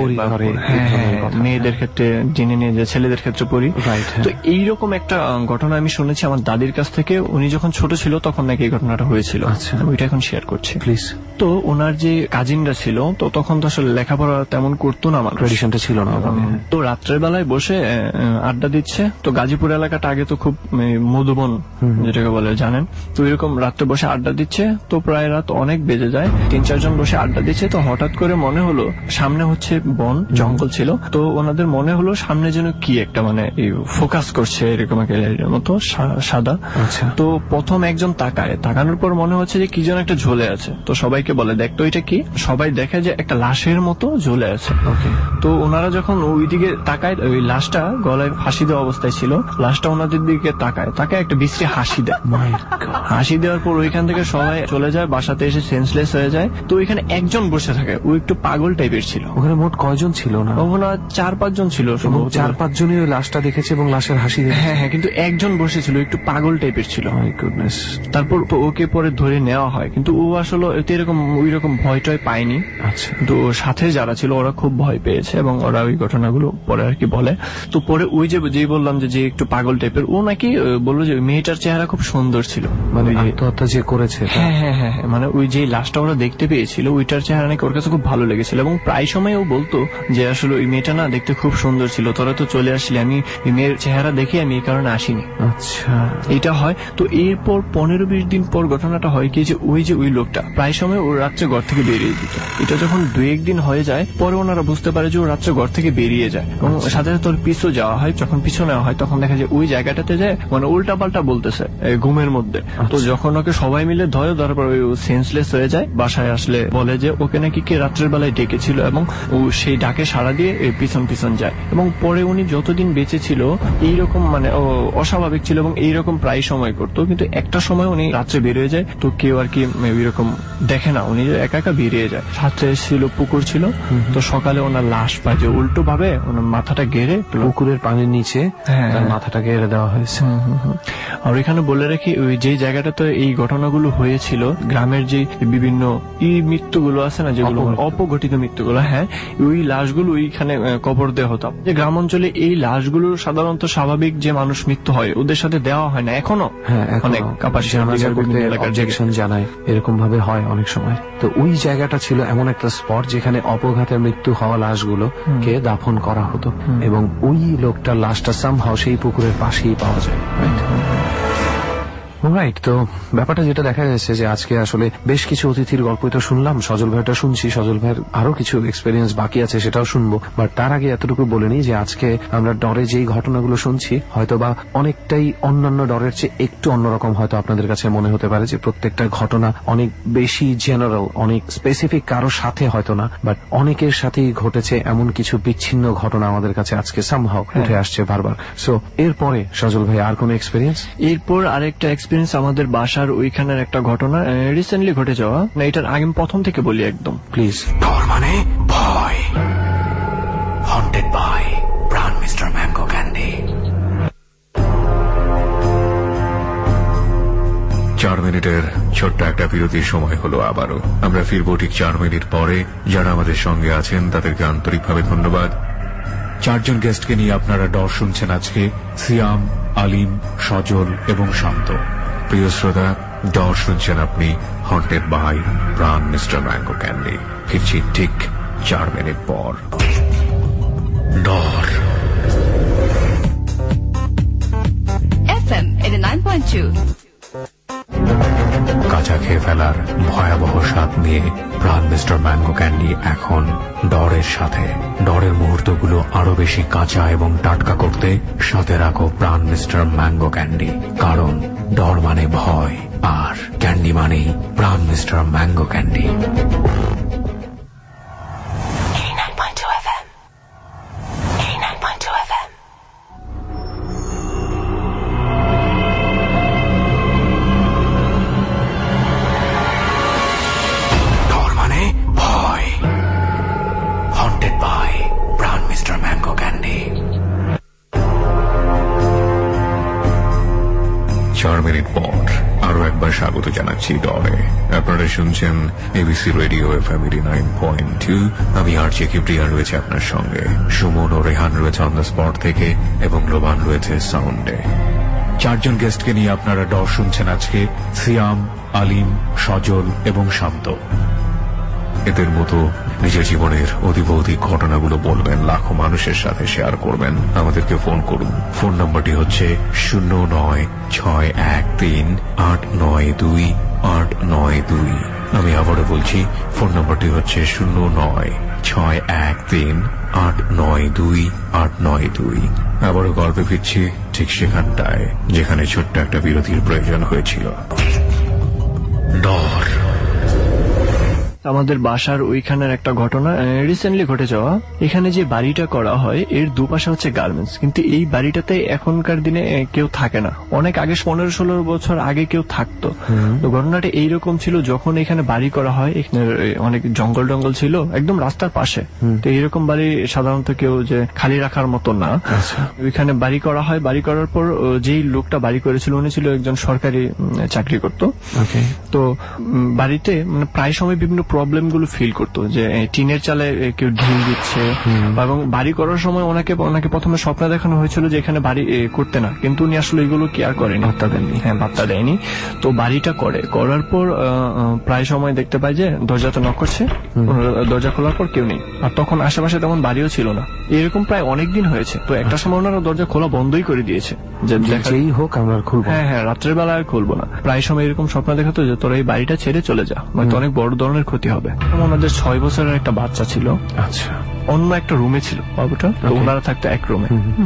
মেয়েদের ক্ষেত্রে, জিনে নিয়ে যায় ছেলেদের ক্ষেত্রে পরি। তো এইরকম একটা ঘটনা আমি শুনেছি আমার দাদির কাছ থেকে। উনি যখন ছোট ছিল তখন নাকি এই ঘটনাটা হয়েছিল। আচ্ছা, ওইটা এখন শেয়ার করছি প্লিজ। তো ওনার যে কাজিনরা ছিল, তো তখন তো আসলে লেখাপড়া তেমন করতো না, আমার ট্রেডিশনটা ছিল না। তো রাত্রের বেলায় বসে আড্ডা দিচ্ছে। তো গাজীপুর এলাকাটা আগে তো খুব মধুবন যেটাকে বলে জানেন, তো এরকম রাত্রে বসে আড্ডা দিচ্ছে। তো প্রায় রাত অনেক বেজে যায়, তিন চারজন বসে আড্ডা দিচ্ছে। তো হঠাৎ করে মনে হলো সামনে হচ্ছে বন জঙ্গল ছিল, তো ওনাদের মনে হলো সামনে যেন কি একটা মানে ফোকাস করছে এরকম একটা মতো সাদা। তো প্রথম একজন তাকায়, তাকানোর পর মনে হচ্ছে যে কি যেন একটা ঝুলে আছে। তো সবাইকে বলে দেখতো এটা কি, সবাই দেখে যে একটা লাশের মতো ঝুলে আছে। তো ওনারা যখন ওইদিকে তাকায়, ওই লাশটা গলায় ফাঁসি দেওয়া অবস্থায় ছিল, লাশটা ওনাদের দিকে তাকায়, তাকায় একটা বিশ্রী হাসি দেয়। হাসি দেওয়ার পর ওইখান থেকে সবাই চলে যায়, বাসাতে এসে সেন্সলেস হয়ে যায়। তো ওইখানে একজন বসে থাকে, ও একটু পাগল টাইপের ছিল। ওখানে মোট কয়জন ছিল না? ওখানে চার পাঁচজন ছিল, চার পাঁচজনই ওই লাশটা দেখেছে এবং লাশের হাসি দেখেছে। হ্যাঁ হ্যাঁ, কিন্তু একজন বসেছিল, একটু পাগল টাইপের ছিল। তারপর ওকে পরে ধরে নেওয়া হয়, কিন্তু ও আসলে এরকম ওই রকম ভয় টয় পায়নি। আচ্ছা, কিন্তু সাথে যারা ছিল ওরা খুব ভয় পেয়েছে এবং ওরা ওই ঘটনাগুলো পরে আর কি বলে। তো পরে ওই যে যেই বললাম যে একটু পাগল টাইপের, ও নাকি বললো যে মেয়েটার চেহারা খুব সুন্দর ছিল, মানে আত্মহত্যা যে করেছে। হ্যাঁ হ্যাঁ হ্যাঁ, মানে ওই যে লাশটা ওরা দেখতে পেয়েছিল ওইটার চেহারা নাকি ওর কাছে খুব ভালো লেগেছিল। এবং প্রায় সময় ও বলতো যে আসলে ওই মেয়েটা না দেখতে খুব সুন্দর ছিল, তোরা তো চলে আসলে, আমি মেয়ের চেহারা দেখে আমি এই কারণে আসিনি। আচ্ছা, এটা হয়। তো এরপর পনেরো বিশ দিন পর ঘটনাটা হয় কি, যে ওই যে ওই লোকটা প্রায় সময় ওর রাত্রে ঘর থেকে বেরিয়ে যেত। এটা যখন দু একদিন হয়ে যায়, পরে ওনারা বুঝতে পারে যে ও রাত্রে ঘর থেকে বেরিয়ে যায় এবং সাথে সাথে ওর পিছু যাওয়া হয়। যখন পিছু নেওয়া হয় তখন দেখা যায় ওই জায়গাটাতে যায়, মানে উল্টা পাল্টা বলতেছে ঘুমের মধ্যে। তো যখন ওকে সবাই মিলে ধরে, ধরার পর ওই সেন্সলেস হয়ে যায়। বাসায় আসলে বলে যে ওকে নাকি কে রাত্রের বেলায় ডেকেছিল এবং ও সেই ডাকে সাড়া দিয়ে পিছন পিছন যায়। এবং পরে উনি যতদিন বেঁচে ছিল এইরকম মানে অস্বাভাবিক ছিল এবং এইরকম প্রায় সময় করতো, কিন্তু একটা সময় উনি রাত্রে বেরিয়ে যায়, তো কেউ আর কি এরকম দেখে না, উনি একা একা বেরিয়ে যায়। সাথে ছিল পুকুর ছিল, তো সকালে ওনার লাশ পায় যে উল্টো ভাবে ওনার মাথাটা গেড়ে পুকুরের পানির নিচে মাথাটা গেড়ে দেওয়া হয়েছে। আর এখানে বলে রাখি, ওই যে জায়গাটাতে এই ঘটনাগুলো হয়েছিল, গ্রামের যে বিভিন্ন ই মৃত্যুগুলো আছে না, যেগুলো অপঘটিত মৃত্যুগুলো, হ্যাঁ ওই লাশগুলো ওইখানে কবর দেওয়া হতো। যে গ্রাম অঞ্চলে এই লাশগুলো সাধারণত স্বাভাবিক যে মানুষ মৃত্যু হয় ওদের সাথে দেওয়া হয় না এখনো। হ্যাঁ, অনেক অবজেকশন জানায়, এরকম ভাবে হয় অনেক সময়। তো ওই জায়গাটা ছিল এমন একটা স্পট যেখানে অপঘাতের মৃত্যু হওয়া লাশগুলো কে দাফন করা হতো এবং ওই লোকটার লাশটা সামহাও সেই পুকুরের পাশেই পাওয়া যায়। রাইট। তো ব্যাপারটা যেটা দেখা গেছে যে আজকে আসলে বেশ কিছু অতিথির গল্পই তো শুনলাম, সজল ভাইটা শুনছি, সজল ভাইয়ের আরো কিছু এক্সপেরিয়েন্স বাকি আছে সেটাও শুনবো। বাট তার আগে এতটুকু বলে নিই যে আজকে আমরা ডরে যেই ঘটনাগুলো শুনছি হয়তো বা অনেকটাই অন্যান্য ডরের চেয়ে একটু অন্যরকম হয়তো আপনাদের কাছে মনে হতে পারে, যে প্রত্যেকটা ঘটনা অনেক বেশি জেনারেল, অনেক স্পেসিফিক, কারো সাথে হয়তো না, বাট অনেকের সাথেই ঘটেছে এমন কিছু বিচ্ছিন্ন ঘটনা আমাদের কাছে আজকে সামহাও উঠে আসছে বারবার। সো এরপরে সজল ভাই আর কোন এক্সপেরিয়েন্স? এরপর আরেকটা আমাদের বাসার ওইখানের একটা ঘটনা রিসেন্টলি ঘটে যাওয়া, না এটার আগে প্রথম থেকে বলি একদম প্লিজ। ডর মানে ভয়, haunted by Pran mister mango candy. চার মিনিটের ছোট্ট একটা বিরতির সময় হলো আবারও। আমরা ফিরবো ঠিক চার মিনিট পরে। যারা আমাদের সঙ্গে আছেন তাদেরকে আন্তরিকভাবে ধন্যবাদ। চারজন গেস্টকে নিয়ে আপনারা ডর শুনছেন আজকে, সিয়াম, আলিম, সজল এবং শান্ত। প্রিয় শ্রোতা, ডর শুনছেন আপনি haunted by Pran mister mango candy. ফিরছি ঠিক চার মিনিট পর। Dar FM eighty nine point two. কাঁচা খেয়ে ফেলার ভয়াবহ স্বাদ নিয়ে প্রাণ মিস্টার ম্যাঙ্গো ক্যান্ডি এখন ডরের সাথে। ডরের মুহূর্তগুলো আরো বেশি কাঁচা এবং টাটকা করতে সাথে রাখো প্রাণ মিস্টার ম্যাঙ্গো ক্যান্ডি, কারণ ডর মানে ভয় আর ক্যান্ডি মানেই প্রাণ মিস্টার ম্যাঙ্গো ক্যান্ডি। স্বাগত জানাচ্ছি ডরে। আপনারা শুনছেন ABC radio FM eighty nine point two. আমি আর জে কিপ্রিয়া রয়েছে আপনার সঙ্গে, সুমন ও রেহান রয়েছে অন দ্য স্পট থেকে এবং লোবান রয়েছে সাউন্ডে। চারজন গেস্টকে নিয়ে আপনারা ডর শুনছেন আজকে। সিয়াম, আলিম, সজল এবং শান্ত। এদের মতো নিজের জীবনের অতীব অধিক ঘটনাগুলো বলবেন, লাখো মানুষের সাথে শেয়ার করবেন। আমাদেরকে ফোন করুন। ফোন নম্বরটি হচ্ছে শূন্য নয় ছয় এক তিন আট নয় দুই আট নয় দুই। আমি আবারও বলছি, ফোন নম্বরটি হচ্ছে শূন্য নয় ছয় এক তিন আট নয় দুই আট নয় দুই। আবারও গল্পে ফিরছি ঠিক সেখানটায় যেখানে ছোট্ট একটা বিরতির প্রয়োজন হয়েছিল। ডর। আমাদের বাসার ওইখানের একটা ঘটনা রিসেন্টলি ঘটে যাওয়া। এখানে যে বাড়িটা করা হয় এর দুপাশে হচ্ছে গার্মেন্টস, কিন্তু এই বাড়িটাতে এখনকার দিনে কেউ থাকে না। অনেক আগে পনেরো ষোলো বছর আগে কেউ থাকতো। তো ঘটনাটা এইরকম ছিল, যখন এখানে বাড়ি করা হয় এখানে অনেক জঙ্গল টঙ্গল ছিল একদম রাস্তার পাশে। তো এইরকম বাড়ি সাধারণত কেউ যে খালি রাখার মতো না। ওইখানে বাড়ি করা হয়। বাড়ি করার পর যেই লোকটা বাড়ি করেছিল উনি ছিল একজন সরকারি চাকরি করতো। তো বাড়িতে মানে প্রায় সময় বিভিন্ন প্রবলেম গুলো ফিল করতো, যে টিনের চালে কেউ ঢিল দিচ্ছে, এবং বাড়ি করার সময় ওনাকে ওনাকে প্রথমে স্বপ্ন দেখানো হয়েছিল যে এখানে বাড়ি করতে না, কিন্তু উনি আসলে এগুলো কেয়ার করেনি, বার্তা দেননি। হ্যাঁ, বার্তা দেয়নি। তো বাড়িটা করে করার পর প্রায় সময় দেখতে পাই যে দরজাতে নক করছে, দরজা খোলার পর কেউ নেই। আর তখন আশেপাশে তেমন বাড়িও ছিল না। এরকম প্রায় অনেকদিন হয়েছে। তো একটা সময় ওনারা দরজা খোলা বন্ধই করে দিয়েছে, যে যেই হোক আমরা খুলবো। হ্যাঁ হ্যাঁ রাত্রের বেলা আর খুলবো না। প্রায় সময় এরকম স্বপ্ন দেখাতো যে তোরা এই বাড়িটা ছেড়ে চলে যা, নয়তো অনেক বড় ধরনের ক্ষতি হবে। ওনাদের ছয় বছরের একটা বাচ্চা ছিল। আচ্ছা। অন্য একটা রুমে ছিল বাবুটা, তো ওনারা থাকতো এক রুমে।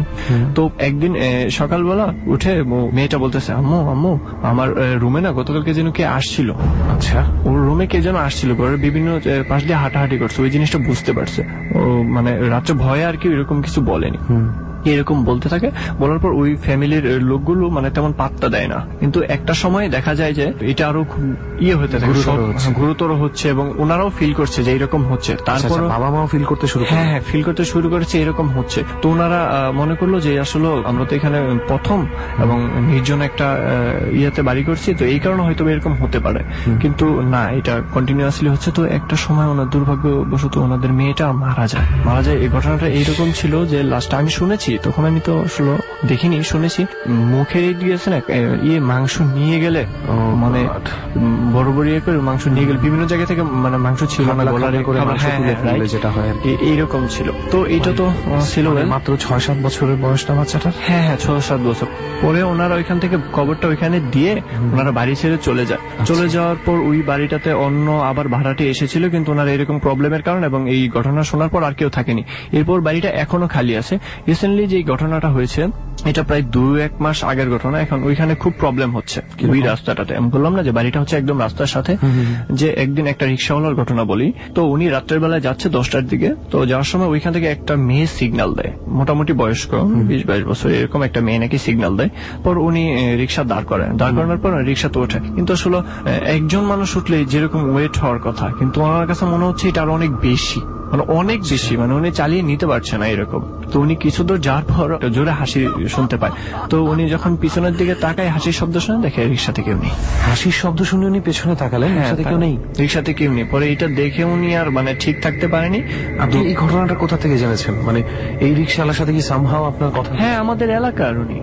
তো একদিন সকালবেলা উঠে মেয়েটা বলতেছে, আম্মু আম্মু আমার রুমে না গতকালকে যেন কে আসছিল। আচ্ছা। ওর রুমে কে যেন আসছিল, ঘরের বিভিন্ন পাশ দিয়ে হাঁটাহাঁটি করছে। ওই জিনিসটা বুঝতে পারছে ও, মানে রাত্রে ভয়ে আর কি এরকম কিছু বলেনি। এরকম বলতে থাকে। বলার পর ওই ফ্যামিলির লোকগুলো মানে তেমন পাত্তা দেয় না, কিন্তু একটা সময় দেখা যায় যে এটা আরো ইয়ে হতে থাকে, গুরুতর হচ্ছে, এবং ওনারাও ফিল করছে যে এরকম হচ্ছে। তারপর বাবা মাও ফিল করতে শুরু হ্যাঁ হ্যাঁ ফিল করতে শুরু করেছে এরকম হচ্ছে। তো ওনারা মনে করলো যে আসলে আমরা তো এখানে প্রথম এবং নির্জন একটা ইয়েতে বাড়ি করছি, তো এই কারণে হয়তো এরকম হতে পারে, কিন্তু না, এটা কন্টিনিউয়াসলি হচ্ছে। তো একটা সময় ওনার দুর্ভাগ্যবশত ওনাদের মেয়েটা মারা যায়। মারা যায় এই ঘটনাটা এইরকম ছিল যে লাস্ট আমি শুনেছি, তখন আমি তো আসলে দেখিনি, শুনেছি মুখের দিয়েছে না ইয়ে মাংস নিয়ে গেলে, মানে বড় বড় ইয়ে করে মাংস নিয়ে গেলে বিভিন্ন জায়গা থেকে, মানে মাংস ছিল না গলারে করে যেটা হয় আর কি, এইরকম ছিল। তো এইটা তো ছিল মাত্র ছয় সাত বছরের বয়সটা বাচ্চাটা। হ্যাঁ হ্যাঁ ছয় সাত বছর পরে ওনারা ওইখান থেকে কবরটা ওইখানে দিয়ে ওনারা বাড়ি ছেড়ে চলে যায়। চলে যাওয়ার পর ওই বাড়িটাতে অন্য আবার ভাড়াটে এসেছিল, কিন্তু ওনারা এরকম প্রবলেমের কারণে এবং এই ঘটনা শোনার পর আর কেউ থাকেনি। এরপর বাড়িটা এখনো খালি আছে। রিসেন্টলি যে ঘটনাটা হয়েছে এটা প্রায় দুই এক মাস আগের ঘটনা। এখন ওইখানে খুব প্রবলেম হচ্ছে ওই রাস্তাটাতে। আমি বললাম না যে বাড়িটা হচ্ছে একদম রাস্তার সাথে। যে একদিন একটা রিক্সাওয়ালার ঘটনা বলি। তো উনি রাত্রের বেলায় যাচ্ছে দশটার দিকে। তো যাওয়ার সময় ওইখান থেকে একটা মেয়ে সিগন্যাল দেয়, মোটামুটি বয়স্ক বিশ বাইশ বছর এরকম একটা মেয়ে নাকি সিগন্যাল দেয়। পর উনি রিক্সা দাঁড় করেন, দাঁড় করানোর পর রিক্সা তো ওঠে। কিন্তু আসলে একজন মানুষ উঠলে যেরকম ওয়েট হওয়ার কথা, কিন্তু ওনার কাছে মনে হচ্ছে এটা আরো অনেক বেশি, মানে অনেক বেশি, মানে উনি চালিয়ে নিতে পারছে না এরকম। তো উনি কিছু দূর যাওয়ার পর জোরে হাসি শুনতে পায়। তো উনি যখন পিছনের দিকে তাকায় হাসির শব্দ শুনে দেখে রিক্সাতে কেউ নেই। হাসির শব্দ শুনে উনি পেছনে তাকালেন, রিক্সাতে কেউ নেই। রিক্সাতে কেউ নেই। পরে এটা দেখে উনি আর মানে ঠিক থাকতে পারেনি। আপনি এই ঘটনাটা কোথা থেকে জেনেছেন? মানে এই রিক্সাওয়ালার সাথে কি সামহাও আপনার কথা? হ্যাঁ, আমাদের এলাকার উনি।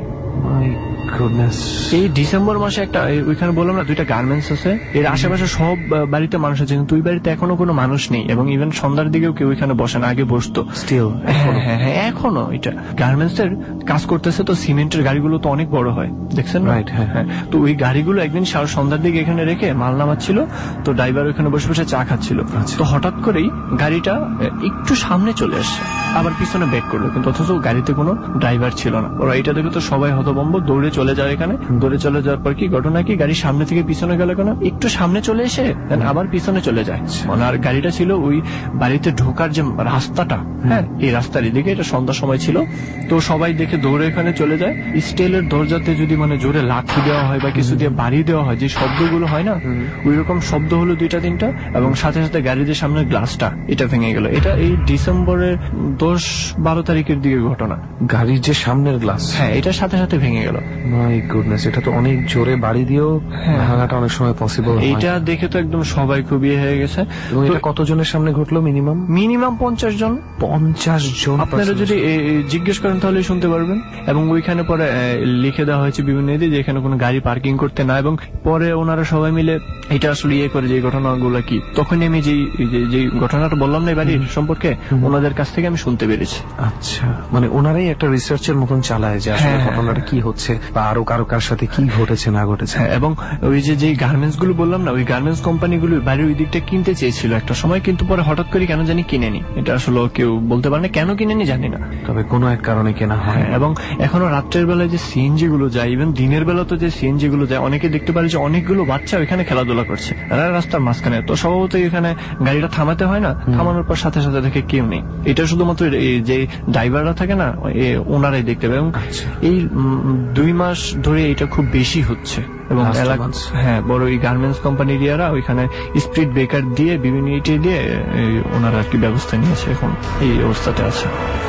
এই ডিসেম্বর মাসে একটা ওইখানে বললাম না দুইটা গার্মেন্টস আছে, এর আশেপাশে সব বাড়িতে মানুষ আছে, কিন্তু ওই বাড়িতে এখনো কোনো মানুষ নেই, এবং ইভেন সন্ধ্যার দিকেও কেউ ওইখানে বসে না, আগে বসতো স্টিল। হ্যাঁ হ্যাঁ এখনো এটা গার্মেন্টস এর কাজ করতেছে। তো সিমেন্টের গাড়িগুলো তো অনেক বড় হয়, দেখছেন? রাইট। হ্যাঁ হ্যাঁ তো ওই গাড়িগুলো একদিন সন্ধ্যার দিকে এখানে রেখে মাল নামাচ্ছিল। তো ড্রাইভার ওইখানে বসে বসে চা খাচ্ছিল। তো হঠাৎ করেই গাড়িটা একটু সামনে চলে আসছে, আবার পিছনে ব্যাক করলো, কিন্তু অথচ গাড়িতে কোনো ড্রাইভার ছিল না। ওরা এটা দেখে তো সবাই হতভম্ব, দৌড়ে চলে যায় এখানে। দৌড়ে চলে যাওয়ার পর কি ঘটনা কি, গাড়ি সামনে থেকে পিছনে গেল কেন, একটু সামনে চলে এসে আবার পিছনে চলে যায়। মানে আর গাড়িটা ছিল ওই বাড়িতে ঢোকার যে রাস্তাটা, হ্যাঁ এই রাস্তার এদিকে, এটা সন্ধ্যার সময় ছিল। তো সবাই দেখে দৌড়ে এখানে চলে যায়। স্টিলের দরজাতে যদি মানে জোরে লাথি দেওয়া হয় বা কিছু দিয়ে বাড়ি দেওয়া হয়, যে শব্দগুলো হয় না, ওই রকম শব্দ হলো দুইটা তিনটা, এবং সাথে সাথে গাড়ির যে সামনের গ্লাসটা এটা ভেঙে গেল। এটা এই ডিসেম্বরের দশ বারো তারিখের দিকে ঘটনা। গাড়ির যে সামনের গ্লাস, হ্যাঁ, এটার সাথে সাথে ভেঙে গেল। মাই গুডনেস, এটা তো অনেক জোরে বাড়ি দিয়েও ভাঙাটা অনেক সময় পসিবল। এটা দেখে তো একদম সবাই খুবই হয়ে গেছে। এবং এটা কতজনের সামনে ঘটলো? মিনিমাম মিনিমাম পঞ্চাশ জন। পঞ্চাশ জন আপনারা যদি জিজ্ঞেস করেন তাহলে শুনতে পারবেন। এবং ওইখানে পরে লিখে দেওয়া হয়েছে বিভিন্ন দিকে যে এখানে কোনো গাড়ি পার্কিং করতে না, এবং পরে ওনারা সবাই মিলে এটা আসলে ইয়ে করে যে ঘটনাগুলো কি, তখনই আমি যেই যে ঘটনাটা বললাম না বাড়ির সম্পর্কে, ওনাদের কাছ থেকে আমি শুনতে পেরেছি। আচ্ছা, মানে ওনারাই একটা রিসার্চের মতন চালায় যে আসলে ঘটনাটা কি হচ্ছে বা আরো কারো কার সাথে কি ঘটেছে না ঘটেছে। এবং ওই যে যে গার্মেন্টস গুলো বললাম না, ওই গার্মেন্টস কোম্পানিগুলো বাড়ির ওই দিকটা কিনতে চেয়েছিল একটা সময়, কিন্তু পরে হঠাৎ করে কেন জানি কিনেনি। এটা আসলে কেউ বলতে পারে না কেন কিনেনি, জানি না, তবে কোনো এক কারণে কেনা হয়। এবং এখনো রাত্রের বেলায় যে সিএনজি গুলো যায়, ইভেন দিনের বেলা তো যে সিএনজি গুলো যায়, অনেকে দেখতে পারে যে অনেকগুলো বাচ্চা ওইখানে খেলাধুলা করছে রাস্তার মাঝখানে। তো স্বভাবতই এখানে গাড়িটা থামাতে হয় না, থামানোর পর সাথে সাথে দেখে কেউ নেই। এটা শুধুমাত্র যে ড্রাইভাররা থাকে না ওনারাই দেখতে পাবে। এবং এই দুই মাস ধরে এটা খুব বেশি হচ্ছে। এবং হ্যাঁ, বড় এই গার্মেন্টস কোম্পানির ইয়ারা ওইখানে স্পিড ব্রেকার দিয়ে বিভিন্ন ইটে দিয়ে ওনারা আর কি ব্যবস্থা নিয়েছে, এখন এই অবস্থাতে আছে।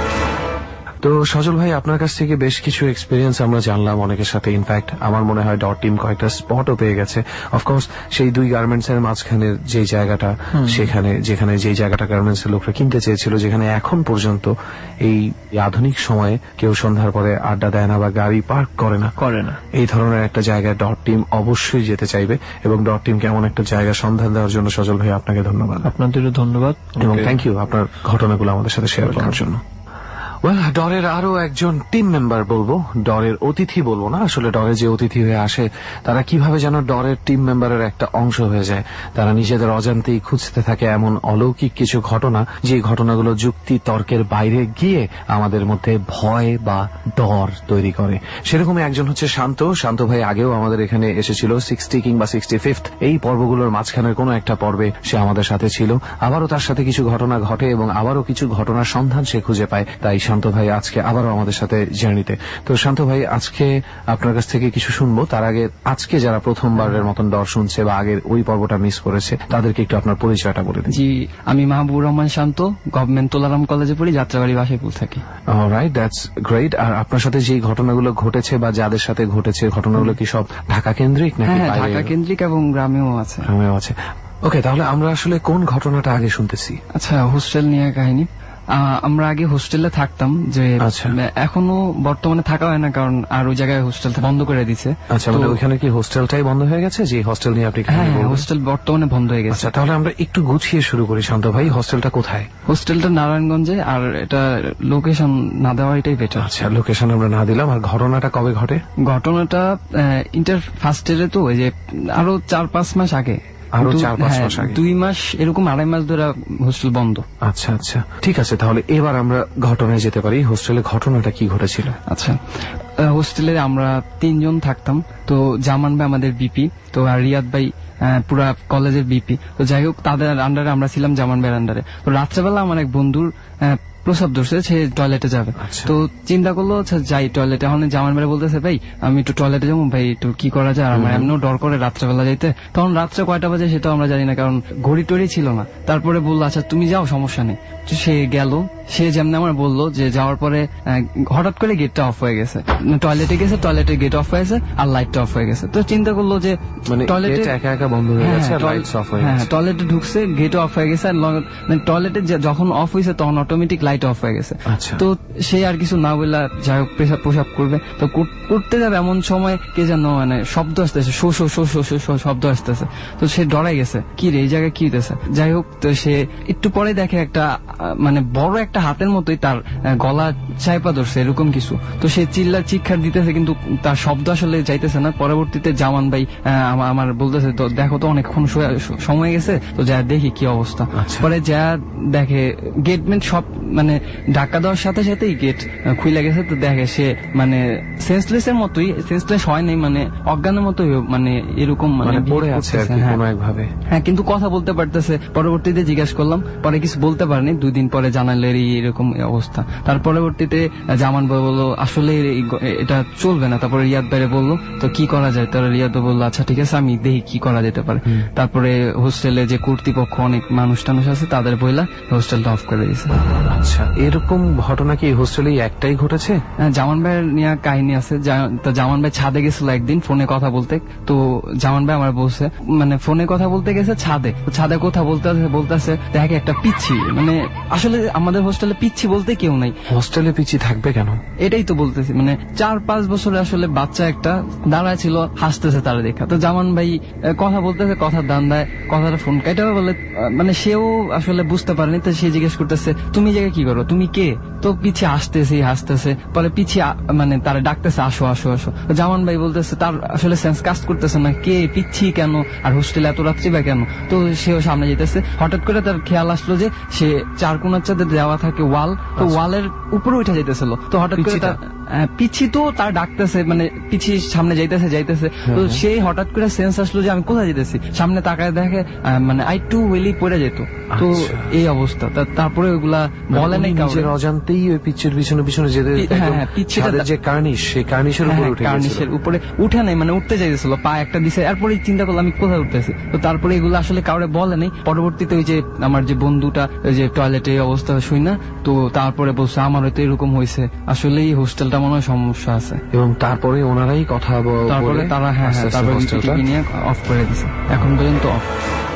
তো সজল ভাই, আপনার কাছ থেকে বেশ কিছু এক্সপিরিয়েন্স আমরা জানলাম অনেকের সাথে। ইনফ্যাক্ট আমার মনে হয় ডট টিম কয়েকটা স্পটও পেয়ে গেছে। অফকোর্স সেই দুই গার্মেন্টস এর মাঝখানে যে জায়গাটা, সেখানে যেখানে যে জায়গাটা গার্মেন্টস এর লোকরা কিনতে চেয়েছিল, যেখানে এখন পর্যন্ত এই আধুনিক সময়ে কেউ সন্ধ্যার পরে আড্ডা দেয় না বা গাড়ি পার্ক করে না করে না এই ধরনের একটা জায়গায় ডট টিম অবশ্যই যেতে চাইবে। এবং ডট টিমকে এমন একটা জায়গা সন্ধান দেওয়ার জন্য সজল ভাই আপনাকে ধন্যবাদ। আপনাদেরও ধন্যবাদ এবং থ্যাংক ইউ আপনার ঘটনাগুলো আমাদের সাথে শেয়ার করার জন্য। ওয়েল, ডরের আরো একজন টিম মেম্বার বলবো, ডরের অতিথি বলবো না, আসলে ডরে যে অতিথি হয়ে আসে তারা কিভাবে যেন ডরের টিম মেম্বারের একটা অংশ হয়ে যায়। তারা নিজেদের অজান্তেই খুঁজতে থাকে এমন অলৌকিক কিছু ঘটনা, যে ঘটনাগুলো যুক্তি তর্কের বাইরে গিয়ে আমাদের মধ্যে ভয় বা ডর তৈরি করে। সেরকমই একজন হচ্ছে শান্ত। শান্ত ভাই আগেও আমাদের এখানে এসেছিল, সিক্সটি কিংবা সিক্সটি ফিফথ এই পর্বগুলোর মাঝখানের কোনো একটা পর্বে সে আমাদের সাথে ছিল। আবারও তার সাথে কিছু ঘটনা ঘটে এবং আবারও কিছু ঘটনার সন্ধান সে খুঁজে পায়। তাই শান্ত ভাই আজকে আবারও আমাদের সাথে জার্নিতে। তো শান্ত ভাই, আজকে আপনার কাছ থেকে কিছু শুনবো। তার আগে আজকে যারা প্রথমবারের মতন ডর শুনছে বা আগের ওই পর্বটা মিস করেছে, তাদেরকে একটু আপনার পরিচয়টা বলে দিন। জি, আমি মাহবুবুর রহমান শান্ত, গভর্নমেন্ট তোলারাম কলেজে পড়ি, যাত্রাবাড়ি বাসাইপুর থাকি। Alright, that's great. আর আপনার সাথে যে ঘটনাগুলো ঘটেছে বা যাদের সাথে ঘটেছে, ঘটনাগুলো কি সব ঢাকা কেন্দ্রিক নাকি বাইরে? ঢাকা কেন্দ্রিক এবং গ্রামেও আছে। গ্রামেও আছে। ওকে, তাহলে আমরা আসলে কোন ঘটনাটা আগে শুনতেছি? আচ্ছা, হোস্টেল নিয়ে কাহিনী। আমরা আগে হোস্টেলে থাকতাম, যে এখনো বর্তমানে থাকা হয় না, কারণ আর ওই জায়গায় হোস্টেল বন্ধ করে দিচ্ছে। আচ্ছা, মানে ওইখানে কি হোস্টেলটাই বন্ধ হয়ে গেছে? যে হোস্টেল নিয়ে আপনি? হ্যাঁ, হোস্টেল বর্তমানে বন্ধ হয়ে গেছে। আচ্ছা, তাহলে আমরা একটু গুছিয়ে শুরু করি। শান্ত ভাই, হোস্টেলটা কোথায়? হোস্টেলটা নারায়ণগঞ্জে, আর এটা লোকেশন না দেওয়া এটাই বেটার। আচ্ছা, লোকেশন আমরা না দিলাম। আর ঘটনাটা কবে ঘটে? ঘটনাটা ইন্টার ফার্স্ট ইয়ারে, তো ওই যে আরো চার পাঁচ মাস আগে, আরো চার পাঁচ মাস আগে, দুই মাস এরকম আড়াই মাস ধরে হোস্টেল বন্ধ। আচ্ছা আচ্ছা, ঠিক আছে। তাহলে এবার আমরা ঘটনায় যেতে পারি। হোস্টেলে ঘটনাটা কি ঘটেছিল? আচ্ছা, হোস্টেলে আমরা তিনজন থাকতাম। তো জামান ভাই আমাদের বিপি, তো আর রিয়াদ ভাই পুরা কলেজের বিপি। তো যাই হোক, তাদের আন্ডারে আমরা ছিলাম, জামান ভাইয়ের আন্ডারে। তো রাত্রেবেলা আমার এক বন্ধুর প্রসাব ধরছে, সে টয়লেটে যাবে। তো চিন্তা করলো যাই টয়লেটে। এখন জামান ভাই বলতেছে, ভাই আমি একটু টয়লেটে যাবো, ভাই একটু কি করা যায়? আর আমার এমনিও ডর করে রাত্রেবেলা যাইতে। তখন রাত্রে কয়টা বাজে সেটাও আমরা জানি না, কারণ ঘড়ি টড়ি ছিল না। তারপরে বললো, আচ্ছা তুমি যাও, সমস্যা নেই। তো সে গেল। সে যেমন আমার বললো যে যাওয়ার পরে হঠাৎ করে গেটটা অফ হয়ে গেছে, টয়লেটে গেছে, টয়লেটের গেট অফ হয়েছে আর লাইটটা অফ হয়ে গেছে। তো চিন্তা করলো যে টয়লেটে একা একা বন্ধ হয়ে গেছে, টয়লেটে ঢুকছে, গেট অফ হয়ে গেছে, আর টয়লেটে যখন অফ হয়েছে তখন অটোমেটিক লাইট অফ হয়ে গেছে। তো সে আর কিছু না বললে যাই হোক পেশাব পোশাক করবে। তো করতে যাবে এমন সময় কে যেন মানে শব্দ আসতেছে, শো শো শো শো শো শব্দ আসতেছে। তো সে ডরাই গেছে, কি রে এই জায়গায় কি হইতেছে। যাই হোক, তো সে একটু পরে দেখে একটা মানে বড় একটা হাতের মতোই তার গলা চাইপা ধরছে, এরকম কিছু। তো সে চিল্লা চিৎকার দিতেছে, কিন্তু তার শব্দ আসলে যাইতেছে না। পরবর্তীতে জামান ভাই আমার বলতেছে, তো দেখো তো অনেকক্ষণ সময় গেছে, তো যা দেখি কি অবস্থা। পরে যা দেখে গেটমেন্ট সব মানে ধাক্কা দেওয়ার সাথে সাথেই গেট খুলে গেছে। তো দেখে সে মানে সেন্সলেস এর মতোই, সেন্সলেস হয় নাই, মানে অজ্ঞানের মতোই, মানে এরকম মানে পড়ে আছে হ্যাঁ, কিন্তু কথা বলতে পারতেছে। পরবর্তীতে জিজ্ঞাসা করলাম, পরে কিছু বলতে পারেনি। দুই দিন পরে জানালে এরকম অবস্থা। তার পরবর্তীতে জামান ভাই বললো আসলে এটা চলবে না। তারপরে রিয়াদ ভাই বললো, তো কি করা যায়? তারা রিয়াদ বললো, আচ্ছা ঠিক আছে, আমি দেখি কি করা যেতে পারে। তারপরে হোস্টেলে যে কর্তৃপক্ষ অনেক মানুষ টানুষ আছে, তাদের বইলা হোস্টেলটা অফ করে দিয়েছে। আচ্ছা, এরকম ঘটনা কি হোস্টেলে একটাই ঘটেছে? জামান ভাইয়ের নিয়ে কাহিনী আছে। তো জামান ভাই ছাদে গেছিল একদিন ফোনে কথা বলতে, তো জামান ভাই আমার বলছে মানে ফোনে কথা বলতে গেছে ছাদে, ছাদে কথা বলতে বলতেছে দেখে একটা পিচ্ছি, মানে আসলে আমাদের হোস্টেলে পিচ্ছি বলতে কেউ নাই। হোস্টেলে পিচ্ছি থাকবে কেন? এটাই তো বলতেছি, মানে চার পাঁচ বছরে আসলে বাচ্চা একটা দাঁড়ায় ছিল, হাসতেছে তারা দেখা। তো জামান ভাই কথা বলতেছে, কথার দান দেয়, কথাটা ফোন কেটে বলে, মানে সেও আসলে বুঝতে পারেনি। তো সে জিজ্ঞেস করতেছে তুমি জায়গায় কি করো, তুমি কে? তো পিছিয়ে আসতেছে হাসতেছে, পরে পিছিয়ে মানে তারা ডাকতেছে আসো আসো আসো। জামান ভাই বলতেছে তার আসলে সেন্স কাজ করতেছে না, কে পিচ্ছি কেন আর হোস্টেলে এত রাত্রি বা কেন। তো সেও সামনে যেতেছে, হঠাৎ করে তার খেয়াল আসলো যে সে চার কোনার চাঁদে দেওয়া থাকে ওয়াল, তো ওয়ালের উপরে উঠে যেতেছিল। তো হঠাৎ করে তার পিছি তো তার ডাকতেছে, মানে পিছি সামনে যাইতেছে যাইতেছে তো সেই হঠাৎ করে সেন্স আসলো যে আমি কোথায় যেতেছি, সামনে তাকায় দেখে মানে আই টু হুইলি পড়ে যেত। তো এই অবস্থা, তারপরে ওইগুলা বলে নাই, নিজের অজান্তেই ওই পিচ্ছের পিছনে পিছনে যেতে যে কার্নিশ, সেই কার্নিশের উপরে উঠে কার্নিশের উপরে উঠে নাই, মানে উঠতে চাইছিল, পা একটা দিছে, এরপরে চিন্তা করলাম আমি কোথায় উঠতেছি। তো তারপরে এগুলো আসলে কাউরে বলে নাই। পরবর্তীতে ওই যে আমার যে বন্ধুটা ওই যে টয়লেটে এই অবস্থা শুই না, তো তারপরে বলছে আমার হয়তো এরকম হয়েছে, আসলে এই হোস্টেলটা মনে হয় সমস্যা আছে। এবং তারপরে ওনারাই কথা বলে তারপরে তারা হ্যাঁ তারপরে নিয়ে অফ করে দিছে, এখন পর্যন্ত অফ।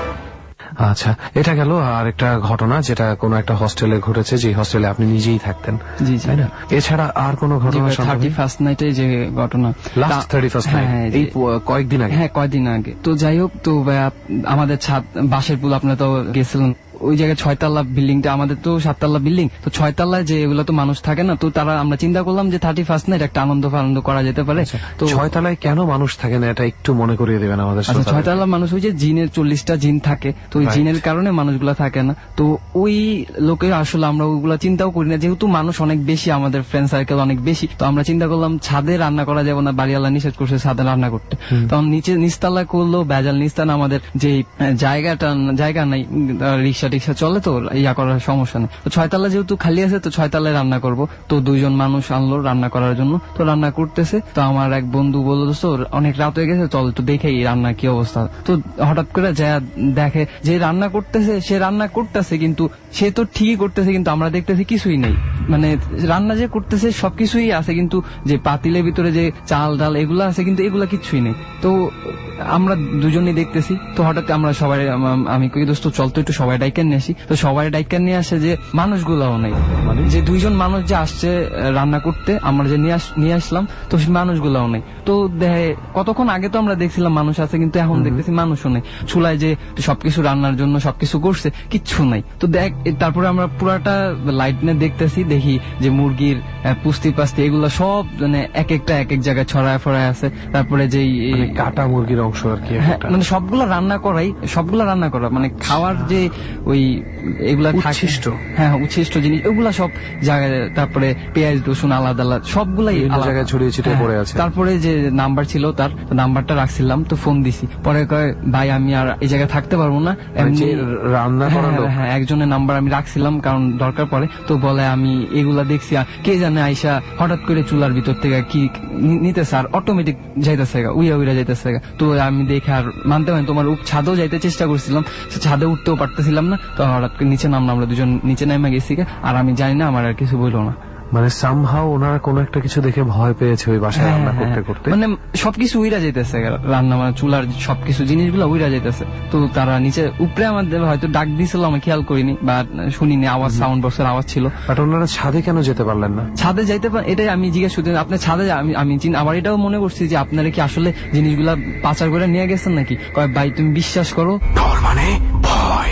আচ্ছা, এটা গেল আর একটা ঘটনা যেটা কোন একটা হস্টেলে ঘটেছে, যে হস্টেলে আপনি নিজেই থাকতেন, জি তাই না? এছাড়া আর কোন ঘটনা? থার্টি ফার্স্ট নাইটে যে ঘটনা, লাস্ট থার্টি ফার্স্ট নাইট, এই কয়েকদিন আগে। হ্যাঁ কয়েকদিন আগে। তো যাই হোক, তো আমাদের ছাদ বাসের পুল, আপনারা তো গেছিলেন ওই জায়গায় ছয়তলা বিল্ডিংটা, আমাদের তো সাততলা বিল্ডিং, তো ছয়তলায় যে এগুলো তো মানুষ থাকে না, তো তারা আমরা চিন্তা করলাম যে থার্টি ফার্স্ট নাইট একটা আনন্দ আনন্দ করা যেতে পারে। তো ছয়তলায় কেন মানুষ থাকে না এটা একটু মনে করিয়ে দেবেন আমাদের? ছয়তলা মানুষ ওই যে জিনের চল্লিশটা জিন থাকে, তো ওই জিনের কারণে মানুষগুলা থাকে না। তো ওই লোকে আসলে আমরা ওইগুলা চিন্তাও করি না, যেহেতু মানুষ অনেক বেশি, আমাদের ফ্রেন্ড সার্কেল অনেক বেশি, তো আমরা চিন্তা করলাম ছাদে রান্না করা যাবে না, বাড়িওয়ালা নিষেধ করছে ছাদে রান্না করতে। তখন নিচে নিচতলা করলো বেজাল, নিচতলা আমাদের যে জায়গাটা জায়গা নাই, রিক্সা টিক্সা চলে তো ইয়া করার সমস্যা নেই। তো ছয়তলা যেহেতু খালি আছে, তো ছয়তলায় রান্না করব। তো দুইজন মানুষ আনলো রান্না করার জন্য, তো রান্না করতেছে। তো আমার এক বন্ধু বললো দোস্ত অনেক রাত হয়ে গেছে, চল তো দেখে রান্না কি অবস্থা। তো হঠাৎ করে যা দেখে যে রান্না করতেছে, সে রান্না করতেছে কিন্তু সে তো ঠিকই করতেছে, কিন্তু আমরা দেখতেছি কিছুই নেই, মানে রান্না যে করতেছে সবকিছুই আছে, কিন্তু যে পাতিলের ভিতরে যে চাল ডাল এগুলা আছে, কিন্তু এগুলা কিছুই নেই। তো আমরা দুজনেই দেখতেছি। তো হঠাৎ আমরা সবাই, আমি কই দোস্ত চল তো একটু সবাই ডাইকেন নিয়ে আসি। তো সবাই ডাইকেন নিয়ে আসে যে মানুষগুলাও নেই, মানে যে দুইজন মানুষ যে আসছে রান্না করতে আমরা যে নিয়ে আসলাম, তো মানুষগুলাও নেই। তো দেখে কতক্ষণ আগে তো আমরা দেখছিলাম মানুষ আছে, কিন্তু এখন দেখতেছি মানুষও নেই। চুলায় যে সবকিছু রান্নার জন্য সবকিছু করছে, কিচ্ছু নাই। তো দেখ তারপরে আমরা পুরাটা লাইট নিয়ে দেখতেছি, দেখি যে মুরগির পুস্তি পাস্তি এগুলা সব মানে এক একটা এক এক জায়গায় ছড়ায় ফড়ায় আছে। তারপরে যে কাটা মুরগির অংশ আর কি, মানে সবগুলা রান্না করাই, সবগুলা রান্না করা মানে খাওয়ার যে ওই এগুলা উচ্ছিষ্ট, হ্যাঁ উচ্ছিষ্ট জিনিস ওগুলা সব জায়গায়। তারপরে পেঁয়াজ রসুন আলাদা আলাদা সবগুলাই জায়গায় ছড়িয়ে ছিটিয়ে পড়ে আছে। তারপরে যে নাম্বার ছিল তার নাম্বারটা রাখছিলাম, তো ফোন দিছি। পরে কয় ভাই আমি আর এই জায়গায় থাকতে পারবো না, রান্না করালো। হ্যাঁ একজনের নাম্বার আমি রাখছিলাম কারণ দরকার পড়ে। তো বলে আমি এগুলা দেখছি, কে জানে আইসা হঠাৎ করে চুলার ভিতর থেকে কি নিতেছে আর অটোমেটিক যাইতেছে উইয়া উইরা যাইতেছে। তো আমি দেখে আর মানতে পারি, তোমার ছাদেও যাইতে চেষ্টা করছিলাম, ছাদে উঠতেও পারতেছিলাম না। তো হঠাৎ করে নিচে নামলাম, আমরা দুজন নিচে নেমে গেছি। আর আমি জানি না, আমার আর কিছু বললো না, মানে সামহাও ওনারা কোন একটা কিছু দেখে ভয় পেয়েছে ওই বাসায় রান্না করতে করতে, মানে সবকিছু উইরা যাইতেছে রান্না, মানে চুলার সবকিছু জিনিসগুলো উইরা যাইতেছে। তো তারা নিচে উপরে আমাদের হয়তো ডাক দিয়েছিল, আমি খেয়াল করিনি বা শুনিনি, আওয়াজ সাউন্ড বক্সের আওয়াজ ছিল। বাট ওনারা ছাদে কেন যেতে পারলেন না? ছাদে যাইতে পারেন এটাই আমি জিজ্ঞেস করতে, আপনার ছাদে আমি আমি আবার এটাও মনে করছি যে আপনারা কি আসলে জিনিসগুলা পাচার করে নিয়ে গেছেন নাকি। কয় ভাই তুমি বিশ্বাস করো, মানে ভয়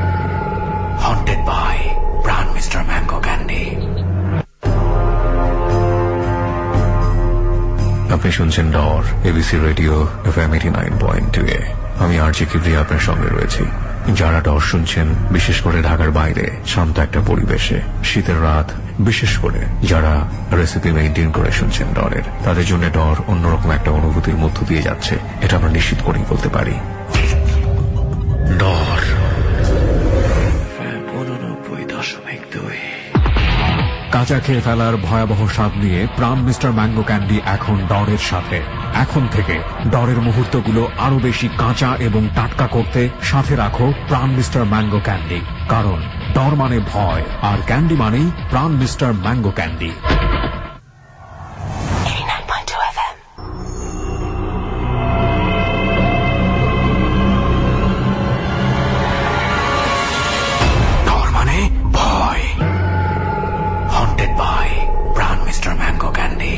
haunted by Pran mister mango candy. আপনি শুনছেন Dar ABC radio FM eighty nine point two এ। আমি আরজে কিবরিয়া আপনার সঙ্গে রয়েছি। যারা ডর শুনছেন, বিশেষ করে ঢাকার বাইরে শান্ত একটা পরিবেশে শীতের রাত, বিশেষ করে যারা রেসিপি মেইনটেইন করে শুনছেন ডরের, তাদের জন্য ডর অন্যরকম একটা অনুভূতির মধ্য দিয়ে যাচ্ছে, এটা আমরা নিশ্চিত করেই বলতে পারি। ডর উননব্বই দশমিক দুই। কাঁচা খেয়ে ফেলার ভয়াবহ স্বাদ নিয়ে প্রাণ মিস্টার ম্যাঙ্গো ক্যান্ডি এখন ডরের সাথে। এখন থেকে ডরের মুহূর্তগুলো আরো বেশি কাঁচা এবং টাটকা করতে সাথে রাখো প্রাণ মিস্টার ম্যাঙ্গো ক্যান্ডি, কারণ ডর মানে ভয়, আর ক্যান্ডি মানেই প্রাণ মিস্টার ম্যাঙ্গো ক্যান্ডি। ডর মানে ভয়, haunted by Pran mister mango candy.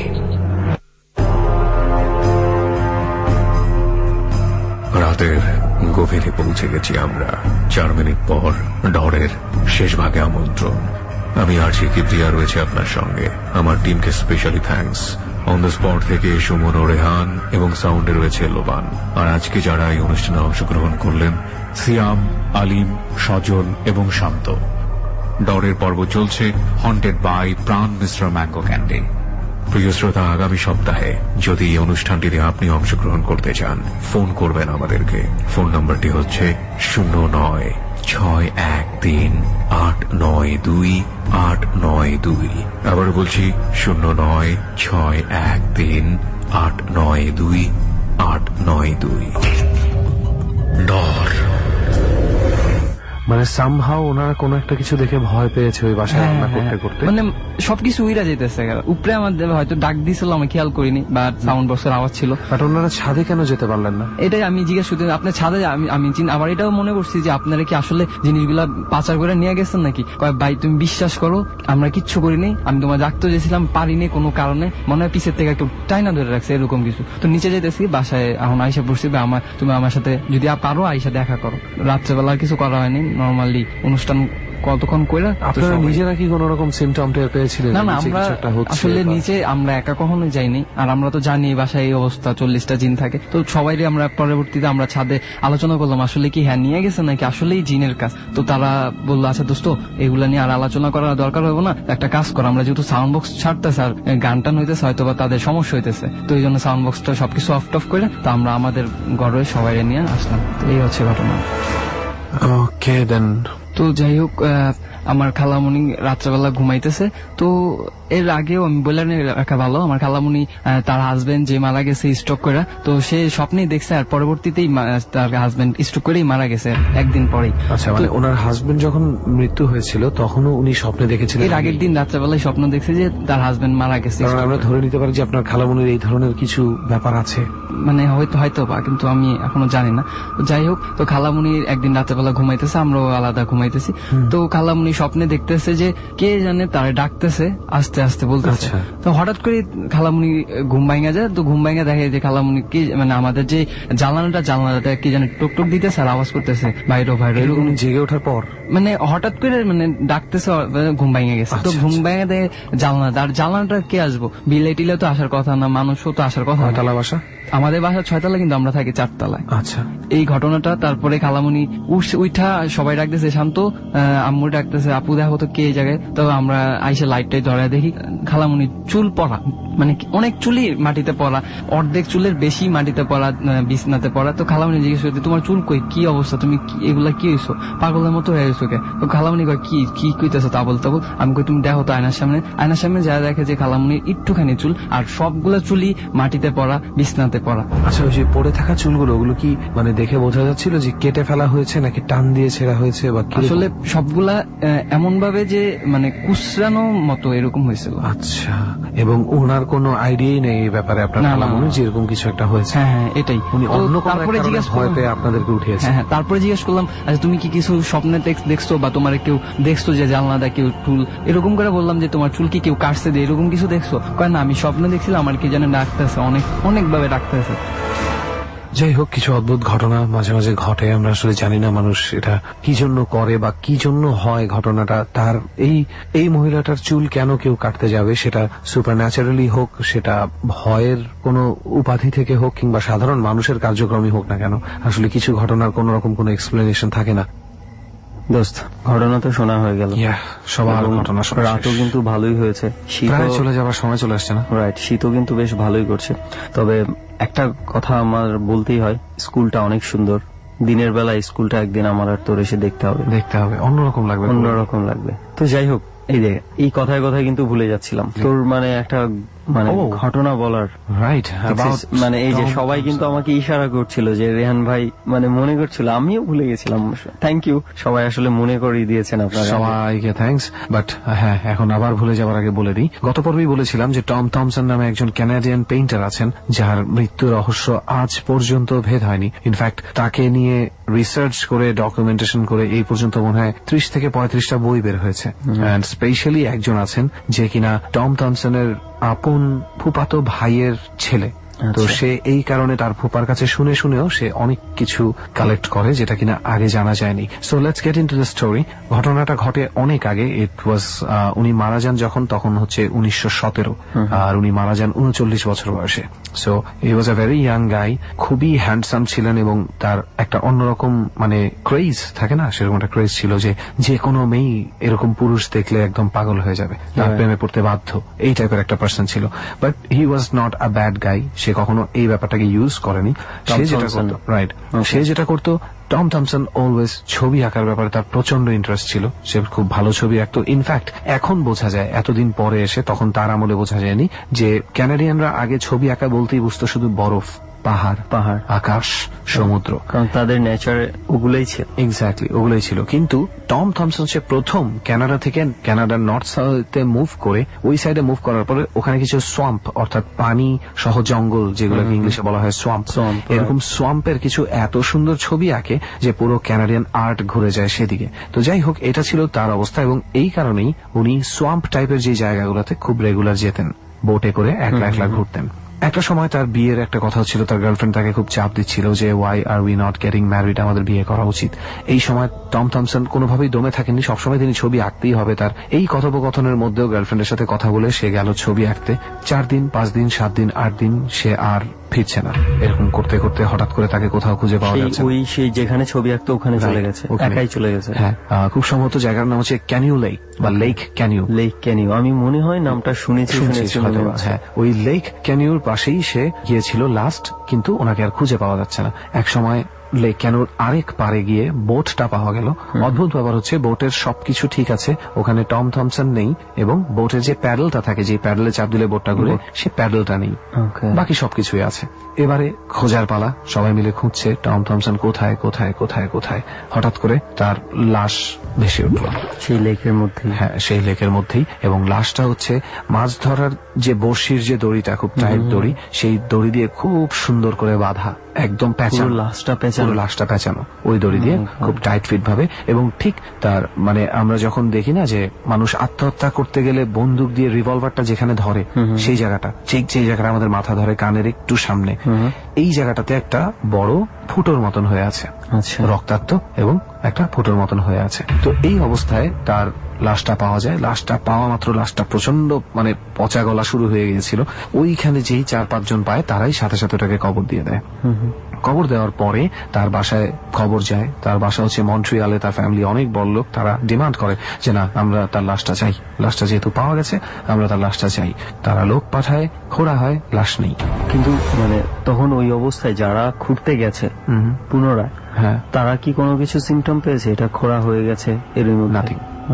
রাতের গভীরে পৌঁছে গেছি আমরা। চার মিনিট পর ডরের শেষ ভাগে আমন্ত্রণ। আমি আরজি কিপ্রিয়া রয়েছে আপনার সঙ্গে। আমার টিমকে specially thanks. On the spot থেকে সুমন ও রেহান এবং সাউন্ডে রয়েছে লোবান। আর আজকে যারা এই অনুষ্ঠানে অংশগ্রহণ করলেন, সিয়াম, আলিম, সজল এবং শান্ত। ডরের পর্ব চলছে haunted by Pran mister mango candy. প্রিয় শ্রোতা, আগামী সপ্তাহে যদি এই অনুষ্ঠানটিতে আপনি অংশগ্রহণ করতে চান, ফোন করবেন আমাদেরকে। ফোন নম্বরটি হচ্ছে শূন্য নয় ছয় এক তিন আট নয় দুই আট নয় দুই। আবার বলছি শূন্য নয় ছয় এক তিন আট নয় দুই আট নয় দুই। ডর মানে সামহাও ওনারা কোনো একটা কিছু দেখে ভয় পেয়েছে ওই বাসায় রান্না করতে করতে, মানে সবকিছু উইরা যেতেছে। উপরে আমাদের হয়তো ডাক দিছিল, আমি খেয়াল করিনি, বা সাউন্ড বক্সের আওয়াজ ছিল। বাট ওনারা ছাদে কেন যেতে পারলেন না? এটাই আমি জিজ্ঞেস করতে, আপনার ছাদে আমি আমি আবার এটাও মনে করছি যে আপনারা কি আসলে জিনিসগুলা পাচার করে নিয়ে গেছেন নাকি। কয় ভাই তুমি বিশ্বাস করো, আমরা কিচ্ছু করিনি, আমি তোমার ডাকতে গেছিলাম, পারিনি কোনো কারণে, মনে হয় পিছের থেকে একটু টাইনা ধরে রাখছে এরকম কিছু। তো নিচে যেতেছি, বাসায় এখন আইসা পড়ছি, আমার তুমি আমার সাথে যদি পারো আইসা দেখা করো। রাত্রেবেলা কিছু করা হয়নি, নর্মালি অনুষ্ঠান কতক্ষণ কইরা। আপনারা নিজেরা কি কোন রকম সিমটম টের পেয়েছিলেন? না না, আমরা আসলে নিচে আমরা একা কখনো যাইনি। আর আমরা তো জানি বাসায় এই অবস্থা, চল্লিশটা জিন থাকে। তো সবাই আমরা পরবর্তীতে আমরা ছাদে আলোচনা করলাম আসলে কি হ্যাঁ নিয়ে গেছে নাকি আসলেই জিনের কাজ। তো তারা বললো আচ্ছা দোস্ত, এগুলা নিয়ে আর আলোচনা করার দরকার হবে না, একটা কাজ কর, আমরা যেহেতু সাউন্ড বক্স ছাড়তেছে আর গান টান হইতেছে, হয়তো বা তাদের সমস্যা হইতেছে, তো এই জন্য সাউন্ড বক্সটা সবকিছু অফ টফ করে তো আমরা আমাদের ঘরে সবাই নিয়ে আসলাম। তো এই হচ্ছে ঘটনা। ওকে দেন। তো যাই হোক, আমার খালামণি রাত্রেবেলা ঘুমাইতেছে। তো এর আগেও আমি বলে রাখা ভালো, আমার খালামণি তার হাজবেন্ড যে মারা গেছে স্ট্রোক করে, তো সে স্বপ্নেই দেখছে, আর পরবর্তীতেই তার হাজবেন্ড স্ট্রোক করেই মারা গেছে একদিন পরেই। আচ্ছা, মানে ওনার হাজবেন্ড যখন মৃত্যু হয়েছিল তখনও উনি স্বপ্নে দেখেছিলেন? এর আগের দিন রাত্রেবেলায় স্বপ্ন দেখছে যে তার হাজবেন্ড মারা গেছে। আমরা ধরে নিতে পারি যে আপনার খালামণির এই ধরনের কিছু ব্যাপার আছে, মানে হয়তো হয়তো বা, কিন্তু আমি এখনো জানি না। যাই হোক, তো খালামণি একদিন রাত্রেবেলা ঘুমাইতেছে, আমরাও আলাদা ঘুমাইতেছি। তো খালামণি স্বপ্নে দেখতেছে যে কে জানে তারা ডাকতেছে আস্তে আস্তে বলতেছে। তো হঠাৎ করে খালামণি ঘুম ভাঙা যায়। তো ঘুম ভাঙা দেখে যে খালামণি কি, মানে আমাদের যে জানালাটা জানালাটা কি জানে টুক টুক দিতেছে আর আওয়াজ করতেছে বাইরে বাইরে, এরকম জেগে ওঠার পর মানে হঠাৎ করে মানে ডাকতেছে, ঘুম ভাঙা গেছে। তো ঘুম ভাঙা দেখে জানলাটা, আর জানলাটা কে আসবো, বিলে টিলে তো আসার কথা না, মানুষও তো আসার কথা। কয়তলা বাসা? আমাদের বাসা ছয়তলা, কিন্তু আমরা থাকি চারতলায়। আচ্ছা, এই ঘটনাটা তারপরে খালামণি উঠা সবাই ডাকতেছে, শান্ত আম্মু ডাকতেছে, আপু দেখো তো কে জায়গায়। তো আমরা আইসে লাইটটাই ধরে দেখি খালামণি চুল পড়া, মানে অনেক চুলই মাটিতে পড়া, অর্ধেক চুলের বেশি মাটিতে পড়া, বিছনাতে পড়া। তো খালামণি জিজ্ঞেস করতে তোমার চুল কই, কি অবস্থা, তুমি এগুলা কি হয়েছো, পাগলের মতো হয়ে গেছো কে? তো খালামণি কয় কি কি কইতেছো তা বলতে বল। আমি কই তুমি দেখো তো আয়নার সামনে। আয়নার সামনে যা দেখে যে খালামণির একটুখানি চুল, আর সবগুলো চুলই মাটিতে পড়া, বিছনাতে পড়া। আচ্ছা, ওই যে পড়ে থাকা চুলগুলো, ওগুলো কি মানে দেখে বোঝা যাচ্ছিল যে কেটে ফেলা হয়েছে নাকি টান দিয়ে ছেঁড়া হয়েছে? বা আসলে সবগুলা এমন ভাবে যে মানে কুচরানো মতো এরকম হয়েছিল। আচ্ছা, এবং ওনার কোনো আইডিয়াই নেই এই ব্যাপারে আপনার খালামণি যে এরকম কিছু একটা হয়েছে? হ্যাঁ হ্যাঁ, এটাই। উনি অন্য তারপরে জিজ্ঞেস ভয় পেয়ে আপনাদেরকে উঠিয়েছে? হ্যাঁ, তারপরে জিজ্ঞেস করলাম আচ্ছা তুমি কি কিছু স্বপ্নে দেখছো বা তোমার কেউ দেখছো যে জানলাটা কেউ চুল এরকম করে, বললাম যে তোমার চুল কি কেউ কাটছে দিয়ে এরকম কিছু দেখছো? কয় না, আমি স্বপ্নে দেখছিলাম আমার কি যেন ডাকতেছে, অনেক অনেক ভাবে ডাকতেছে। যাই হোক, কিছু অদ্ভুত ঘটনা মাঝে মাঝে ঘটে, আমরা আসলে জানি না মানুষ এটা কি জন্য করে বা কি জন্য হয় ঘটনাটা। তার এই এই মহিলাটার চুল কেন কেউ কাটতে যাবে, সেটা সুপার ন্যাচারালি হোক, সেটা ভয়ের কোনো উপাধি থেকে হোক, কিংবা সাধারণ মানুষের কার্যক্রমই হোক না কেন, আসলে কিছু ঘটনার কোন রকম কোন এক্সপ্লেনেশন থাকে না। দোস্ত, ঘটনা তো শোনা হয়ে গেল, সবার ঘটনা। রাতও কিন্তু ভালোই হয়েছে, শীত চলে যাওয়ার সময় চলে আসছে না? রাইট, শীতও কিন্তু বেশ ভালোই করছে। তবে একটা কথা আমার বলতেই হয়, স্কুলটা অনেক সুন্দর। দিনের বেলা স্কুলটা একদিন আমার আর তোর এসে দেখতে হবে, দেখতে হবে, অন্যরকম লাগবে, অন্যরকম লাগবে। তো যাই হোক, এই যে এই কথায় কথায় কিন্তু ভুলে যাচ্ছিলাম, তোর মানে একটা মানে ঘটনা বলার। রাইট, মানে এই যে সবাই কিন্তু আমাকে ইশারা করছিল যে রেহান ভাই মানে মনে করছিল, আমিও ভুলে গেছিলাম। থ্যাংক ইউ, সবাই আসলে মনে করিয়ে দিয়েছেন আপনারা, সবাইকে থ্যাঙ্কস। বাট হ্যাঁ, এখন আবার ভুলে যাওয়ার আগে বলে দিই, গত পর্বেই বলেছিলাম যে টম থমসন নামে একজন ক্যানাডিয়ান পেইন্টার আছেন যার মৃত্যু রহস্য আজ পর্যন্ত ভেদ হয়নি। ইনফ্যাক্ট তাকে নিয়ে রিসার্চ করে ডকুমেন্টেশন করে এই পর্যন্ত মনে হয় ত্রিশ থেকে পঁয়ত্রিশটা বই বের হয়েছে। অ্যান্ড স্পেশালি একজন আছেন যে কিনা টম থমসনের আপন ফুফাতো ভাইয়ের ছেলে। তো সে এই কারণে তার ফুপার কাছে শুনে শুনেও সে অনেক কিছু কালেক্ট করে যেটা কিনা আগে জানা যায়নি। So let's get into the story. ঘটনাটা ঘটে অনেক আগে। ইট ওয়াজ উনি মারা যান যখন, তখন হচ্ছে উনিশশো সতেরো, আর উনি মারা যান উনচল্লিশ বছর বয়সে। So he was a very young guy, খুবই হ্যান্ডসাম ছিলেন এবং তার একটা অন্যরকম মানে ক্রেজ থাকে না, সেরকম একটা ক্রেজ ছিল যে যে কোনো মেয়ে এরকম পুরুষ দেখলে একদম পাগল হয়ে যাবে, তার প্রেমে পড়তে বাধ্য, এই টাইপের একটা পার্সন ছিল। But he was not a bad guy, সে কখনো এই ব্যাপারটাকে ইউজ করেনি। সে যেটা করতো রাইট সে যেটা করতো টম থমসন অলওয়েজ ছবি আঁকার ব্যাপারে তার প্রচন্ড ইন্টারেস্ট ছিল। সে খুব ভালো ছবি আঁকতো। ইনফ্যাক্ট এখন বোঝা যায়, এতদিন পরে এসে, তখন তার আমলে বোঝা যায়নি যে ক্যানাডিয়ানরা আগে ছবি আঁকা বলতেই বুঝতো শুধু বরফ, পাহাড়, পাহাড়, আকাশ, সমুদ্র, কারণ তাদের নেচারে ওগুলোই ছিল। এক্স্যাক্টলি ওগুলোই ছিল। কিন্তু টম থমসন সে প্রথম কানাডা থেকে কানাডার নর্থ সাউথে মুভ করে, ওই সাইডে মুভ করার পরে ওখানে কিছু সোয়াম্প অর্থাৎ পানি সহ জঙ্গল, যেগুলোকে ইংলিশে বলা হয় সোয়াম্প, এরকম সোয়াম্পের কিছু এত সুন্দর ছবি আঁকে যে পুরো ক্যানাডিয়ান আর্ট ঘুরে যায় সেদিকে। তো যাই হোক, এটা ছিল তার অবস্থা এবং এই কারণেই উনি সোয়াম্প টাইপের যে জায়গাগুলোতে খুব রেগুলার যেতেন, বোটে করে একলা একলা ঘুরতেন। একটা সময় তার বিয়ের একটা কথা হচ্ছিল, তার গার্লফ্রেন্ড তাকে খুব চাপ দিচ্ছিল যে why are we not getting married, আমাদের বিয়ে করা উচিত। এই সময় টম থমসন কোনোভাবেই দমে থাকেননি, সবসময় তিনি ছবি আঁকতেই হবে তার। এই কথোপকথনের মধ্যেও গার্লফ্রেন্ডের সাথে কথা বলে সে গেল ছবি আঁকতে। চার দিন, পাঁচ দিন, সাত দিন, আট দিন সে আর ফিরছে না। এরকম করতে করতে হঠাৎ করে তাকে কোথাও খুঁজে পাওয়া যাচ্ছে। ওই সেই যেখানে ছবি আঁকতো ওখানে চলে গেছে, একাই চলে গেছে। হ্যাঁ, খুব সম্ভবত জায়গার নাম হচ্ছে ক্যানিউ লেক বা লেক ক্যানিউ। লেক ক্যানিউ, আমি মনে হয় নামটা শুনেছি। হ্যাঁ, ওই লেক ক্যানিউর পাশেই সে গিয়েছিল লাস্ট, কিন্তু ওনাকে আর খুঁজে পাওয়া যাচ্ছে না। এক সময় লেক ক্যানিউর আরেক পারে গিয়ে বোটটা পাওয়া গেল। অদ্ভুত ব্যাপার হচ্ছে, বোটের সবকিছু ঠিক আছে, ওখানে টম থমসন নেই এবং বোটের যে প্যাডেলটা থাকে, যে প্যাডেলে চাপ দিলে বোটটা ঘুরে, সে প্যাডেলটা নেই, বাকি সবকিছুই আছে। এবারে খোঁজার পালা, সবাই মিলে খুঁজছে টম থমসন কোথায় কোথায় কোথায় কোথায়। হঠাৎ করে তার লাশ ভেসে উঠল সেই লেকের মধ্যে। হ্যাঁ, সেই লেকের মধ্যেই, এবং লাশটা হচ্ছে মাছ ধরার যে বড়শির যে দড়িটা, খুব টাইট দড়ি, সেই দড়ি দিয়ে খুব সুন্দর করে বাঁধা, একদম পেঁচানো, লাশটা পেঁচানো, লাশটা পেঁচানো ওই দড়ি দিয়ে খুব টাইট ফিট ভাবে। এবং ঠিক তার মানে আমরা যখন দেখি না যে মানুষ আত্মহত্যা করতে গেলে বন্দুক দিয়ে রিভলভারটা যেখানে ধরে, সেই জায়গাটা, ঠিক যে জায়গাটা আমাদের মাথা ধরে কানের একটু সামনে, এই জায়গাটাতে একটা বড় ফুটোর মতন হয়ে আছে, রক্তাক্ত এবং একটা ফুটোর মতন হয়ে আছে। তো এই অবস্থায় তার লাশটা পাওয়া যায়। লাশটা পাওয়া মাত্র লাশটা প্রচন্ড মানে পচা গলা শুরু হয়ে গিয়েছিল। ওইখানে যেই চার পাঁচজন পায় তারাই সাথে সাথে ওটাকে কবর দিয়ে দেয়। কবর দেওয়ার পরে তার বাসায় খবর যায়। তার বাসা হচ্ছে মন্ট্রিয়ালে, তার ফ্যামিলি অনেক বড় লোক। তারা ডিমান্ড করে যে না, আমরা তার লাশটা চাই, লাশটা যেহেতু পাওয়া গেছে আমরা তার লাশটা চাই। তারা লোক পাঠায়, খোঁড়া হয়, লাশ নেই। কিন্তু মানে তখন ওই অবস্থায় যারা খুঁড়তে গেছে পুনরায়, হ্যাঁ, তারা কি কোনো কিছু সিমটম পেয়েছে এটা খোঁড়া হয়ে গেছে? এর মধ্যে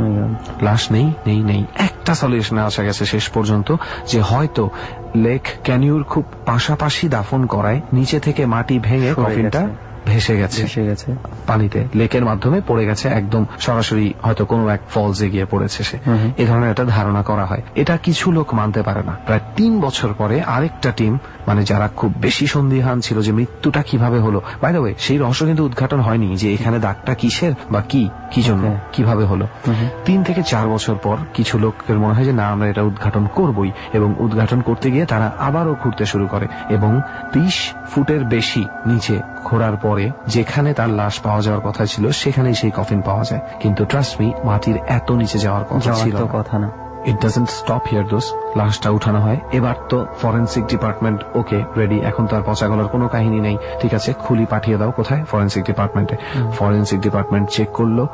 লাশ নেই, নেই নেই একটা সলিউশনে আসা গেছে শেষ পর্যন্ত যে হয়তো লেক ক্যানিউর খুব পাশাপাশি দাফন করায় নিচে থেকে মাটি ভেঙে কফিনটা ভেসে গেছে, ভেসে গেছে পানিতে, লেকের মাধ্যমে পড়ে গেছে, একদম সরাসরি হয়তো কোনো এক ফলসে গিয়ে পড়েছে সে। এ ধরনের একটা ধারণা করা হয়। এটা কিছু লোক মানতে পারে না। প্রায় তিন বছর পরে আরেকটা টিম, মানে যারা খুব বেশি সন্দিহান ছিল যে মৃত্যুটা কিভাবে হলো, বাই দ্য ওয়ে সেই রহস্য কিন্তু উদ্ঘাটন হয়নি যে এখানে দাগটা কিসের বা কি কি জন্য কিভাবে হলো। তিন থেকে চার বছর পর কিছু লোকের মনে হয় যে না, আমরা এটা উদ্ঘাটন করবই, এবং উদ্ঘাটন করতে গিয়ে তারা আবারও ঘুরতে শুরু করে এবং বিশ ফুটের বেশি নিচে খোঁড়ার পরে যেখানে তার লাশ পাওয়া যাওয়ার কথা ছিল সেখানেই সেই কফিন পাওয়া যায়। কিন্তু ট্রাস্ট মি, মাটির এত নিচে যাওয়ার কথা ছিল কথা না। It doesn't stop here though. লাশটা উঠানো হয়। এবার তো ফরেন্সিক ডিপার্টমেন্ট ওকে রেডি, এখন তো আর পচা গলার কোনো কাহিনী নেই, ঠিক আছে, খুলি পাঠিয়ে দাও। কোথায়? ফরেন্সিক ডিপার্টমেন্টে। ফরেন্সিক ডিপার্টমেন্ট চেক করলো,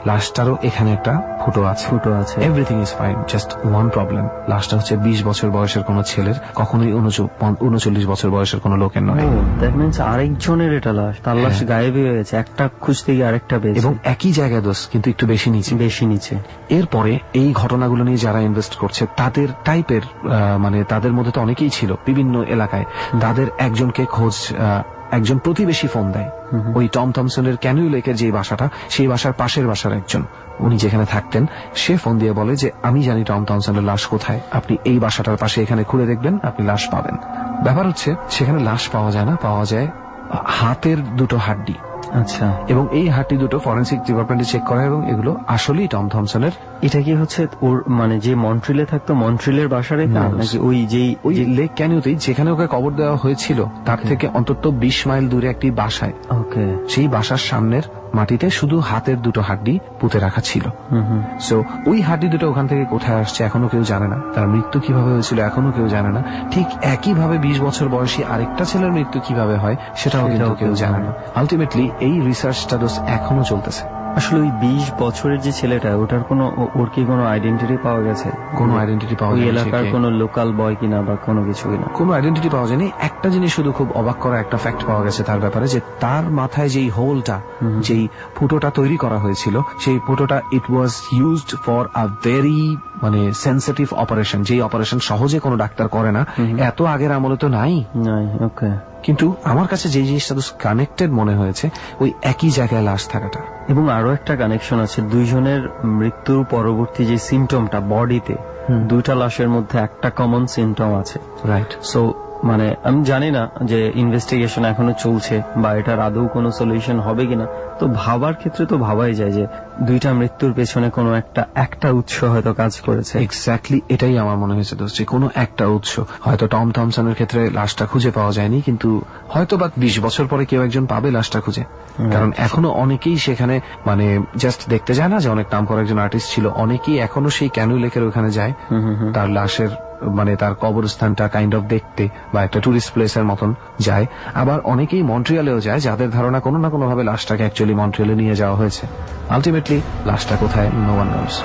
লাশটারও এখানে একটা ফুটো আছে ফুটো আছে everything is fine, just one problem, লাশটা হচ্ছে বিশ বছর বয়সের কোন ছেলের, কখনোই উনচল্লিশ বছর বয়সের কোন লোকের নয়। দ্যাট মিন্স আরেকজনের এটা লাশ, তার লাশ গায়েব হয়ে গেছে, একটা খুঁজতে গিয়ে আরেকটা পেয়েছে এবং একই জায়গায় দোষ, কিন্তু একটু বেশি নিচে বেশি নিচে। এরপরে এই ঘটনাগুলো নিয়ে যারা ইনভেস্ট করছে তাদের টাইপের মানে তাদের মধ্যে তো অনেকেই ছিল বিভিন্ন এলাকায়, তাদের একজনকে খোঁজ একজন প্রতিবেশী ফোন দেয়, ওই টম থমসনের ক্যানিউ লেকের যে বাসাটা, সেই বাসার পাশের বাসার একজন, উনি যেখানে থাকতেন, সে ফোন দিয়ে বলে যে আমি জানি টম থমসনের লাশ কোথায়, আপনি এই বাসাটার পাশে এখানে খুঁড়ে দেখবেন, আপনি লাশ পাবেন। ব্যাপার হচ্ছে সেখানে লাশ পাওয়া যায় না, পাওয়া যায় হাতের দুটো হাড্ডি। আচ্ছা, এবং এই হাড্ডি দুটো ফরেন্সিক ডিপার্টমেন্টে চেক করা এবং এগুলো আসলেই টম থমসনের। এটা কি হচ্ছে ওর মানে যে মন্ট্রিলে থাকতো মন্ট্রিলের বাসার নাকি ওই যেই ওই লেক ক্যানিউতেই যেখানে ওকে কবর দেওয়া হয়েছিল তার থেকে অন্তত বিশ মাইল দূরে একটি বাসায়, ওকে, সেই বাসার সামনের মাটিতে শুধু হাতের দুটো হাড্ডি পুঁতে রাখা ছিল। সো ওই হাড্ডি দুটো ওখান থেকে কোথায় আসছে এখনো কেউ জানে না, তার মৃত্যু কিভাবে হয়েছিল এখনো কেউ জানে না। ঠিক একইভাবে বিশ বছর বয়সী আরেকটা ছেলের মৃত্যু কিভাবে হয় সেটাও কিন্তু কেউ জানে না। আলটিমেটলি এই রিসার্চটা এখনো চলতেছে। আসলে ওই বিশ বছরের যে ছেলেটা, ওটার কোনো ওর কি কোনো আইডেন্টিটি পাওয়া গেছে? কোনো আইডেন্টিটি পাওয়া যায়নি, এলাকার কোনো লোকাল বয় কিনা বা কোনো কিছু কিনা, কোনো আইডেন্টিটি পাওয়া যায়নি। একটা জিনিস শুধু খুব অবাক করা একটা ফ্যাক্ট পাওয়া গেছে তার ব্যাপারে, যে তার মাথায় যেই হোলটা, যেই ফুটোটা তৈরি করা হয়েছিল, সেই ফুটোটা it was used for a very মানে সেন্সিটিভ অপারেশন, যেই অপারেশন সহজে কোনো ডাক্তার করে না, এত আগের আমলে তো নাই। ওকে, কিন্তু আমার কাছে যে জিনিসটা কানেক্টেড মনে হয়েছে ওই একই জায়গায় লাশ থাকাটা। এবং আরো একটা কানেকশন আছে, দুইজনের মৃত্যুর পরবর্তী যে সিমটমটা বডিতে, দুইটা লাশের মধ্যে একটা কমন সিমটম আছে, রাইট? সো মানে আমি জানি না যে ইনভেস্টিগেশন এখনো চলছে বা এটার আদৌ কোনো সলিউশন হবে কিনা, তো ভাবার ক্ষেত্রে তো ভাবাই যায় যে দুইটা মৃত্যুর পেছনে কোনো একটা একটা উৎস হয়তো কাজ করেছে। এক্স্যাক্টলি এটাই আমার মনে হয়েছে দোস্ত, যে কোনো একটা উৎস। হয়তো টম থমসনের ক্ষেত্রে লাশটা খুঁজে পাওয়া যায়নি, কিন্তু হয়তো বা বিশ বছর পরে কেউ একজন পাবে লাশটা খুঁজে, কারণ এখনো অনেকেই সেখানে মানে জাস্ট দেখতে যায় না, যে অনেক নাম করা একজন আর্টিস্ট ছিল, অনেকেই এখনো সেই ক্যানিউ লেকের ওখানে যায় তার লাশের মানে তার কবরস্থানটা কাইন্ড অফ দেখতে, বা একটা টুরিস্ট প্লেসের মতন যায়। আবার অনেকেই মন্ট্রিয়ালেও যায়, যাদের ধারণা কোনো না কোনো ভাবে লাশটাকে অ্যাকচুয়ালি মন্ট্রিয়ালে নিয়ে যাওয়া হয়েছে। আলটিমেটলি লাশটা কোথায় নো ওয়ান নোস।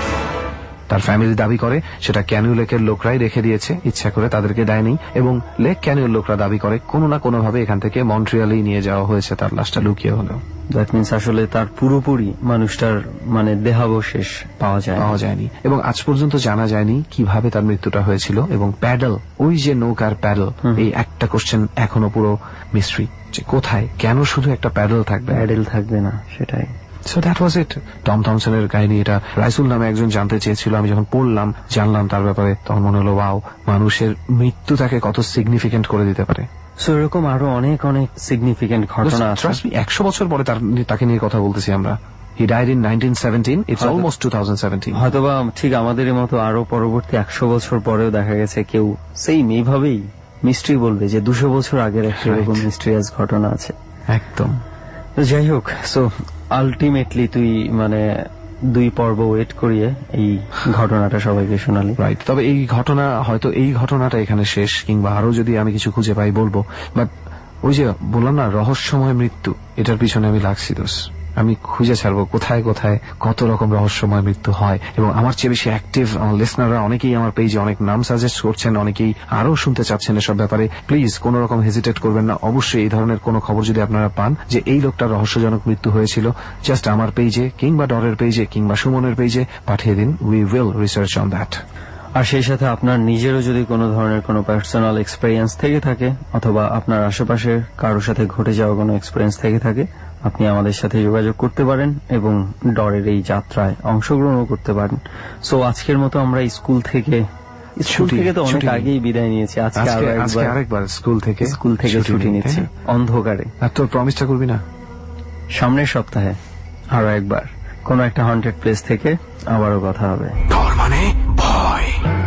তার ফ্যামিলি দাবি করে সেটা ক্যানিউ লেকের লোকরাই রেখে দিয়েছে, ইচ্ছা করে তাদেরকে দেয়নি, এবং লেক ক্যানিউর লোকরা দাবি করে কোনো না কোনো ভাবে এখান থেকে মন্ট্রিয়ালেই নিয়ে যাওয়া হয়েছে তার লাশটা লুকিয়ে হলেও। দ্যাট মিন্স আসলে তার পুরোপুরি মানুষটার মানে দেহাবশেষ পাওয়া যায় পাওয়া যায়নি, এবং আজ পর্যন্ত জানা যায়নি কিভাবে তার মৃত্যুটা হয়েছিল। এবং প্যাডেল, ওই যে নৌকার প্যাডেল, এই একটা কোশ্চেন এখনো পুরো মিস্ট্রি, যে কোথায়, কেন শুধু একটা প্যাডেল থাকবে, প্যাডেল থাকবে না, সেটাই। So that was it. Tom থমসনের কাহিনী এটা রাইসুল নামে একজন জানতে চেয়েছিল, আমি যখন পড়লাম জানলাম তার ব্যাপারে, তখন মনে হলো ওয়াও, মানুষের মৃত্যু তাকে কত সিগনিফিকেন্ট করে দিতে পারে। সো এরকম আরো অনেক অনেক সিগনিফিকেন্ট ঘটনা আছে। একশো বছর পরে তাকে নিয়ে কথা বলতেছি আমরা। He died in nineteen seventeen. It's almost twenty seventeen. হয়তোবা ঠিক আমাদের মতো আরো পরবর্তী একশো বছর পরেও দেখা গেছে কেউ সেইম এইভাবেই মিস্ট্রি বলবে যে দুশো বছর আগের একটা এরকম মিস্ট্রিয়াস ঘটনা আছে। একদম। যাই হোক, সো আলটিমেটলি তুই মানে দুই পর্ব ওয়েট করিয়ে এই ঘটনাটা সবাইকে শোনালি, রাইট? তবে এই ঘটনা হয়তো এই ঘটনাটা এখানে শেষ, কিংবা আরো যদি আমি কিছু খুঁজে পাই বলবো, বাট ওই যে বললাম না রহস্যময় মৃত্যু, এটার পিছনে আমি লাগছি দোষ। আমি খুঁজে ছাড়বো কোথায় কোথায় কত রকম রহস্যময় মৃত্যু হয়। এবং আমার চেয়ে বেশি অ্যাক্টিভ আমার লিসনাররা অনেকেই আমার পেজে অনেক নাম সাজেস্ট করছেন, অনেকেই আরো শুনতে চাচ্ছেন এসব ব্যাপারে। প্লিজ কোন রকম হেজিটেট করবেন না, অবশ্যই এই ধরনের কোন খবর যদি আপনারা পান যে এই লোকটার রহস্যজনক মৃত্যু হয়েছিল, জাস্ট আমার পেজে কিংবা ডরের পেজে কিংবা সুমনের পেজে পাঠিয়ে দিন। We will research on that. আর সেই সাথে আপনার নিজেরও যদি কোনো ধরনের কোনো পার্সোনাল এক্সপেরিয়েন্স থেকে থাকে, অথবা আপনার আশেপাশে কারোর সাথে ঘটে যাওয়া কোনো এক্সপেরিয়েন্স থেকে থাকে, আপনি আমাদের সাথে যোগাযোগ করতে পারেন এবং ডরের এই যাত্রায় অংশগ্রহণ করতে পারেন। সো আজকের মতো আমরা স্কুল থেকে স্কুল থেকে তো অনেক আগেই বিদায় নিয়েছি, আজকে আরেকবার স্কুল থেকে স্কুল থেকে ছুটি নিচ্ছি অন্ধকারে। আর তোর প্রমিসটা করবি না? সামনের সপ্তাহে আরো একবার কোন একটা হন্টেড প্লেস থেকে আবারও কথা হবে। ডর মানে ভয়।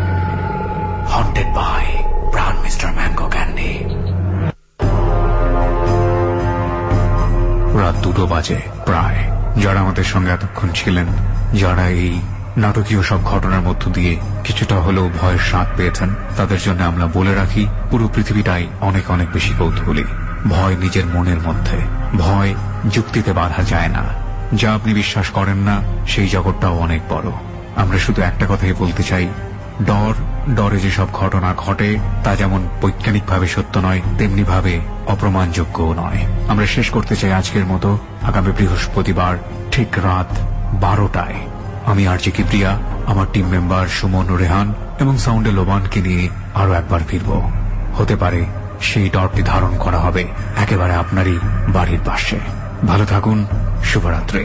Haunted by Pran mister mango candy. রাত দুটো বাজে প্রায়। যারা আমাদের সঙ্গে এতক্ষণ ছিলেন, যারা এই নাটকীয় সব ঘটনার মধ্য দিয়ে কিছুটা হলেও ভয়ের স্বাদ পেয়েছেন, তাদের জন্য আমরা বলে রাখি পুরো পৃথিবীটাই অনেক অনেক বেশি কৌতূহলী। ভয় নিজের মনের মধ্যে, ভয় যুক্তিতে বাধা যায় না। যা আপনি বিশ্বাস করেন না সেই জগৎটাও অনেক বড়। আমরা শুধু একটা কথাই বলতে চাই, ডর ডরে যেসব ঘটনা ঘটে তা যেমন বৈজ্ঞানিকভাবে সত্য নয়, তেমনি ভাবে অপ্রমাণযোগ্যও নয়। আমরা শেষ করতে চাই আজকের মতো আগামী বৃহস্পতিবার ঠিক রাত বারোটায় আমি আরজে কিবরিয়া, আমার টিম মেম্বার সুমন, রেহান এবং সাউন্ডে লোবানকে নিয়ে আরো একবার ফিরব। হতে পারে সেই ডরটি ধারণ করা হবে একেবারে আপনারই বাড়ির পাশে। ভালো থাকুন, শুভরাত্রি।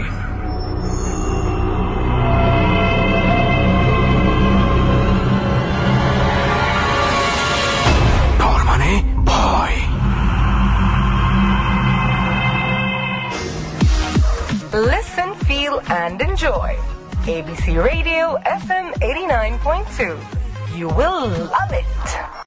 ডর মানে ভয়। Listen, feel and enjoy. A B C Radio F M eighty-nine point two. You will love it.